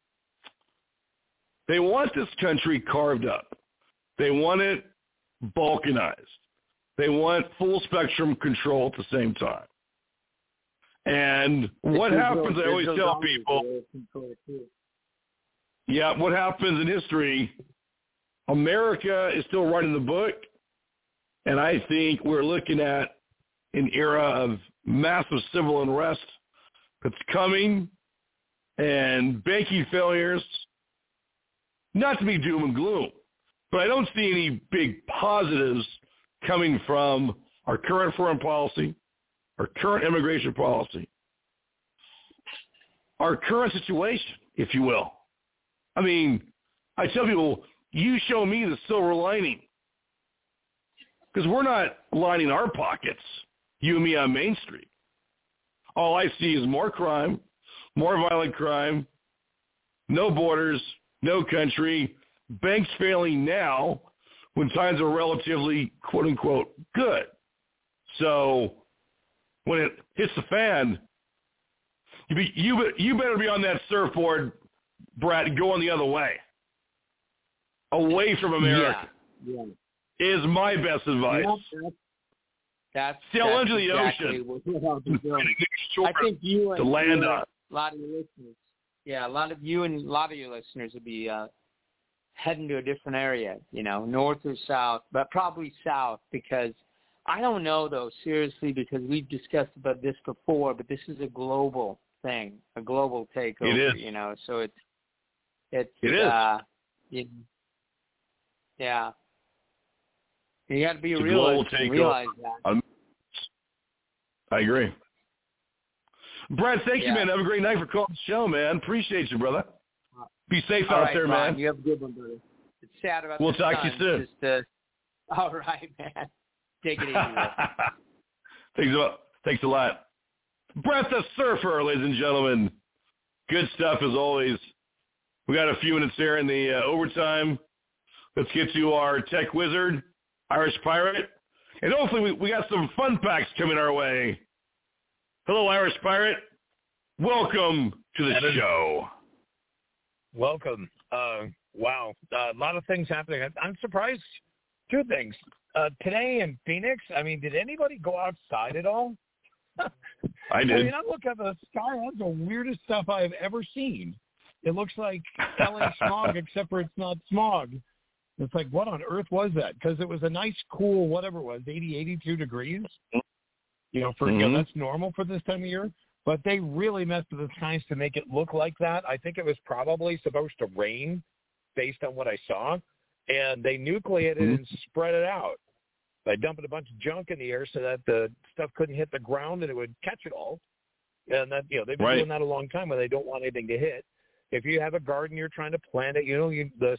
They want this country carved up. They want it balkanized. They want full spectrum control at the same time. And what happens, I always tell people, yeah, what happens in history, America is still writing the book, and I think we're looking at an era of massive civil unrest that's coming and banking failures, not to be doom and gloom, but I don't see any big positives coming from our current foreign policy, our current immigration policy. our current situation, if you will. I mean, I tell people, you show me the silver lining. Because we're not lining our pockets, you and me on Main Street. All I see is more crime, more violent crime, no borders, no country, banks failing now when times are relatively, quote-unquote, good. So when it hits the fan, you, be, you, you better be on that surfboard, Brad, going the other way, away from America. Yeah, yeah. Is my best advice. Yep, that's sail that's into the exactly ocean. What we're doing. I think you and to land you, on. a lot of your listeners, yeah, a lot of you and a lot of your listeners would be uh, heading to a different area, you know, north or south, but probably south, because I don't know though, seriously, because we've discussed about this before, but this is a global thing, a global takeover, it is. you know, so it's it's it is. Uh, you, yeah. You got to be it's realist and realize that. Um, I agree. Brad, thank yeah. you, man. Have a great night for calling the show, man. Appreciate you, brother. Be safe all out right, there, Ron, man. You have a good one, brother. It's sad about We'll the talk to you sun. soon. Just, uh, all right, man. Take it easy. Thanks a lot. Thanks a lot. Brett the Surfer, ladies and gentlemen. Good stuff as always. We got a few minutes there in the uh, overtime. Let's get to our tech wizard, Irish Pirate. And hopefully we, we got some fun packs coming our way. Hello, Irish Pirate. Welcome to the Evan. show. Welcome. Uh, wow. Uh, a lot of things happening. I'm surprised. Two things. Uh, today in Phoenix, I mean, did anybody go outside at all? I did. I mean, I look at the sky. That's the weirdest stuff I've ever seen. It looks like L A smog, except for it's not smog. It's like, what on earth was that? Because it was a nice, cool, whatever it was, eighty, eighty-two degrees. You know, for mm-hmm. you know, that's normal for this time of year. But they really messed with the skies to make it look like that. I think it was probably supposed to rain based on what I saw. And they nucleated mm-hmm. it and spread it out by dumping a bunch of junk in the air so that the stuff couldn't hit the ground and it would catch it all. And that, you know, they've been right. doing that a long time where they don't want anything to hit. If you have a garden, you're trying to plant it, you know, you, the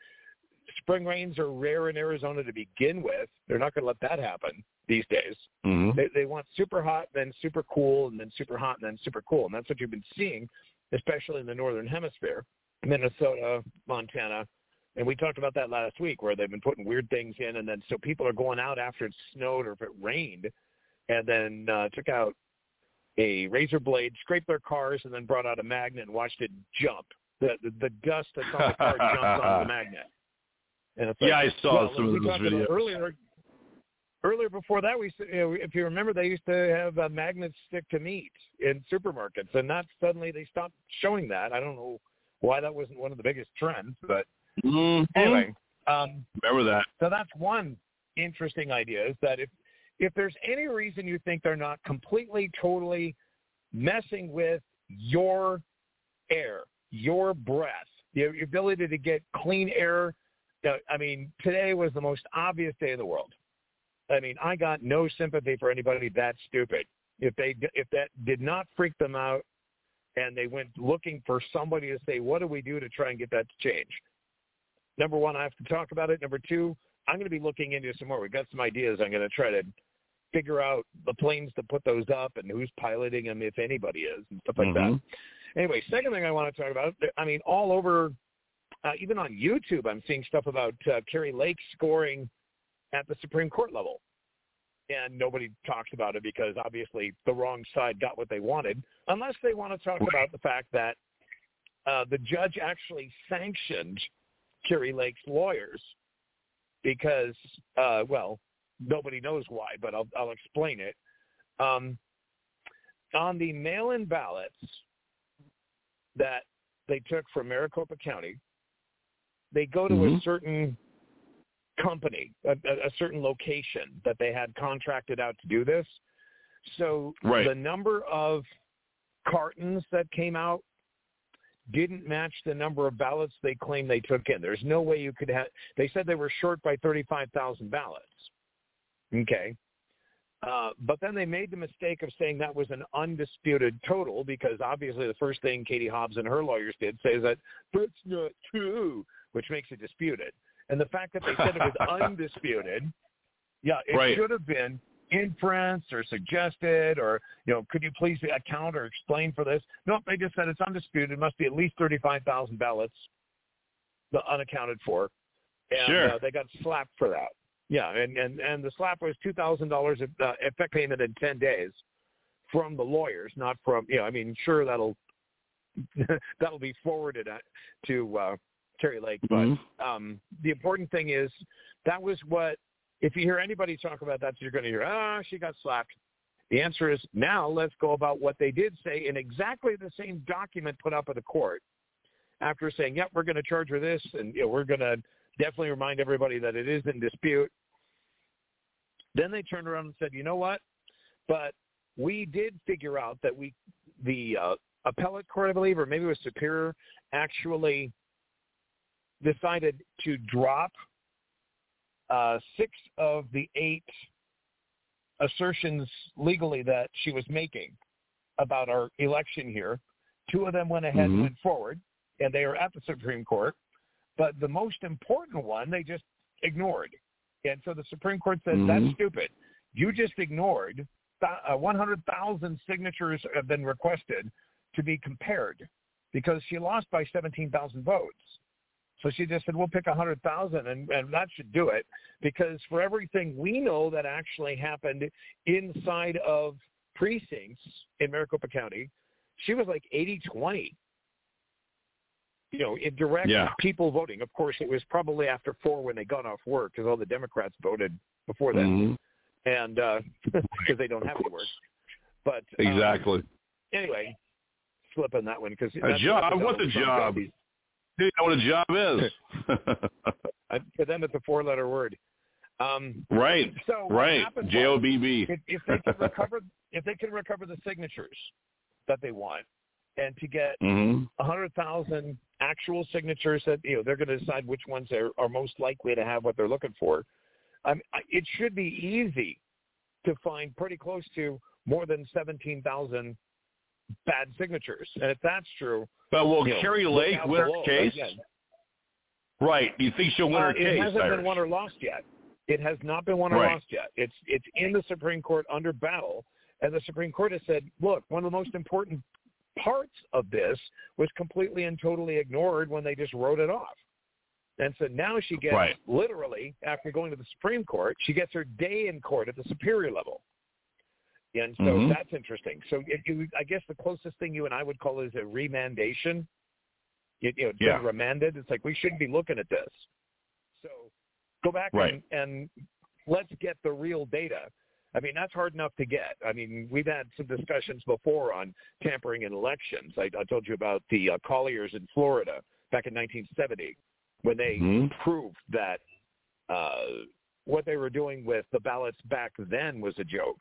spring rains are rare in Arizona to begin with. They're not going to let that happen these days. Mm-hmm. They, they want super hot, then super cool, and then super hot, and then super cool. And that's what you've been seeing, especially in the northern hemisphere, Minnesota, Montana. And we talked about that last week where they've been putting weird things in. And then so people are going out after it snowed or if it rained and then uh, took out a razor blade, scraped their cars, and then brought out a magnet and watched it jump. The the, the dust that's on the car jumps onto the magnet. And it's like, yeah, I saw well, some of we those videos. Earlier, earlier before that, we you know, if you remember, they used to have uh, magnets stick to meat in supermarkets, and not suddenly they stopped showing that. I don't know why that wasn't one of the biggest trends, but mm-hmm. anyway. Um, remember that. So that's one interesting idea, is that if if there's any reason you think they're not completely, totally messing with your air, your breath, your ability to get clean air. I mean, today was the most obvious day of the world. I mean, I got no sympathy for anybody that stupid. If they if that did not freak them out and they went looking for somebody to say, what do we do to try and get that to change? Number one, I have to talk about it. Number two, I'm going to be looking into some more. We've got some ideas. I'm going to try to figure out the planes to put those up and who's piloting them, if anybody is, and stuff like mm-hmm. that. Anyway, second thing I want to talk about, I mean, all over, uh, even on YouTube, I'm seeing stuff about uh, Kari Lake scoring at the Supreme Court level. And nobody talks about it because obviously the wrong side got what they wanted, unless they want to talk about the fact that uh, the judge actually sanctioned Kari Lake's lawyers because, uh, well, nobody knows why, but I'll, I'll explain it. Um, on the mail-in ballots that they took from Maricopa County, they go to mm-hmm. a certain company, a, a certain location that they had contracted out to do this. So right. the number of cartons that came out didn't match the number of ballots they claimed they took in. There's no way you could have – they said they were short by thirty-five thousand ballots. Okay. Uh, but then they made the mistake of saying that was an undisputed total because obviously the first thing Katie Hobbs and her lawyers did say is that that's not true, which makes it disputed. And the fact that they said it was undisputed, yeah, it right. should have been inference or suggested or, you know, could you please account or explain for this? No, they just said it's undisputed. It must be at least thirty-five thousand ballots unaccounted for. And sure. uh, they got slapped for that. Yeah, and, and, and the slap was two thousand dollars uh, effect payment in ten days from the lawyers, not from, you know, I mean, sure, that'll that'll be forwarded to uh, Terry Lake. Mm-hmm. But um, the important thing is that was what, if you hear anybody talk about that, you're going to hear, ah, she got slapped. The answer is now let's go about what they did say in exactly the same document put up at the court after saying, yep, we're going to charge her this, and you know, we're going to definitely remind everybody that it is in dispute. Then they turned around and said, you know what? But we did figure out that we, the uh, appellate court, I believe, or maybe it was Superior, actually decided to drop uh, six of the eight assertions legally that she was making about our election here. Two of them went ahead mm-hmm. and went forward, and they are at the Supreme Court. But the most important one, they just ignored. And so the Supreme Court said, mm-hmm. that's stupid. You just ignored uh, one hundred thousand signatures have been requested to be compared because she lost by seventeen thousand votes. So she just said, we'll pick one hundred thousand, and, and that should do it. Because for everything we know that actually happened inside of precincts in Maricopa County, she was like eighty twenty. You know, in direct yeah. people voting. Of course, it was probably after four when they got off work because all the Democrats voted before then, mm-hmm. and because uh, they don't have any work. But exactly. Um, anyway, slip on that one because a job. What's a job? Dude, you know what a job is. For them, it's a four-letter word. Um, right. So right. J O B B. If, if they can recover, if they can recover the signatures that they want, and to get mm-hmm. one hundred thousand actual signatures that, you know, they're going to decide which ones are, are most likely to have what they're looking for. Um, it should be easy to find pretty close to more than seventeen thousand bad signatures. And if that's true. But will you know, Carrie Lake win her case? Again. Right. You think she'll win her uh, case? It hasn't Irish. been won or lost yet. It has not been won or right. lost yet. It's it's in the Supreme Court under battle. And the Supreme Court has said, look, one of the most important parts of this was completely and totally ignored when they just wrote it off. And so now she gets right. literally, after going to the Supreme Court, she gets her day in court at the superior level. And so mm-hmm. that's interesting. So it, it, I guess the closest thing you and I would call is a remandation. It, you know, it's yeah. been remanded. It's like we shouldn't be looking at this. So go back right. and, and let's get the real data. I mean, that's hard enough to get. I mean, we've had some discussions before on tampering in elections. I, I told you about the uh, Colliers in Florida back in nineteen seventy when they mm-hmm. proved that uh, what they were doing with the ballots back then was a joke.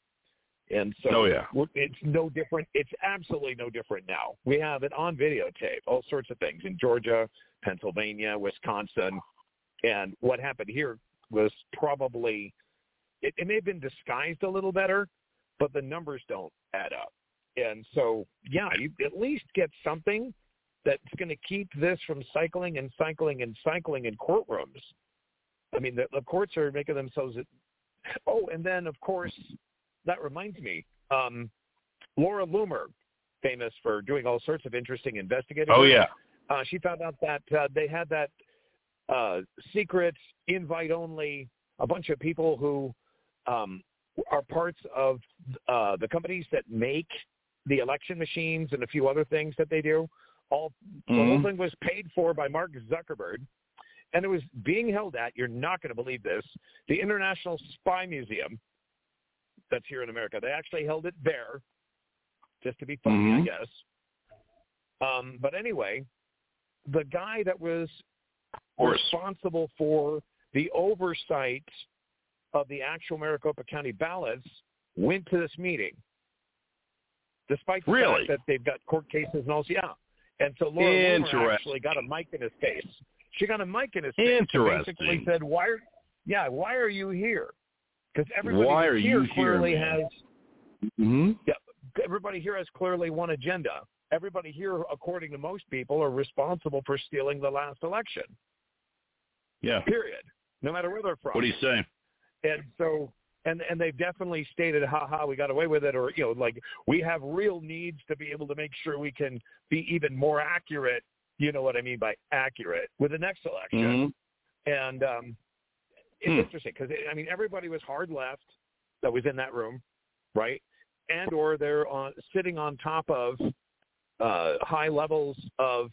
And so oh, yeah. it's no different. It's absolutely no different now. We have it on videotape, all sorts of things in Georgia, Pennsylvania, Wisconsin. And what happened here was probably – It, it may have been disguised a little better, but the numbers don't add up. And so, yeah, you at least get something that's going to keep this from cycling and cycling and cycling in courtrooms. I mean, the, the courts are making themselves – oh, and then, of course, that reminds me, um, Laura Loomer, famous for doing all sorts of interesting investigative Oh, work, yeah. Uh, she found out that uh, they had that uh, secret, invite-only, a bunch of people who – Um, are parts of uh, the companies that make the election machines and a few other things that they do. All mm-hmm. The whole thing was paid for by Mark Zuckerberg, and it was being held at, you're not going to believe this, the International Spy Museum that's here in America. They actually held it there, just to be funny, mm-hmm. I guess. Um, but anyway, the guy that was responsible for the oversight of the actual Maricopa County ballots went to this meeting, despite the really? fact that they've got court cases and all. Yeah, and so Laura Loomer actually got a mic in his face. She got a mic in his face and basically said, "Why? Are, yeah, why are you here?" Because everybody Why are here you clearly here, has mm-hmm. yeah, everybody here has clearly one agenda. Everybody here, according to most people, are responsible for stealing the last election. Yeah. Period. No matter where they're from. What do you say? And so, and and they've definitely stated, ha ha, we got away with it, or, you know, like, we have real needs to be able to make sure we can be even more accurate, you know what I mean by accurate, with the next election. Mm-hmm. And um, it's hmm. interesting, because, I mean, everybody was hard left that was in that room, right? And or they're on, sitting on top of uh, high levels of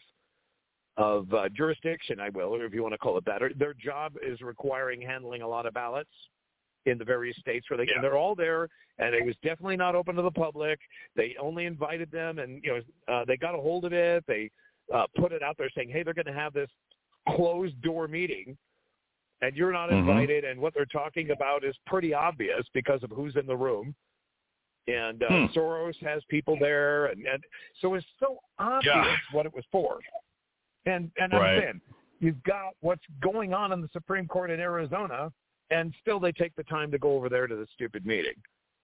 of uh, jurisdiction, I will, or if you want to call it that. Or their job is requiring handling a lot of ballots in the various states where they, yeah. and they're all there, and it was definitely not open to the public. They only invited them, and, you know, uh, they got a hold of it. They uh, put it out there saying, hey, they're going to have this closed-door meeting, and you're not mm-hmm. invited, and what they're talking about is pretty obvious because of who's in the room. And uh, hmm. Soros has people there, and, and so it's so obvious yeah. what it was for. And and right. I'm saying, you've got what's going on in the Supreme Court in Arizona, and still they take the time to go over there to the stupid meeting.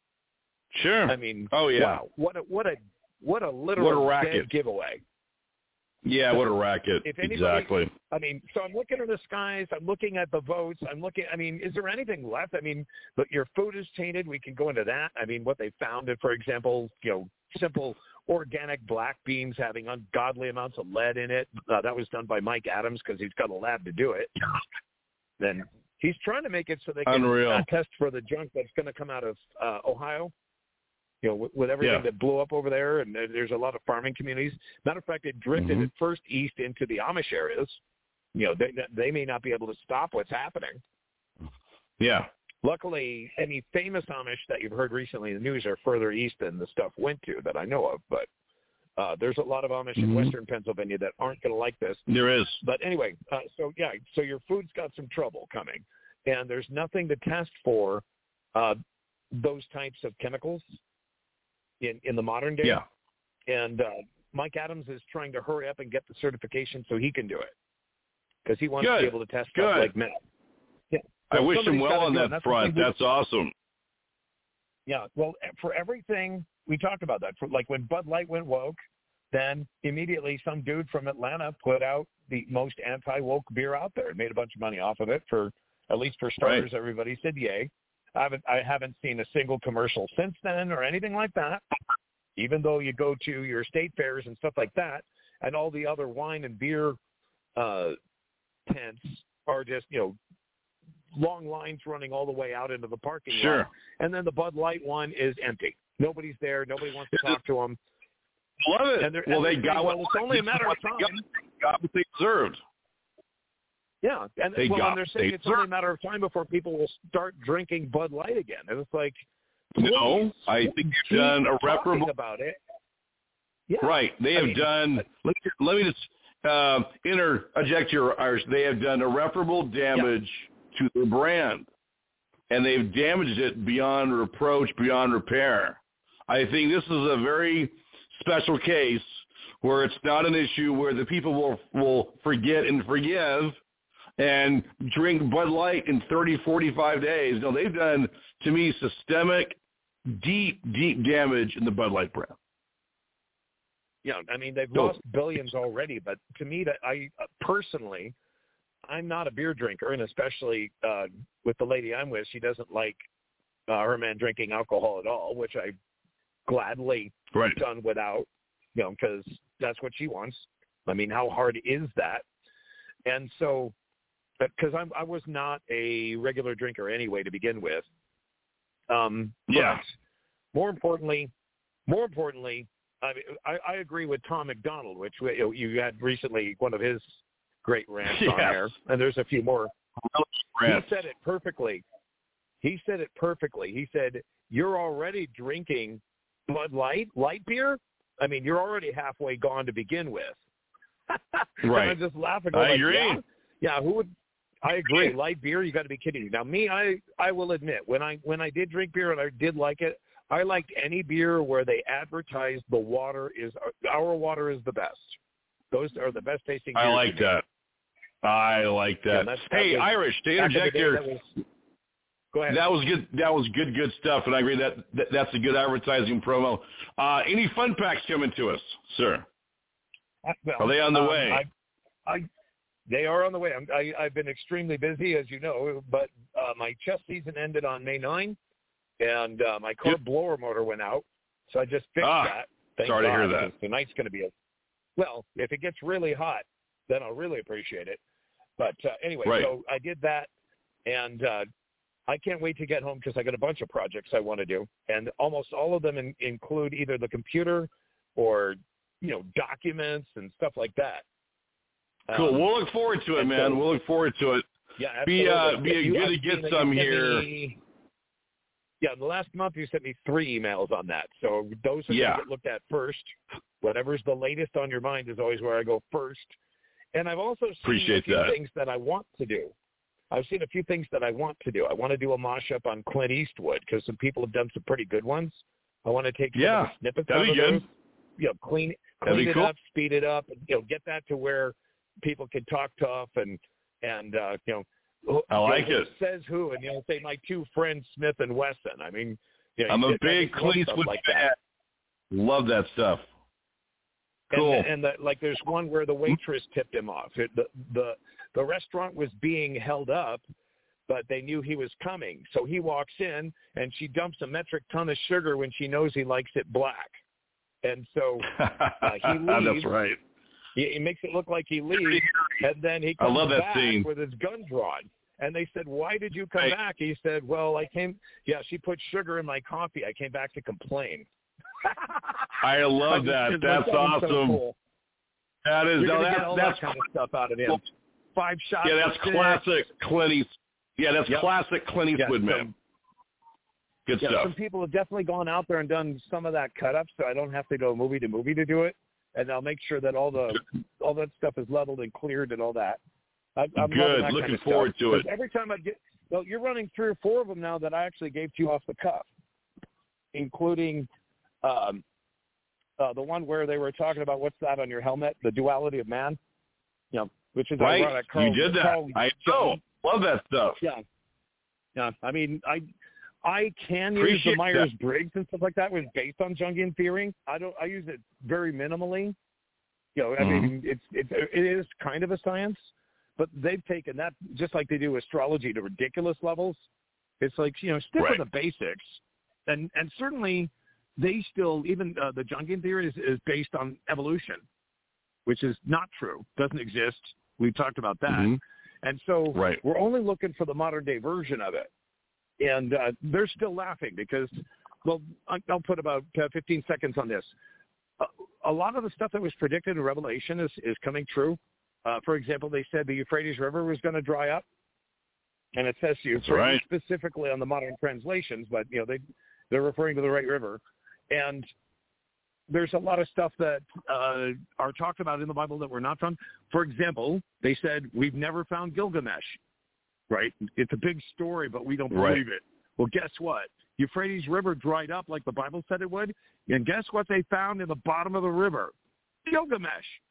Sure. I mean, oh yeah, wow, what a what a what a literal what a racket. dead giveaway. Yeah, what a racket. If anybody, exactly. I mean, so I'm looking at the skies. I'm looking at the votes. I'm looking. I mean, is there anything left? I mean, but your food is tainted. We can go into that. I mean, what they found, for example, you know, simple organic black beans having ungodly amounts of lead in it. Uh, that was done by Mike Adams because he's got a lab to do it. Then he's trying to make it so they can uh, test for the junk that's going to come out of uh, Ohio. You know, with, with everything yeah. that blew up over there, and there's a lot of farming communities. Matter of fact, it drifted mm-hmm. at first east into the Amish areas. You know, they they may not be able to stop what's happening. Yeah. Luckily, any famous Amish that you've heard recently in the news are further east than the stuff went to that I know of. But uh, there's a lot of Amish mm-hmm. in western Pennsylvania that aren't going to like this. There is. But anyway, uh, so yeah, so your food's got some trouble coming, and there's nothing to test for uh, those types of chemicals in, in the modern day. Yeah. And uh, Mike Adams is trying to hurry up and get the certification so he can do it because he wants Good. to be able to test Good. stuff like meth. Yeah. I Well, wish him well on that That's front. That's awesome. Yeah. Well, for everything, we talked about that. For, like when Bud Light went woke, then immediately some dude from Atlanta put out the most anti-woke beer out there and made a bunch of money off of it. For at least for starters, right. everybody said yay. I haven't I haven't seen a single commercial since then or anything like that. Even though you go to your state fairs and stuff like that, and all the other wine and beer uh, tents are just, you know, long lines running all the way out into the parking sure. lot. And then the Bud Light one is empty. Nobody's there. Nobody wants to talk to them. Love it. And well, and they got well, what, it's only a matter of time. Got, got what they deserved. Yeah, and they well, got and they're saying it's deserved. only a matter of time before people will start drinking Bud Light again. And it's like, no, I think you've done irreparable about it. Yeah. Right. They have I mean, done. Let, let me just uh, interject your Irish. They have done irreparable damage yeah. to their brand, and they've damaged it beyond reproach, beyond repair. I think this is a very special case where it's not an issue where the people will will forget and forgive and drink Bud Light in thirty, forty-five days. No, they've done, to me, systemic, deep, deep damage in the Bud Light brand. Yeah, I mean, they've lost billions already, but to me, that I personally, I'm not a beer drinker, and especially uh, with the lady I'm with, she doesn't like uh, her man drinking alcohol at all, which I gladly right. done without, you know, because that's what she wants. I mean, how hard is that? And so, because I'm I was not a regular drinker anyway to begin with. Um, yeah. More importantly, more importantly, I, mean, I, I agree with Tom McDonald, which you, know, you had recently one of his great rants yes. on there, and there's a few more. Rants. He said it perfectly. He said it perfectly. He said, "You're already drinking Bud Light, light beer. I mean, you're already halfway gone to begin with." Right. I'm just laughing. I like, agree. Yeah, yeah, who would? I agree. Light beer, you got to be kidding me. Now, me, I I will admit, when I when I did drink beer and I did like it, I liked any beer where they advertised the water is our water is the best. Those are the best tasting beers. I like that. I like that. Yeah, hey, that was, Irish, to interject here. Was, Go ahead. That was good. That was good, good stuff, and I agree that, that that's a good advertising promo. Uh, any fun packs coming to us, sir? Well, are they on the um, way? I, I, they are on the way. I'm, I, I've been extremely busy, as you know, but uh, my chess season ended on May ninth, and uh, my car blower motor went out, so I just fixed ah, that. Thank sorry God, to hear that. Tonight's going to be a well. If it gets really hot, then I'll really appreciate it. But uh, anyway, right. so I did that, and uh, I can't wait to get home because I got a bunch of projects I want to do, and almost all of them in, include either the computer or, you know, documents and stuff like that. Cool. Um, we'll look forward to it, man. So, we'll look forward to it. Yeah, absolutely. Be uh, be you, good to get some here. Me, yeah, the last month you sent me three emails on that, so those are yeah. going to get looked at first. Whatever's the latest on your mind is always where I go first. And I've also seen Appreciate a few that. things that I want to do. I've seen a few things that I want to do. I want to do a mosh-up on Clint Eastwood because some people have done some pretty good ones. I want to take some yeah, of the snippets that'd out be of good. those, you know, clean, That'd clean be it cool. up, speed it up, and, you know, get that to where people can talk tough and, and uh, you know, I like you know, it. Says who, and, you know, say my two friends, Smith and Wesson. I mean, you know, I'm a I big Clint Eastwood like fan. that. Love that stuff. Cool. And, and the, like, there's one where the waitress tipped him off. It, the the the restaurant was being held up, but they knew he was coming. So he walks in, and she dumps a metric ton of sugar when she knows he likes it black. And so uh, he leaves. That's right. He, he makes it look like he leaves, and then he comes I love that back scene. with his gun drawn. And they said, "Why did you come Hey. back?" He said, "Well, I came. Yeah, she put sugar in my coffee. I came back to complain." I love I that. just, That's that awesome. So cool. That is. You're No, gonna that's get all that's that kind of stuff out of him. Five shots. Yeah, that's of classic Clint Eastwood. Yeah, that's yep. classic Clint Eastwood, yeah, man. Some, Good yeah, stuff. Some people have definitely gone out there and done some of that cut up, so I don't have to go movie to movie to do it. And I'll make sure that all the all that stuff is leveled and cleared and all that. I, I'm Good. that Looking kind of forward stuff. to it. Every time I get, well, you're running three or four of them now that I actually gave to you off the cuff, including um, uh, the one where they were talking about what's that on your helmet, the duality of man, you know, which is right. ironic. Carl, you did that. Carl, I know. Love that stuff. Yeah. Yeah. I mean, I I can Appreciate use the Myers-Briggs and stuff like that was based on Jungian theory. I don't. I use it very minimally. You know, I Mm-hmm. mean, it's it's it is kind of a science, but they've taken that just like they do astrology to ridiculous levels. It's like, you know, stick right. with the basics, and and certainly they still even uh, the Jungian theory is, is based on evolution, which is not true. Doesn't exist. We've talked about that, mm-hmm. and so right. we're only looking for the modern day version of it, and uh, they're still laughing because, well, I'll put about uh, fifteen seconds on this. A lot of the stuff that was predicted in Revelation is, is coming true. Uh, for example, they said the Euphrates River was going to dry up, and it says Euphrates right. specifically on the modern translations, but you know they they're referring to the right river. And there's a lot of stuff that uh, are talked about in the Bible that we're not found. For example, they said we've never found Gilgamesh. Right? It's a big story, but we don't believe right. it. Well, guess what? Euphrates River dried up like the Bible said it would, and guess what they found in the bottom of the river? Gilgamesh.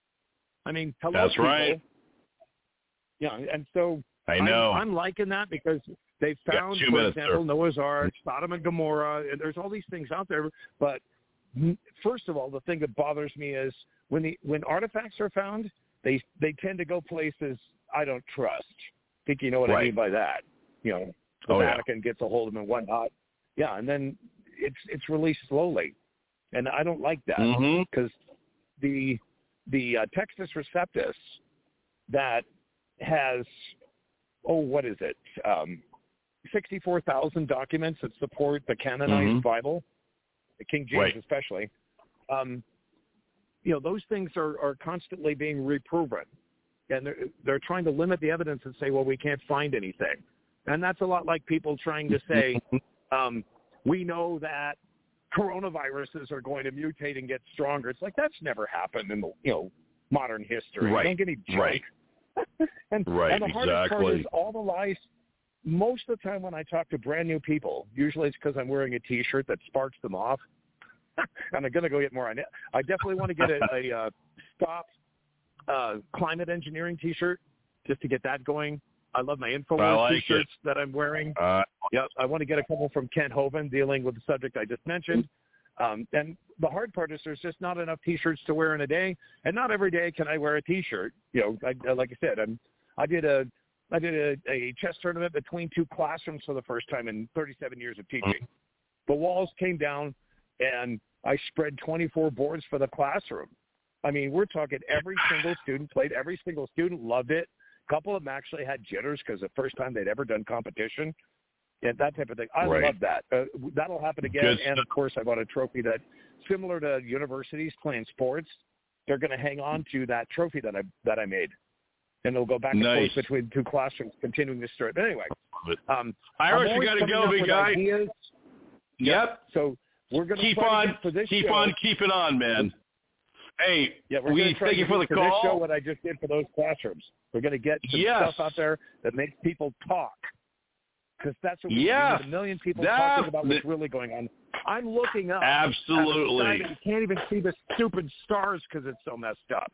I mean, hello, That's people. right. Yeah, and so I know. I'm, I'm liking that because they found, two for minutes, example, sir. Noah's Ark, Sodom and Gomorrah, and there's all these things out there. But first of all, the thing that bothers me is when the when artifacts are found, they they tend to go places I don't trust. I think you know what right. I mean by that. You know, the oh, Vatican yeah. gets a hold of them and whatnot. Yeah, and then it's it's released slowly, and I don't like that because mm-hmm. the the uh, Textus Receptus that has oh what is it um, sixty-four thousand documents that support the canonized mm-hmm. Bible, the King James right. especially. Um, you know, those things are, are constantly being reproven, and they're they're trying to limit the evidence and say, well, we can't find anything, and that's a lot like people trying to say. Um, we know that coronaviruses are going to mutate and get stronger. It's like that's never happened in the you know modern history. Right. Don't get me drunk. Right. and, right. and the hardest exactly. part is all the lies. Most of the time when I talk to brand new people, usually it's because I'm wearing a T-shirt that sparks them off. and I'm going to go get more on it. I definitely want to get a, a uh, Stop uh, Climate Engineering T-shirt just to get that going. I love my InfoWars like T-shirts it. that I'm wearing. Uh, Yep, I want to get a couple from Kent Hovind dealing with the subject I just mentioned. Um, and the hard part is there's just not enough T-shirts to wear in a day, and not every day can I wear a T-shirt. You know, I, like I said, I'm, I did a I did a, a chess tournament between two classrooms for the first time in thirty-seven years of teaching. The walls came down, and I spread twenty-four boards for the classroom. I mean, we're talking every single student played. Every single student loved it. A couple of them actually had jitters because the first time they'd ever done competition. And that type of thing. I right. love that. Uh, that'll happen again. Good. And, of course, I bought a trophy that, similar to universities playing sports, they're going to hang on to that trophy that I that I made. And they'll go back and nice. forth between two classrooms, continuing this story. But anyway. Um, Irish, you got to go, big guy. Ideas. Yep. So we're going to keep on, for this keep show. on keeping on, man. Hey, yeah, we're we going to try thank you to for the for call. This show, what I just did for those classrooms. We're going to get some yes. stuff out there that makes people talk. Because that's what we yeah, need. A million people that, talking about what's really going on. I'm looking up. Absolutely. You can't even see the stupid stars because it's so messed up.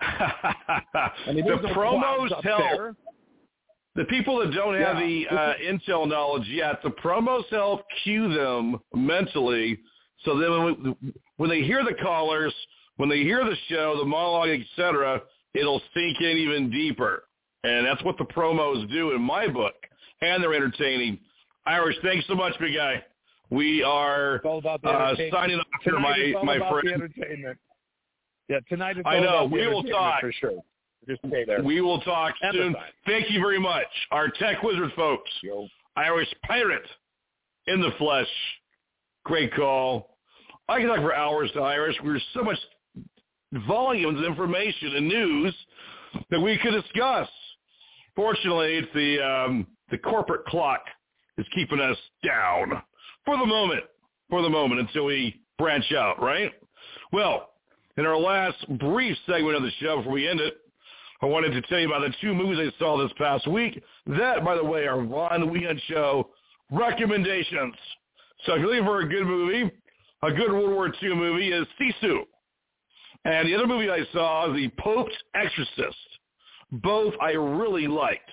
I mean, the promos help. There. The people that don't have yeah. the uh, intel knowledge yet, the promos help cue them mentally. So then when, we, when they hear the callers, when they hear the show, the monologue, et cetera, it'll sink in even deeper. And that's what the promos do in my book. And they're entertaining. Irish, thanks so much, big guy. We are uh, signing off here, my my friend. Entertainment. Yeah, tonight is I know. We will talk for sure. Just stay there. We will talk soon. Thank you very much, our Tech Wizard folks. Yo. Irish Pirate in the flesh. Great call. I can talk for hours to Irish. There's so much volumes of information and news that we could discuss. Fortunately, it's the um, the corporate clock is keeping us down for the moment, for the moment until we branch out, right? Well, in our last brief segment of the show before we end it, I wanted to tell you about the two movies I saw this past week. That, by the way, are Von Weekend Show recommendations. So if you're looking for a good movie, a good World War Two movie is Sisu. And the other movie I saw is The Pope's Exorcist. Both I really liked.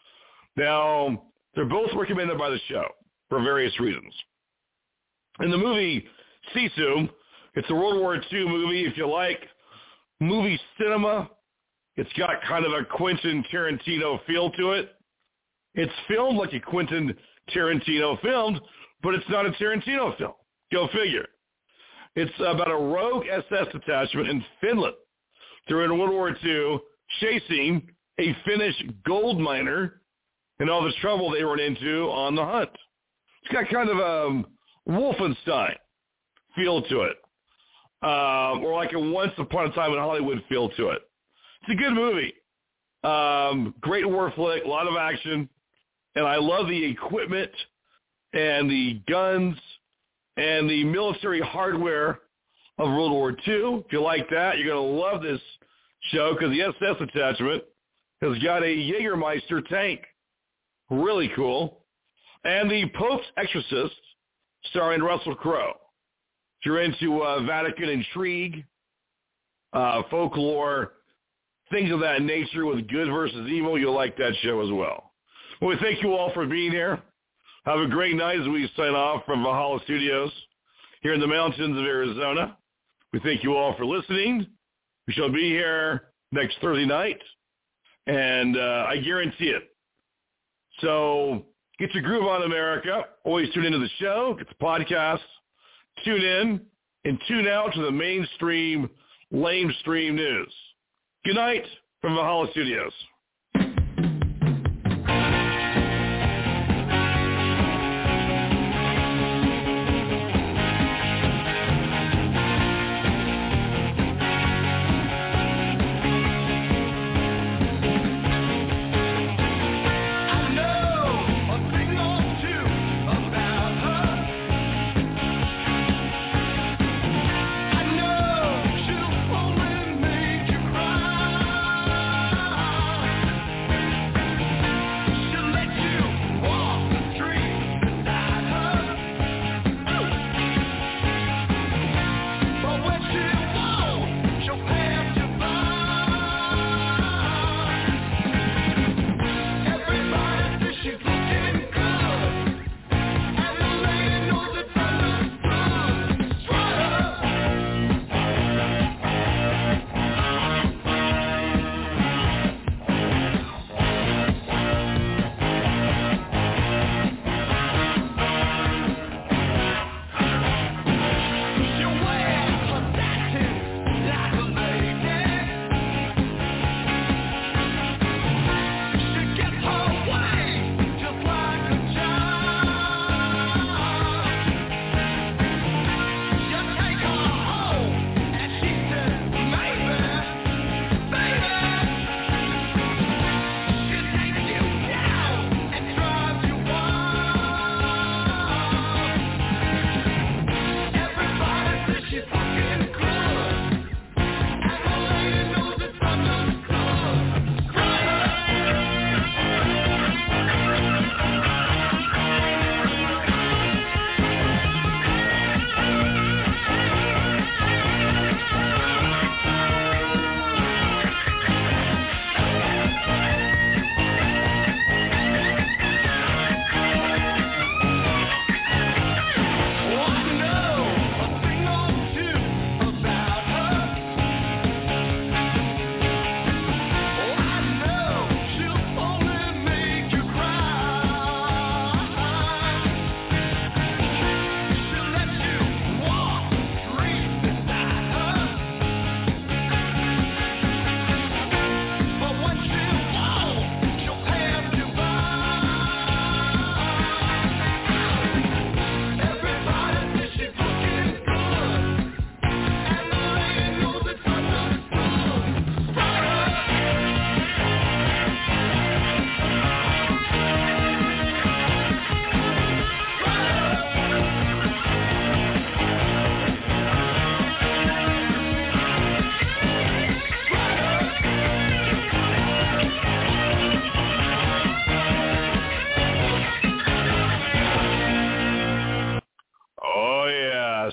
Now, they're both recommended by the show for various reasons. In the movie Sisu, it's a World War Two movie. If you like movie cinema, it's got kind of a Quentin Tarantino feel to it. It's filmed like a Quentin Tarantino filmed, but it's not a Tarantino film. Go figure. It's about a rogue S S detachment in Finland during World War Two chasing a Finnish gold miner and all the trouble they run into on the hunt. It's got kind of a Wolfenstein feel to it, uh, or like a Once Upon a Time in Hollywood feel to it. It's a good movie. Um, great war flick, a lot of action, and I love the equipment and the guns and the military hardware of World War Two. If you like that, you're going to love this show because the S S attachment has got a Jägermeister tank. Really cool. And The Pope's Exorcist, starring Russell Crowe. If you're into uh, Vatican intrigue, uh, folklore, things of that nature with good versus evil, you'll like that show as well. Well, we thank you all for being here. Have a great night as we sign off from Valhalla Studios here in the mountains of Arizona. We thank you all for listening. We shall be here next Thursday night, and uh, I guarantee it. So get your groove on, America. Always tune into the show, get the podcast, tune in, and tune out to the mainstream, lamestream news. Good night from Valhalla Studios.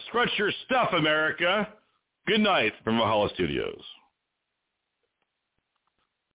Strut your stuff, America. Good night from Valhalla Studios.